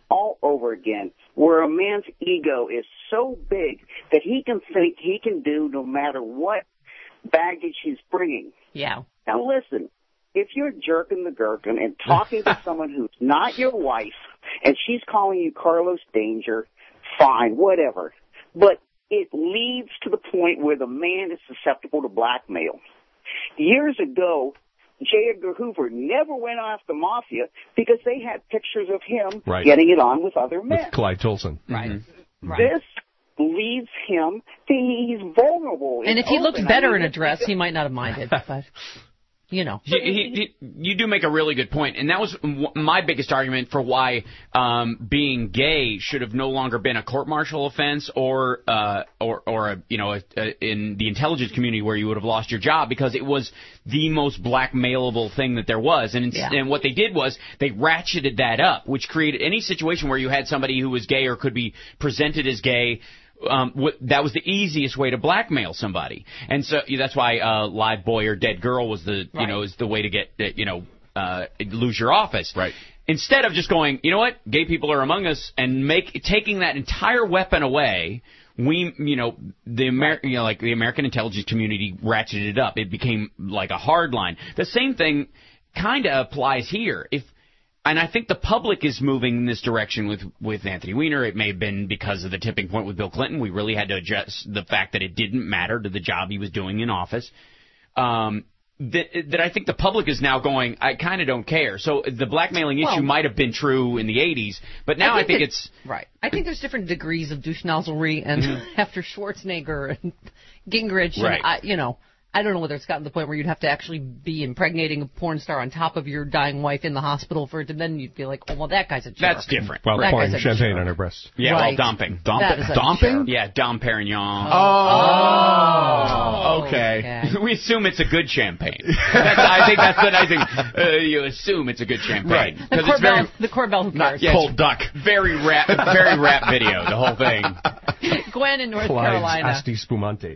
all over again, where a man's ego is so big that he can think he can do no matter what baggage he's bringing. Yeah. Now listen, if you're jerking the gherkin and talking to someone who's not your wife and she's calling you Carlos Danger, fine, whatever. But it leads to the point where the man is susceptible to blackmail. Years ago, J. Edgar Hoover never went off the mafia because they had pictures of him Right. getting it on with other men. With Clyde Tolson. Right. Mm-hmm. Right. This leaves him, he's vulnerable. And if he looked open. better I mean, in a dress, he might not have minded. But, you know. You, he, he, you do make a really good point, and that was w- my biggest argument for why um, being gay should have no longer been a court-martial offense, or uh, or or a, you know a, a, in the intelligence community where you would have lost your job, because it was the most blackmailable thing that there was. And Yeah. and what they did was they ratcheted that up, which created any situation where you had somebody who was gay or could be presented as gay. Um, w- that was the easiest way to blackmail somebody, and so that's why uh, live boy or dead girl was the you Right. know is the way to get uh, you know uh, lose your office. Right. Instead of just going, you know what, gay people are among us, and make taking that entire weapon away. We, you know, the Amer- you know, like the American intelligence community ratcheted it up. It became like a hard line. The same thing kind of applies here. If And I think the public is moving in this direction with, with Anthony Weiner. It may have been because of the tipping point with Bill Clinton. We really had to address the fact that it didn't matter to the job he was doing in office. Um, that, that I think the public is now going, I kind of don't care. So the blackmailing Well- issue might have been true in the eighties, but now I think, that- it's... Right. I think there's different degrees of douche nozzlery, and after Schwarzenegger and Gingrich, Right. and I, you know, I don't know whether it's gotten to the point where you'd have to actually be impregnating a porn star on top of your dying wife in the hospital for it, and then you'd be like, oh, well, that guy's a jerk. That's different. While That pouring guy's a champagne jerk. on her breasts. Yeah, Right. well, dumping. That is a Dumping? jerk. Yeah, Dom Perignon. Oh, okay. Okay. We assume it's a good champagne. That's, I think that's the nice thing. Uh, you assume it's a good champagne. Right. The 'Cause it's very, Corbell, the Corbell who Not cares. Yeah, cold duck. very rap, very rap video, the whole thing. Gwen in North Clyde's Carolina. Asti Spumante.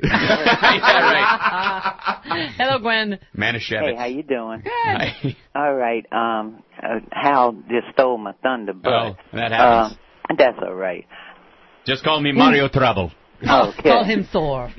Yeah, right. Hello, Gwen. Manischewitz. Hey, how you doing? Hi. All right. Um, uh, Hal just stole my thunder, but Oh, that happens. Uh, that's all right. Just call me Mario Trouble. Okay. Call him Thor.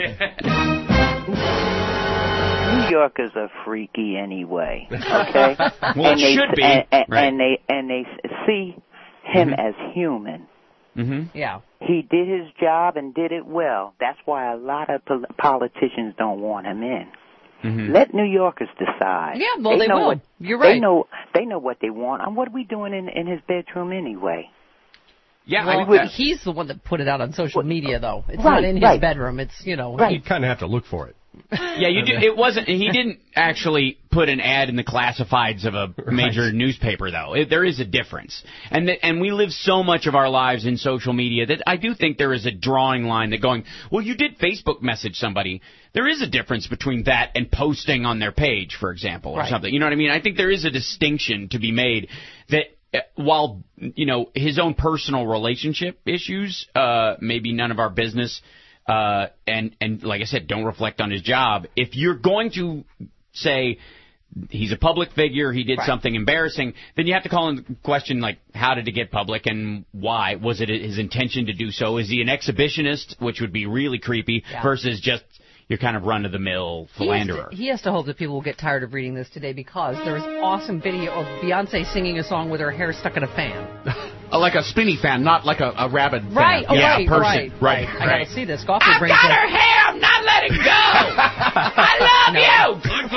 New Yorkers are freaky anyway. Okay. Well, and it they, should be. And, and, Right. and they and they see him Mhm. as human. Mm-hmm. Yeah. He did his job and did it well. That's why a lot of pol- politicians don't want him in. Mm-hmm. Let New Yorkers decide. Yeah, well, they know will. What, You're They right. know they know what they want. And what are we doing in in his bedroom anyway? Yeah, Well, I mean, he's the one that put it out on social media, though. It's Right, not in his right. bedroom. It's, you know. Right. he- You kind of have to look for it. yeah, you do. It wasn't. He didn't actually put an ad in the classifieds of a major Right. newspaper, though. It, there is a difference, and that, and we live so much of our lives in social media that I do think there is a drawing line that going, well, you did Facebook message somebody. There is a difference between that and posting on their page, for example, or Right. something. You know what I mean? I think there is a distinction to be made that. uh, While, you know, his own personal relationship issues, uh, maybe none of our business, uh, and, and like I said, don't reflect on his job. If you're going to say he's a public figure, he did Right. something embarrassing, then you have to call in question, like, how did it get public and why? Was it his intention to do so? Is he an exhibitionist, which would be really creepy, Yeah. versus just your kind of run-of-the-mill He has, philanderer? to, he has to hope that people will get tired of reading this today, because there is awesome video of Beyonce singing a song with her hair stuck in a fan. Uh, like a spinny fan, not like a, a rabid fan. Right, oh, yeah, right, a person. right, right, I right. gotta see this. Coffee I've brings got it. her hair. I'm not letting go. I love you.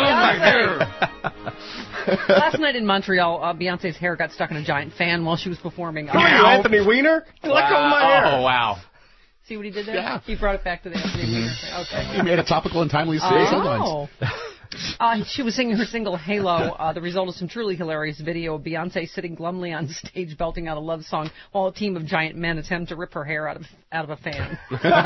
Beyonce. Last night in Montreal, uh, Beyonce's hair got stuck in a giant fan while she was performing. Who are you, Anthony Weiner? Let go of my hair. Oh, wow. See what he did there? Yeah. He brought it back to the Anthony Weiner thing. Okay. He made a topical and timely Oh. headlines. Uh, she was singing her single Halo, uh, the result of some truly hilarious video of Beyonce sitting glumly on stage belting out a love song while a team of giant men attempt to rip her hair out of out of a fan.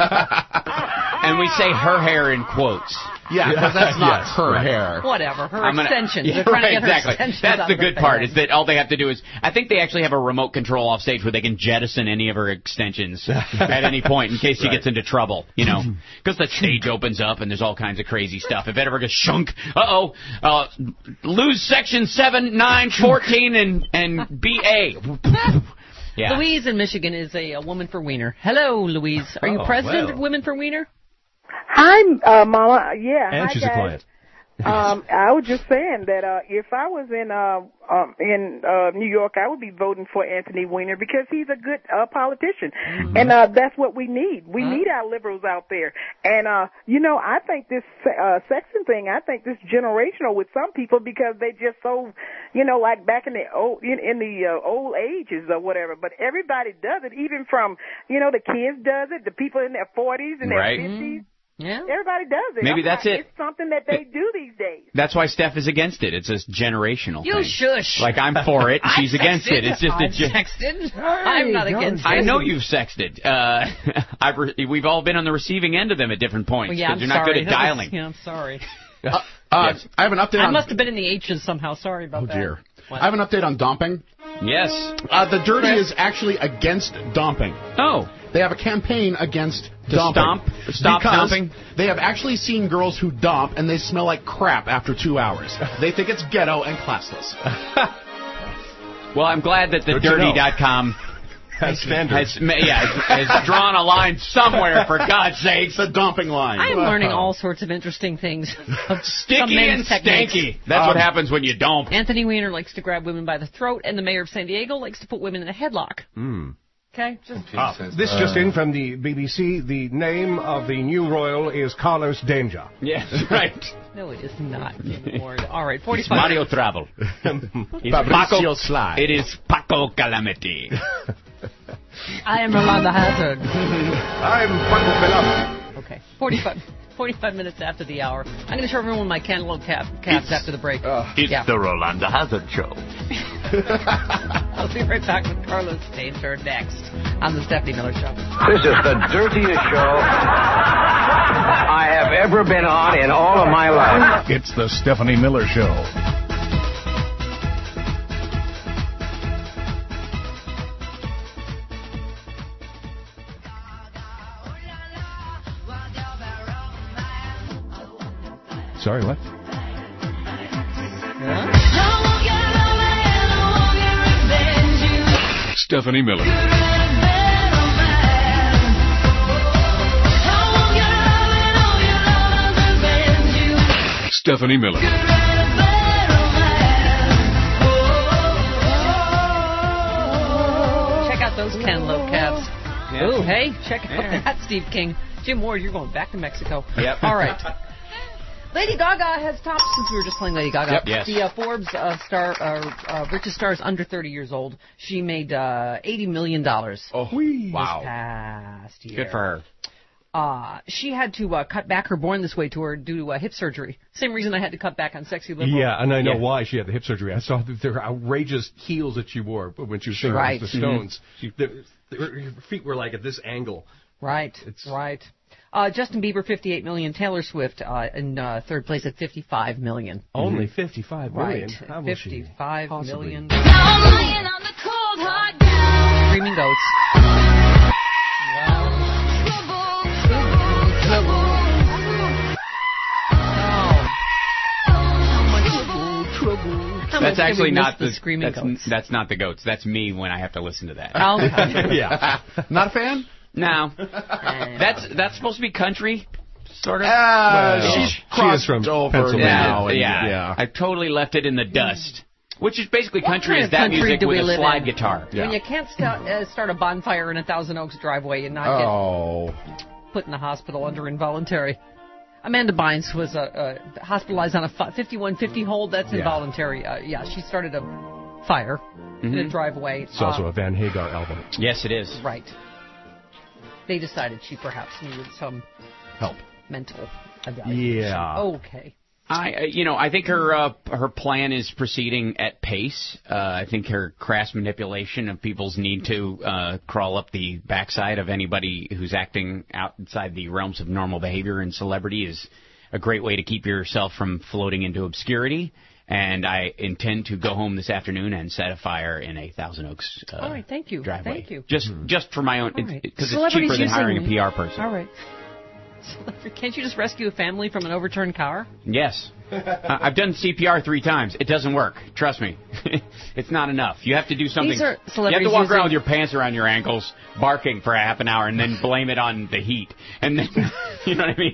And we say her hair in quotes. Yeah, because that's not Yes, her right. hair. Whatever, her I'm gonna- extensions. Yeah, They're trying right, to get her exactly. extensions That's out the of her good part, fan. is that all they have to do is, I think they actually have a remote control off stage where they can jettison any of her extensions at any point in case she Right. gets into trouble, you know. Because the stage opens up and there's all kinds of crazy stuff. If it ever gets shunk, uh-oh, uh, lose section seven, nine, fourteen, and, and B A. Yeah. Louise in Michigan is a, a woman for Wiener. Hello, Louise. Are you Oh, president well. of Women for Wiener? Hi, uh, Mama. Yeah. And hi, she's guys. a client. um, I was just saying that uh, if I was in uh, um, in uh, New York, I would be voting for Anthony Weiner because he's a good uh, politician, Mm-hmm. and uh, that's what we need. We Huh? need our liberals out there, and uh, you know, I think this uh, sexing thing, I think this generational with some people because they just so, you know, like back in the old in, in the uh, old ages or whatever. But everybody does it, even from you know the kids does it, the people in their forties and their Right. fifties. Yeah. Everybody does it. Maybe I'm that's not- it. It's something that they do these days. That's why Steph is against it. It's a generational You thing. shush. Like, I'm for it, she's I've against it. sexted. It's just a I've gen- sexted. I'm not against I it. know you've sexted. Uh, I've re- we've all been on the receiving end of them at different points. Well, yeah, 'cause I'm you're not sorry. good at That was- dialing. yeah, I'm sorry. Uh, uh, I have an update I on. must have been in the H's somehow. Sorry about Oh that. dear. What? I have an update on dumping. Yes. Uh, the Dirty Chris? is actually against dumping. Oh. They have a campaign against To dumping. stomp? Stop because dumping? They have actually seen girls who dump and they smell like crap after two hours. They think it's ghetto and classless. Well, I'm glad that the Good to know. dirty dot com Has standards. has, ma- yeah, has, has drawn a line somewhere, for God's sake. The dumping line. I am learning all sorts of interesting things. Of some Sticky men's and techniques. stanky. That's what Um, happens when you dump. Anthony Weiner likes to grab women by the throat, and the mayor of San Diego likes to put women in a headlock. Mm. Okay? Just Ah, this just in from the B B C. The name of the new royal is Carlos Danger. Yes, right. No, it is not. Lord. All right, forty-five. It's Mario Travel. It's Fabricio Paco, Sly. It is Paco Calamity. I am Rolanda Hazard. I'm Paco Pelado. Okay, forty-five, forty-five minutes after the hour. I'm going to show everyone my cantaloupe cap, caps after the break. It's yeah. the Rolanda Hazard Show. I'll be right back with Carlos Danger next on the Stephanie Miller Show. This is the dirtiest show I have ever been on in all of my life. It's the Stephanie Miller Show. Sorry, what? Stephanie Miller. Stephanie Miller. Check out those cantaloupe caps. Ooh, hey, check out that, Steve King. Jim Ward, you're going back to Mexico. Yep. All right. Lady Gaga has topped, since we were just playing Lady Gaga, Yep, yes. the uh, Forbes uh, star, uh, uh, richest stars under thirty years old. She made uh, eighty million dollars Oh, this wow. past year. Good for her. Uh, she had to uh, cut back her Born This Way tour due to uh, hip surgery. Same reason I had to cut back on Sexy Liberal. Yeah, and I know Yeah. why she had the hip surgery. I saw that their outrageous heels that she wore when she was singing Right. with the Stones. She, the, her her feet were like at this angle. Right, It's- right. Uh, Justin Bieber, fifty-eight million. Taylor Swift uh, in uh, third place at fifty-five million. Only fifty-five million. Right, How will she fifty-five possibly- million. Screaming Goats. How much That's did we actually miss not the the Screaming that's, Goats. that's not the goats. That's me when I have to listen to that. Oh, okay. Yeah. Not a fan? No. That's that's supposed to be country, sort of. Uh, Well, she's she crossed is from over Pennsylvania. now. and- yeah. yeah. I totally left it in the dust. Which is basically What country kind is of that country music do with we a live slide in? guitar. When you can't st- uh, start a bonfire in a Thousand Oaks driveway and not Oh. get put in the hospital under involuntary. Amanda Bynes was uh, uh, hospitalized on a fi- fifty-one fifty hold. That's Yeah. involuntary. Uh, yeah, she started a fire in a Mhm. driveway. It's also Uh, a Van Hagar album. Yes, it is. Right. They decided she perhaps needed some Help. mental evaluation. Yeah. Okay. I, uh, you know, I think her uh, her plan is proceeding at pace. Uh, I think her crass manipulation of people's need to uh, crawl up the backside of anybody who's acting outside the realms of normal behavior and celebrity is a great way to keep yourself from floating into obscurity. And I intend to go home this afternoon and set a fire in a Thousand Oaks uh, All right. Thank you. driveway. Thank you. Just just for my own, All right. because it's Celebrities cheaper than hiring a using- P R person. All right. Can't you just rescue a family from an overturned car? Yes. uh, I've done C P R three times. It doesn't work. Trust me. It's not enough. You have to do something. These are You have celebrities to walk using- around with your pants around your ankles, barking for a half an hour, and then blame it on the heat. And then, you know what I mean?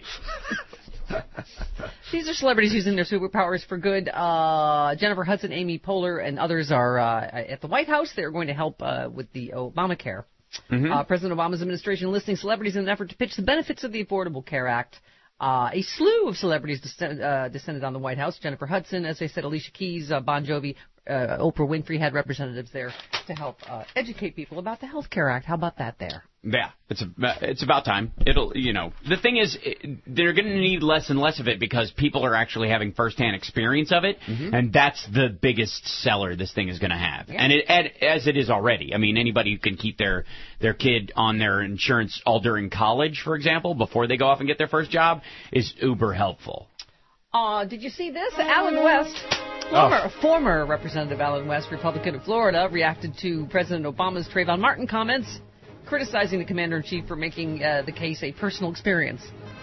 These are celebrities using their superpowers for good. Uh, Jennifer Hudson, Amy Poehler, and others are uh, at the White House. They're going to help uh, with the Obamacare. Mm-hmm. Uh, President Obama's administration listing celebrities in an effort to pitch the benefits of the Affordable Care Act. Uh, a slew of celebrities descend, uh, descended on the White House. Jennifer Hudson, as I said, Alicia Keys, uh, Bon Jovi, uh, Oprah Winfrey had representatives there to help uh, educate people about the Health Care Act. How about that there? Yeah, it's a, it's about time. It'll, you know, the thing is, it, they're going to need less and less of it because people are actually having firsthand experience of it, Mm-hmm. and that's the biggest seller this thing is going to have. Yeah. And it, and as it is already. I mean, anybody who can keep their their kid on their insurance all during college, for example, before they go off and get their first job, is uber helpful. Uh, did you see this? Alan West, former, former Representative Alan West, Republican of Florida, reacted to President Obama's Trayvon Martin comments, criticizing the commander-in-chief for making uh, the case a personal experience.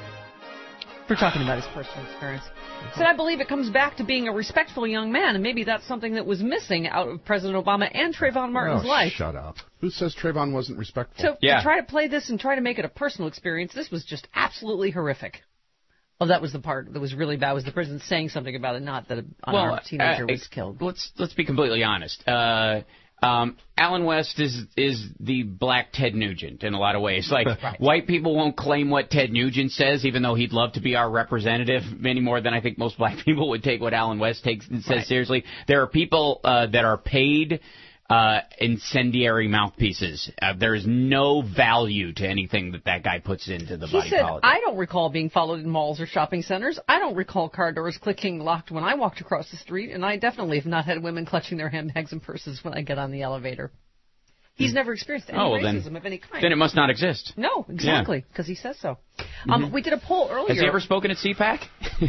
For talking about his personal experience. Said, I believe it comes back to being a respectful young man, and maybe that's something that was missing out of President Obama and Trayvon Martin's oh, life. Shut up. Who says Trayvon wasn't respectful? So Yeah. to try to play this and try to make it a personal experience, this was just absolutely horrific. Oh, that was the part that was really bad, was the president saying something about it, not that an unarmed teenager uh, was killed. Let's let's be completely honest. Uh, um, Alan West is is the black Ted Nugent in a lot of ways. Like Right. white people won't claim what Ted Nugent says, even though he'd love to be our representative any more than I think most black people would take what Alan West takes says Right. seriously. There are people uh, that are paid. Uh, incendiary mouthpieces. Uh, there is no value to anything that that guy puts into the He body said, politic. I don't recall being followed in malls or shopping centers. I don't recall car doors clicking locked when I walked across the street, and I definitely have not had women clutching their handbags and purses when I get on the elevator. He's never experienced any Oh, well, racism then- of any kind. Then it must not exist. No, exactly, because he says so. Um, Mhm. We did a poll earlier. Has he ever spoken at C PAC?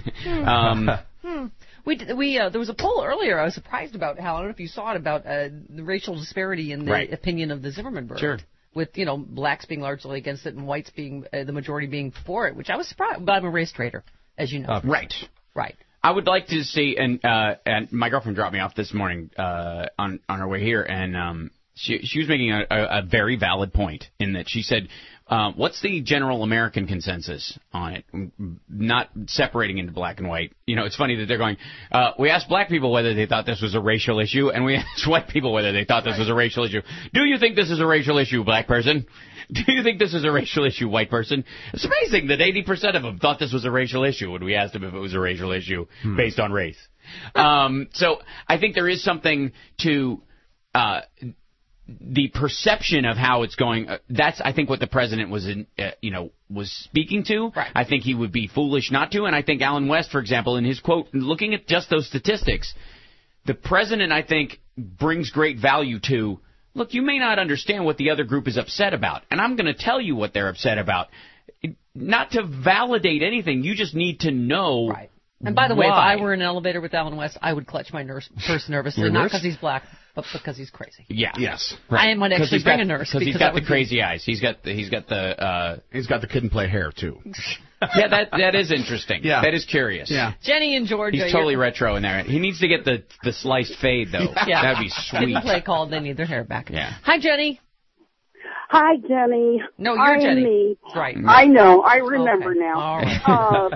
um, Hmm. We did, we uh, there was a poll earlier I was surprised about, Hal. I don't know if you saw it, about uh, the racial disparity in the Right. opinion of the Zimmerman verdict. Sure. With, you know, blacks being largely against it and whites being uh, the majority being for it, which I was surprised. But I'm a race trader, as you know. Uh, right. Right. I would like to see, and uh, and my girlfriend dropped me off this morning uh, on on her way here, and um, she she was making a, a, a very valid point in that she said, uh, "What's the general American consensus on it? Not separating into black and white. You know, it's funny that they're going. Uh, we asked black people whether they thought this was a racial issue, and we asked white people whether they thought this was a racial issue. Do you think this is a racial issue, black person? Do you think this is a racial issue, white person? It's amazing that eighty percent of them thought this was a racial issue when we asked them if it was a racial issue Hmm. based on race. Um, so I think there is something to uh, the perception of how it's going. Uh, that's, I think, what the president was, in, uh, you know, was speaking to. Right. I think he would be foolish not to. And I think Alan West, for example, in his quote, looking at just those statistics, the president, I think, brings great value to, look, you may not understand what the other group is upset about, and I'm going to tell you what they're upset about. Not to validate anything, you just need to know. Right. And by the way, if why. I were in an elevator with Alan West, I would clutch my nurse purse nervously, Your not nurse? because he's black, but because he's crazy. Yeah. Yes. I might 'Cause actually he's bring got- a nurse because he's because got that the would be- crazy eyes. He's got the, he's got the uh He's got the kid and play hair, too. yeah, that that is interesting. Yeah. That is curious. Yeah. Jenny in Georgia. He's totally you're- retro in there. He needs to get the the sliced fade though. Yeah. That'd be Didn't sweet. play called. They need their hair back. Yeah. Hi, Jenny. Hi, Jenny. No, you're I am Jenny. me. Right. I know. I remember Okay. now. All right. Uh,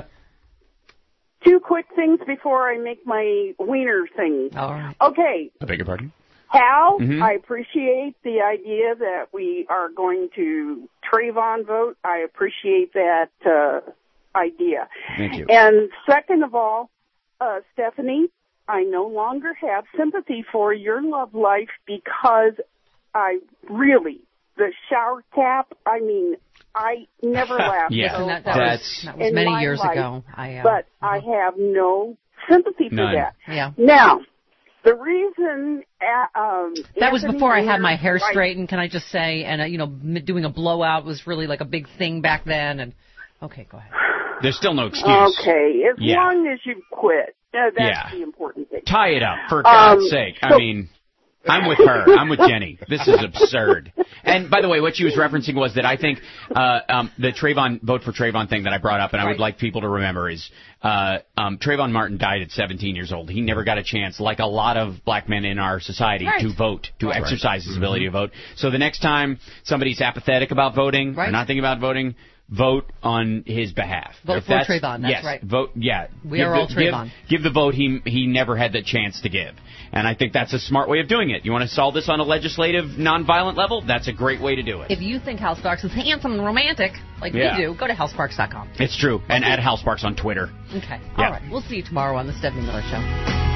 two quick things before I make my wiener thing. All right. Okay, I beg your pardon? Hal, Mhm. I appreciate the idea that we are going to Trayvon vote. I appreciate that uh, idea. Thank you. And second of all, uh, Stephanie, I no longer have sympathy for your love life because I really, the shower cap, I mean, I never laughed. Yeah, so that, that hard was, that was in many my years life, ago. I, uh, But I have no sympathy for None. that. yeah. Now, the reason uh, um, That was Anthony before I had Weiner- my hair right. straightened, can I just say? And, uh, you know, m- doing a blowout was really like a big thing back then. And okay, go ahead. There's still no excuse. Okay, as Yeah. long as you quit, uh, that's Yeah. the important thing. Tie it up, for Um, God's sake. I so- mean, I'm with her. I'm with Jenny. This is absurd. And by the way, what she was referencing was that I think uh, um, the Trayvon vote for Trayvon thing that I brought up, and I would like people to remember is uh, um, Trayvon Martin died at seventeen years old. He never got a chance, like a lot of black men in our society, Right. to vote, to Right. exercise his Mhm. ability to vote. So the next time somebody's apathetic about voting, Right. or not thinking about voting, vote on his behalf. Vote If for that's- Trayvon, that's yes, right. Vote, yeah. We Give are the- all Trayvon. Give, give the vote he he never had the chance to give. And I think that's a smart way of doing it. You want to solve this on a legislative, nonviolent level? That's a great way to do it. If you think Hal Sparks is handsome and romantic, like Yeah. we do, go to hal sparks dot com. It's true. And add Hal Sparks on Twitter. Okay. Yeah. All right. We'll see you tomorrow on the Stephanie Miller Show.